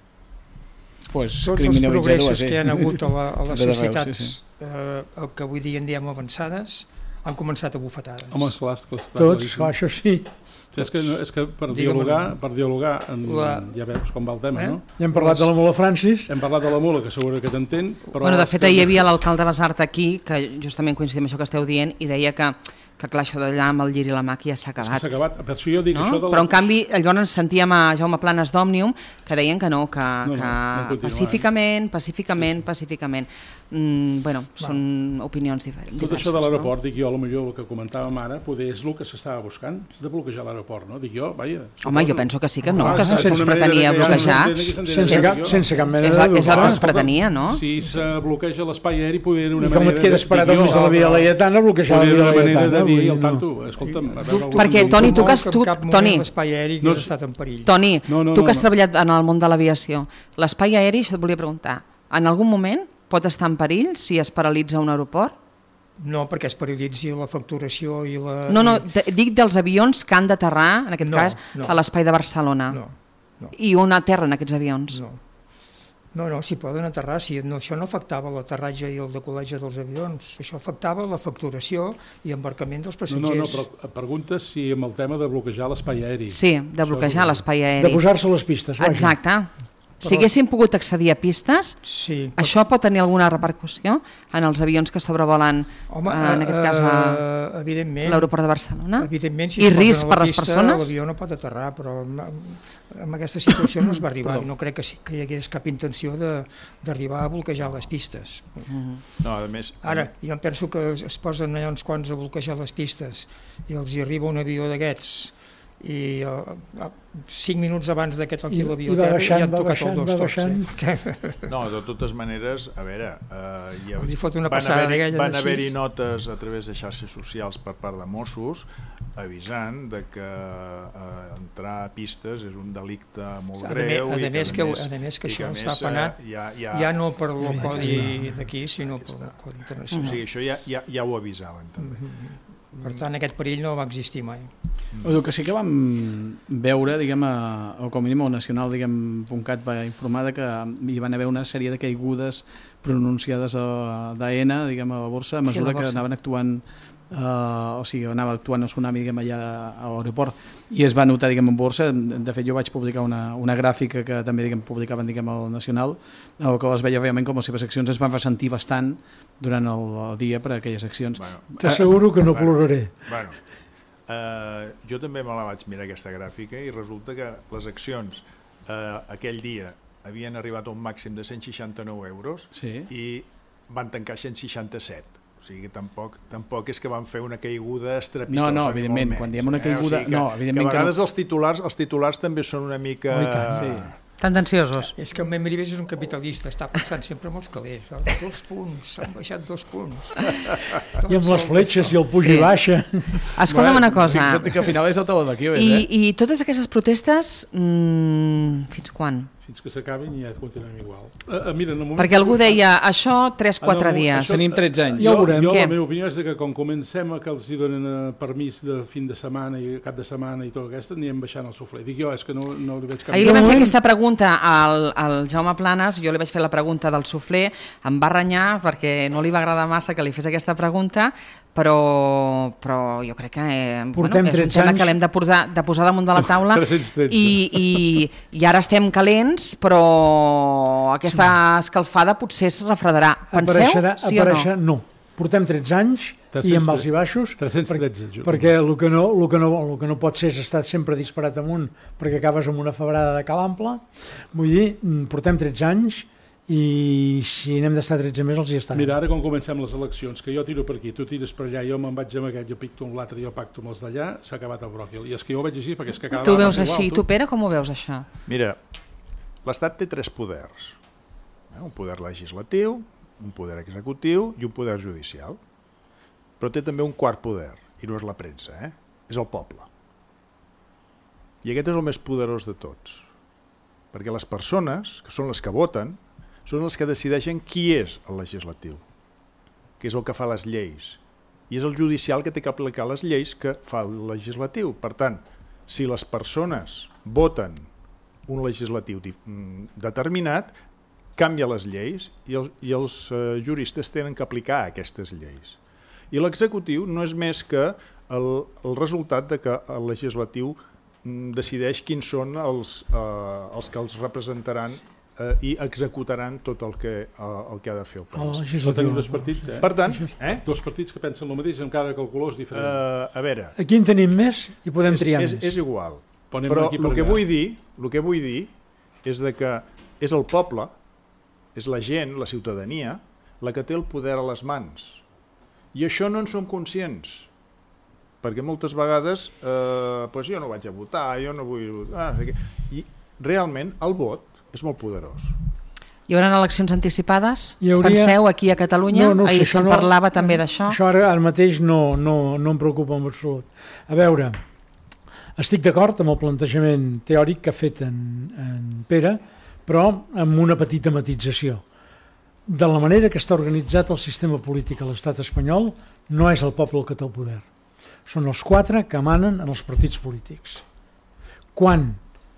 Pues, Tots els progressos eh? que hi ha hagut a, la, a les De societats sí, sí. Eh, que avui dia en diem avançades han començat a bufetades. Home, esclar, esclar, esclar, Tots, clar, això sí. Sí, és que, és que per Digue'm, dialogar, per dialogar en, la... ja veus com va el tema, eh? no? Ja hem parlat de la mula Francis. Hem parlat de la mula, que segur que t'entén. Però Bueno, de fet, ahir hi havia l'alcalde Basart aquí, que justament coincidim amb això que esteu dient, i deia que, que clar, això d'allà amb el lliri i la màquia ja s'ha acabat. S'ha acabat, per això jo dic no? això de la... Però en canvi, llavors sentíem a Jaume Planes d'Òmnium que deien que no, que, No, no, que no pacíficament, pacíficament, pacíficament. Mm, bueno, són opinions diferents. Tot això de l'aeroport, dic jo, potser el que comentàvem ara, poder és el que s'estava buscant, de bloquejar l'aeroport, no? Dic jo, vaja... Home, jo penso que sí que no, Ah, que, és que es una pretenia manera de- bloquejar. Sense cap, sense cap mena És, de el- és el que es Escolta, pretenia, no? Si se bloqueja l'espai aeri, poder era una I com manera... et quedes parat al mig de la Via Laietana, bloquejar la Poder Via una manera Laietana, de dir vull dir, al no. tanto, escolta'm... a veure, Perquè, Toni, tu que has... Tu, cap moment Toni, l'espai aeri No, hagués estat en perill. Toni, No, no, tu no, que has no. treballat en el món de l'aviació, l'espai aeri, això et volia preguntar, en algun moment pot estar en perill si es paralitza un aeroport? No, perquè es paralitzi la facturació i la... No, no, de- dic dels avions que han d'aterrar, en aquest No, cas, no. a l'espai de Barcelona. No, no. I on aterren aquests avions? No. No, no, s'hi poden aterrar, si no, això no afectava l'aterratge i el decolatge dels avions, això afectava la facturació i embarcament dels No, no, passatgers. no, però et preguntes si amb el tema de bloquejar l'espai aeri... Sí, de bloquejar l'espai aeri. De posar-se a les pistes, vaja. Exacte. Si haguéssim pogut accedir a pistes, sí, això pot tenir alguna repercussió en els avions que sobrevolen, Home, eh, en aquest cas, eh, evidentment, l'aeroport de Barcelona? Evidentment, si I es posen risc a la per les pista, persones? L'avió no pot aterrar, però amb, amb aquesta situació no es va arribar. Perdó. No crec que, sí, que hi hagués cap intenció de- d'arribar a bloquejar les pistes. No, a més... Ara, jo em penso que es posen allà uns quants a bloquejar les pistes i els hi arriba un avió d'aquests i uh, uh, cinc minuts abans de que toqui I- l'avió i va terra baixant, ja han va tocat baixant, el dos va tots. baixant. Eh? Perquè... No, de totes maneres, a veure, eh, ja, Els hi fot una van passada haver-hi d'aquella van de haver-hi sis. notes a través de xarxes socials per part de Mossos avisant de que eh, entrar a pistes és un delicte molt A greu més, i a més que, més, a més que i això més, s'ha eh, penat ja, ja, ja no per el Aquí codi està. d'aquí, sinó per el codi internacional. O sigui, això ja, ja, ja ho avisaven també. Mhm. Per tant, aquest perill no va existir mai. El que sí que vam veure, diguem, a, o com a mínim el Nacional, diguem, .cat va informar de que hi van haver una sèrie de caigudes pronunciades d'AENA, diguem, a la borsa, a Sí, mesura a la borsa. que anaven actuant Uh, o sigui, anava actuant el tsunami, diguem, allà a l'aeroport, i es va notar, diguem, en borsa. De fet, jo vaig publicar una, una gràfica que també, diguem, publicaven, diguem, al Nacional, el que es veia realment com les seves accions es van ressentir bastant durant el, el dia per a aquelles accions. Bueno, T'asseguro que no ploraré. Bueno, eh, jo també me la vaig mirar aquesta gràfica i resulta que les accions eh, aquell dia havien arribat a un màxim de cent seixanta-nou euros sí. i van tancar cent seixanta-set. O sigui, tampoc, tampoc és que van fer una caiguda estrepitosa. No, no, evidentment, quan diem una caiguda... Eh? O sigui que, no, evidentment que a vegades que no. els, titulars, els titulars també són una mica... Oh, i tant, sí. Tendenciosos. És que el Membrives és un capitalista, està pensant sempre en els calés. Dos punts, s'han baixat dos punts. I amb les fletxes i el puja i baixa. Escolta'm una cosa. Fixa't que al final és el taló d'aquí, I, eh? I totes aquestes protestes, mmm, fins quan? Fins que s'acabin i ja continuem igual. Uh, uh, mira, en el moment Perquè algú deia, això tres quatre dies. Tenim tretze anys. Jo, Ja ho veurem. jo Què? la meva opinió és que quan comencem a que els hi donen uh, permís de fin de setmana i cap de setmana i tot aquest, anirem baixant el suflé. Dic jo, és que no, no li veig cap... Ahir li vam fer aquesta pregunta al, al Jaume Planes, jo li vaig fer la pregunta del suflé, em va renyar perquè no li va agradar massa que li fes aquesta pregunta, però, però jo crec que eh, bueno, és un tema que l'hem de, posar, de posar damunt de la taula i, i, i ara estem calents, però aquesta escalfada potser es refredarà. Penseu? Apareixerà, Sí o apareixerà, no? no. Portem tretze anys i amb els i baixos, tres-cents tretze, per, perquè el que, no, el, que no, el que no pot ser és estar sempre disparat amunt perquè acabes amb una febrada de calample. Vull dir, portem tretze anys i si n'hem d'estar tretze més els hi estarem. Mira, ara quan comencem les eleccions, que jo tiro per aquí, tu tires per allà, jo me'n vaig amb aquest, jo picto amb l'altre, jo pacto amb els d'allà, s'ha acabat el bròquil. I és que jo ho veig així, perquè és que cada tu vegada veus és igual. així, tu Pere, com ho veus això? Mira, l'Estat té tres poders. Un poder legislatiu, un poder executiu i un poder judicial. Però té també un quart poder, i no és la premsa, eh? És el poble. I aquest és el més poderós de tots. Perquè les persones, que són les que voten, són els que decideixen qui és el legislatiu, que és el que fa les lleis. I és el judicial que té que aplicar les lleis que fa el legislatiu. Per tant, si les persones voten un legislatiu determinat, canvia les lleis i els, i els uh, juristes tenen que aplicar aquestes lleis. I l'executiu no és més que el, el resultat de que el legislatiu mm, decideix quins són els, uh, els que els representaran Uh, i executaran tot el que, uh, el que ha de fer el país. El tenim dos partits, eh? Per tant, eh? Dos partits que pensen el mateix, amb cada calculós diferent. Uh, a veure... Aquí en tenim més i podem és, triar és, més. És igual, Ponem però per el que, allà. vull dir, el que vull dir és de que és el poble, és la gent, la ciutadania, la que té el poder a les mans. I això no en som conscients. Perquè moltes vegades eh, pues jo no vaig a votar, jo no vull votar... I realment el vot és molt poderós. Hi haurà eleccions anticipades? Hauria... Penseu aquí a Catalunya? No, no, Ahir sí, se'n no, parlava també d'això. Això ara, ara mateix no, no, no em preocupa en absolut. A veure, estic d'acord amb el plantejament teòric que ha fet en, en Pere, però amb una petita matització. De la manera que està organitzat el sistema polític a l'estat espanyol, no és el poble el que té el poder. Són els quatre que emanen en els partits polítics. Quan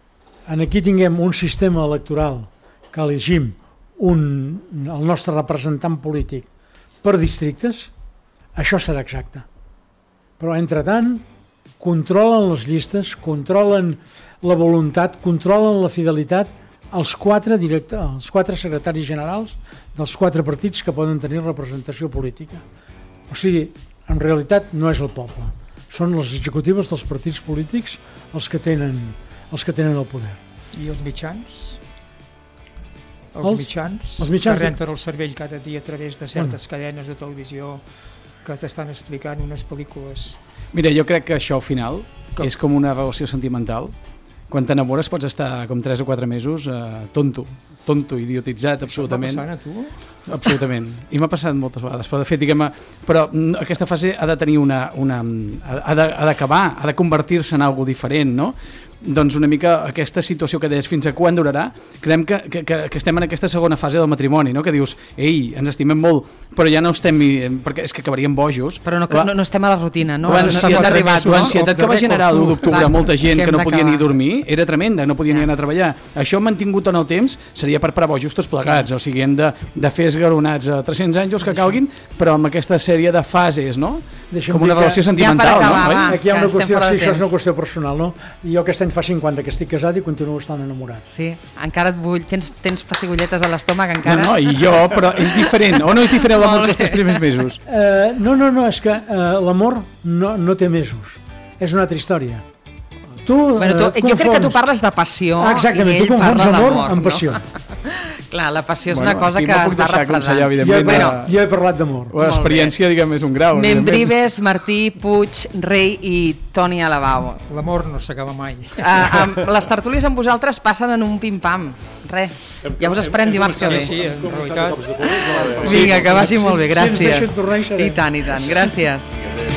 en aquí tinguem un sistema electoral que elegim un, el nostre representant polític per districtes, això serà exacte. Però, entretant, controlen les llistes, controlen la voluntat, controlen la fidelitat els quatre, directe, els quatre secretaris generals dels quatre partits que poden tenir representació política. O sigui, en realitat no és el poble. Són les executives dels partits polítics els que tenen, els que tenen el poder. I els mitjans? Els, Els- mitjans, els mitjans que de- renten el cervell cada dia a través de certes cadenes de televisió que t'estan explicant unes pel·lícules. Mira, jo crec que això al final Com? és com una relació sentimental. Quan t'enamores pots estar com tres o quatre mesos eh, tonto, tonto, idiotitzat, absolutament. Això et va passant a tu? Absolutament. I m'ha passat moltes vegades. Però, de fet, diguem-ne, però mm, aquesta fase ha de tenir una... una ha de- ha d'acabar, ha de convertir-se en algo diferent, no? Doncs una mica aquesta situació que deies fins a quan durarà, creiem que, que, que, que estem en aquesta segona fase del matrimoni, no? Que dius, ei, ens estimem molt, però ja no estem, perquè és que acabaríem bojos. Però no, que, no, no estem a la rutina, no? L'ansietat, no, no arribat, no? l'ansietat que va generar l'u d'octubre a molta gent que que hem no podia d'acabar. ni dormir era tremenda, no podia ni anar a treballar. Això mantingut en el temps seria per parar bojos tots plegats, o sigui, hem de, de fer esgaronats a tres-cents anys els que calguin, però amb aquesta sèrie de fases, no? Deixa'm Com dir una que- relació sentimental, Ja per acabar, no? va, Oi? Aquí hi ha una que estem qüestió, fora de sí, això és una temps. qüestió personal, no? I jo aquest any fa cinquanta que estic casat i continuo estant enamorat. Sí, encara et vull, tens, tens pessigolletes a l'estómac encara? No, no, i jo, però és diferent, o no és diferent l'amor Molt dels tres bé. primers mesos? Uh, no, no, no, és que uh, l'amor no, no té mesos. És una altra història. Tu, Bueno, tu, eh, jo crec que tu confons- parles de passió Ah, exactament, i ell tu confons parla amor d'amor, amb passió. Clar, la passió és Bueno, una cosa aquí que no es puc va deixar aconsellar, refredant. evidentment, Jo he, Bueno, jo he parlat d'amor. L'experiència, diguem, és un grau. evidentment. Membrives, Martí, Puig, Rei i Toni Alabau. L'amor no s'acaba mai. Uh, um, les tertúlies amb vosaltres passen en un pim-pam. Res, ja us esperem dimarts que ve. Sí, sí, en realitat. Vinga, que vagi molt bé, Si ens deixen gràcies. tornar, hi serem. I tant, i tant, gràcies.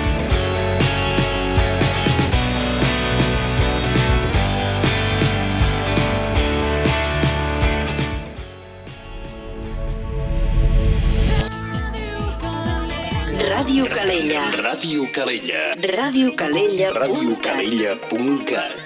Ràdio Calella. Ràdio Calella. Ràdio Calella. radiocalella.cat.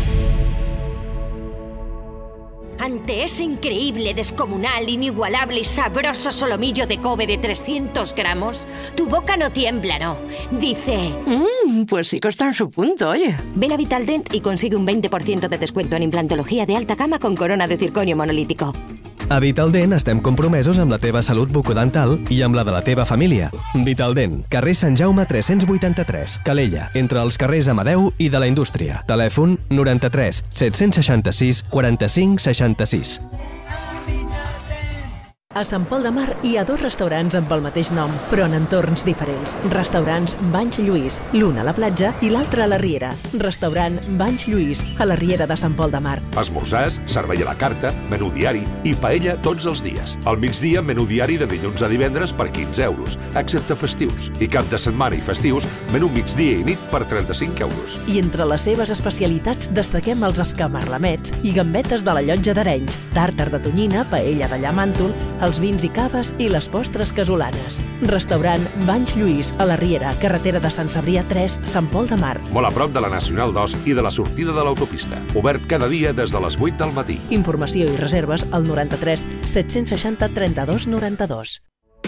Ante ese increíble, descomunal, inigualable y sabroso solomillo de Kobe de trescientos gramos, tu boca no tiembla, ¿no? Dice... Mmm, pues sí que está en su punto, oye. Ven a Vitaldent y consigue un veinte por ciento de descuento en implantología de alta gama con corona de circonio monolítico. A Vitaldent estem compromesos amb la teva salut bucodental i amb la de la teva família. Vitaldent, carrer Sant Jaume tres-cents vuitanta-tres, Calella, entre els carrers Amadeu i de la Indústria. Telèfon noranta-tres set-cents seixanta-sis quaranta-cinc seixanta-sis. A Sant Pol de Mar hi ha dos restaurants amb el mateix nom, però en entorns diferents. Restaurants Banys Lluís, l'un a la platja i l'altre a la Riera. Restaurant Banys Lluís, a la Riera de Sant Pol de Mar. Esmorzars, servei a la carta, menú diari i paella tots els dies. Al migdia, menú diari de dilluns a divendres per quinze euros, excepte festius. I cap de setmana i festius, menú migdia i nit per trenta-cinc euros. I entre les seves especialitats destaquem els escamarlamets i gambetes de la Llotja d'Arenys, tàrtar de tonyina, paella de llamàntol, els vins i caves i les postres casolanes. Restaurant Banys Lluís, a la Riera, carretera de Sant Cebrià tres, Sant Pol de Mar. Molt a prop de la Nacional dos i de la sortida de l'autopista. Obert cada dia des de les vuit del matí. Informació i reserves al noranta-tres set-cents seixanta trenta-dos noranta-dos.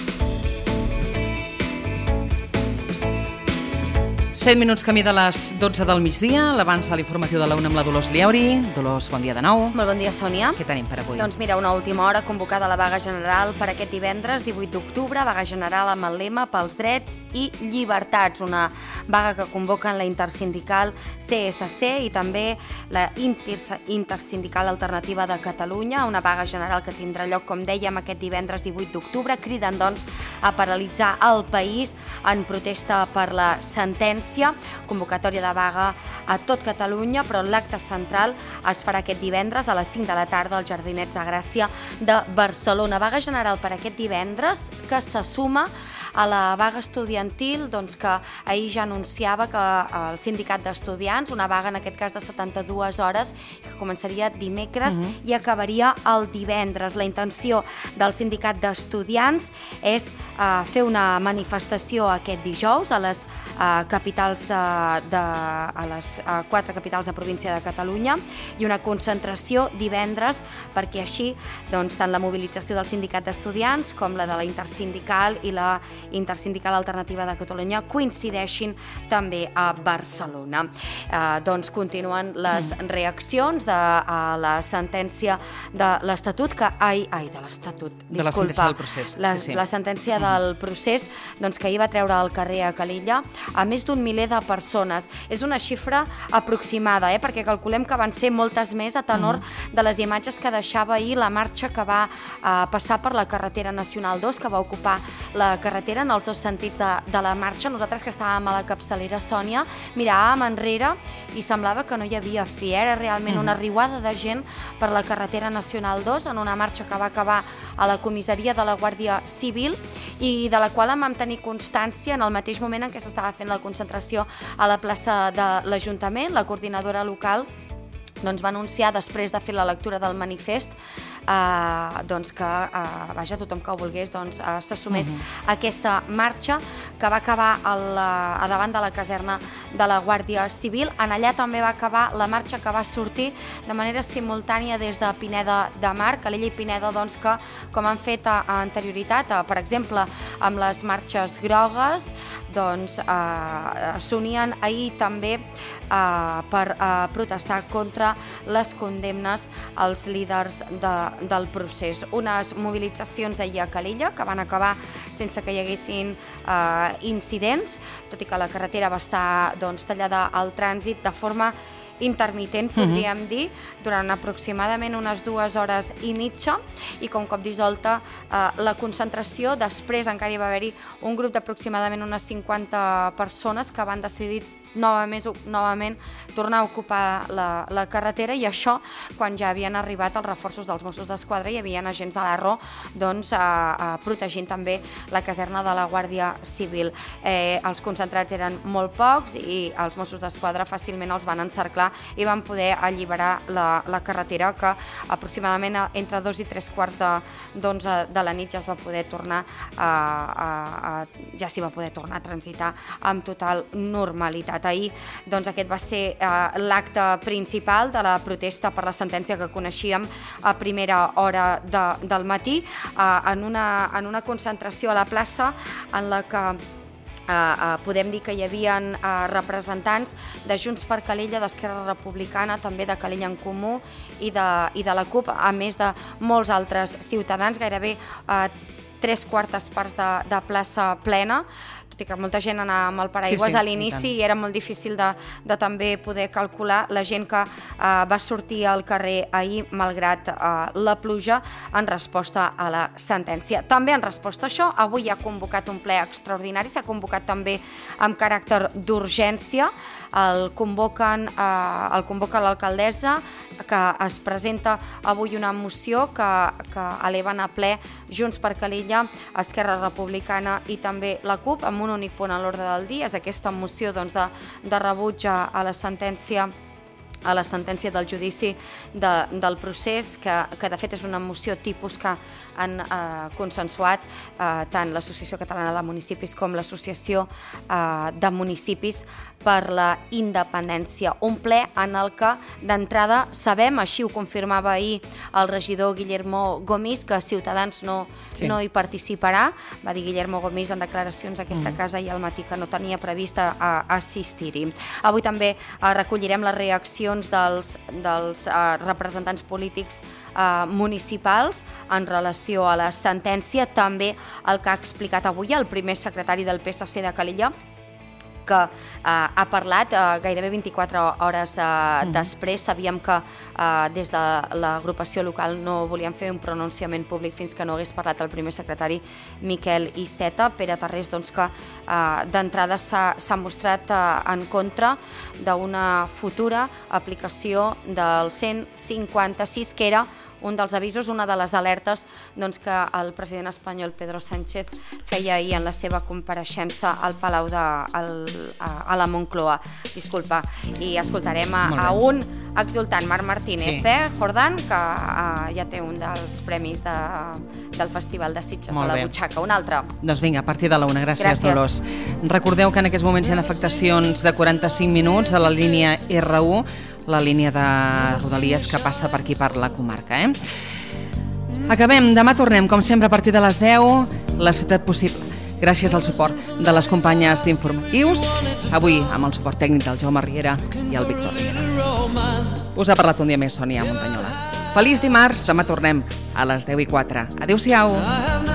set minuts camí de les dotze del migdia, l'abans de l'informatiu de la una amb la Dolors Liauri. Dolors, bon dia de nou. Molt bon dia, Sònia. Què tenim per avui? Doncs mira, una última hora convocada la vaga general per aquest divendres, divuit d'octubre, vaga general amb el lema pels drets i llibertats, una vaga que convoquen la intersindical C S C i també la intersindical alternativa de Catalunya, una vaga general que tindrà lloc, com dèiem, aquest divendres divuit d'octubre. Criden, doncs, a paralitzar el país en protesta per la sentència. Convocatòria de vaga a tot Catalunya, però l'acte central es farà aquest divendres a les cinc de la tarda als Jardinets de Gràcia de Barcelona. Vaga general per aquest divendres que se suma a la vaga estudiantil, doncs, que ahir ja anunciava que el sindicat d'estudiants, una vaga en aquest cas de setanta-dues hores, que començaria dimecres uh -huh. i acabaria el divendres. La intenció del sindicat d'estudiants és uh, fer una manifestació aquest dijous a les uh, capitals uh, de, a les uh, quatre capitals de província de Catalunya i una concentració divendres perquè així, doncs, tant la mobilització del sindicat d'estudiants com la de la intersindical i la intersindical alternativa de Catalunya coincideixin també a Barcelona. Eh, doncs continuen les reaccions de, a la sentència de l'Estatut, que ai, ai, de l'Estatut, disculpa. De la sentència del procés. La, sí, sí. la sentència del procés, doncs, que ahir va treure al carrer a Calella a més d'un miler de persones. És una xifra aproximada, eh, perquè calculem que van ser moltes més a tenor uh -huh. de les imatges que deixava ahir la marxa que va eh, passar per la carretera Nacional dos, que va ocupar la carretera en els dos sentits de, de la marxa. Nosaltres, que estàvem a la capçalera, Sònia, miràvem enrere i semblava que no hi havia fi. Era realment una riuada de gent per la carretera Nacional dos en una marxa que va acabar a la comissaria de la Guàrdia Civil i de la qual vam tenir constància en el mateix moment en què s'estava fent la concentració a la plaça de l'Ajuntament. La coordinadora local doncs, va anunciar, després de fer la lectura del manifest, Uh, doncs que uh, vaja, tothom que ho volgués doncs, uh, s'assumés uh -huh. aquesta marxa que va acabar al, uh, a davant de la caserna de la Guàrdia Civil. En allà també va acabar la marxa que va sortir de manera simultània des de Pineda de Mar, Calella i Pineda, doncs, que com han fet a, a anterioritat, uh, per exemple amb les marxes grogues, doncs uh, s'unien ahir també uh, per uh, protestar contra les condemnes als líders de del procés. Unes mobilitzacions ahir a Calella que van acabar sense que hi haguessin eh, incidents, tot i que la carretera va estar, doncs, tallada al trànsit de forma intermitent, podríem uh-huh. dir, durant aproximadament unes dues hores i mitja, i com cop dissolta eh, la concentració. Després encara hi va haver-hi un grup d'aproximadament unes cinquanta persones que van decidir novament, novament tornar a ocupar la, la carretera, i això quan ja havien arribat els reforços dels Mossos d'Esquadra i hi havia agents de l'A R O doncs, a, a, protegint també la caserna de la Guàrdia Civil. Eh, els concentrats eren molt pocs i els Mossos d'Esquadra fàcilment els van encerclar i van poder alliberar la, la carretera, que aproximadament entre dos i tres quarts d'onze de, de la nit ja es va poder tornar a, a, a, ja s'hi va poder tornar a transitar amb total normalitat. Ahir, doncs, aquest va ser eh, l'acte principal de la protesta per la sentència que coneixíem a primera hora de, del matí, eh, en, una, en una concentració a la plaça en la que Uh, uh, podem dir que hi havia uh, representants de Junts per Calella, d'Esquerra Republicana, també de Calella en Comú i de, i de la CUP, a més de molts altres ciutadans, gairebé uh, tres quartes parts de, de plaça plena. Tot tot i que molta gent anava amb el paraigües Sí, sí, a l'inici i era molt difícil de, de també poder calcular la gent que eh, va sortir al carrer ahir malgrat eh, la pluja en resposta a la sentència. També en resposta a això, avui ha convocat un ple extraordinari, s'ha convocat també amb caràcter d'urgència, el convoquen, eh, el convoca l'alcaldessa, que es presenta avui una moció que, que eleven a ple Junts per Calella, Esquerra Republicana i també la CUP, amb un únic punt a l'ordre del dia. És aquesta moció doncs, de, de rebuig a, a la sentència a la sentència del judici de, del procés, que, que de fet és una moció tipus que han eh, consensuat eh, tant l'Associació Catalana de Municipis com l'Associació eh, de Municipis per la Independència. Un ple en el que d'entrada sabem, així ho confirmava ahir el regidor Guillermo Gomis, que Ciutadans no, sí. no hi participarà. Va dir Guillermo Gomis en declaracions a aquesta mm. casa i al matí que no tenia previst a, a assistir-hi. Avui també eh, recollirem les reaccions dels, dels uh, representants polítics uh, municipals en relació a la sentència, també el que ha explicat avui el primer secretari del P S C de Calella, que uh, ha parlat uh, gairebé vint-i-quatre hores uh, mm. després. Sabíem que uh, des de l'agrupació local no volien fer un pronunciament públic fins que no hagués parlat el primer secretari Miquel Iceta. Pere Tarrés, doncs, que uh, d'entrada s'ha mostrat uh, en contra d'una futura aplicació del cent cinquanta-sis, que era un dels avisos, una de les alertes doncs, que el president espanyol Pedro Sánchez feia ahir en la seva compareixença al Palau de, al, a, a la Moncloa. Disculpa. I escoltarem a, a un exultant, Marc Martínez, sí. eh, Jordan, que uh, ja té un dels premis de, del Festival de Sitges a la butxaca. Un altre. Doncs vinga, a partir de la una. Gràcies, Gràcies, Dolors. Recordeu que en aquests moments hi ha afectacions de quaranta-cinc minuts a la línia R u, la línia de Rodalies que passa per aquí, per la comarca. Eh? Acabem. Demà tornem, com sempre, a partir de les deu, La Ciutat Possible. Gràcies al suport de les companyes d'informatius, avui amb el suport tècnic del Jaume Riera i el Víctor Riera. Us ha parlat un dia més Sònia Montanyola. Feliç dimarts, demà tornem a les deu i quatre. Adéu-siau.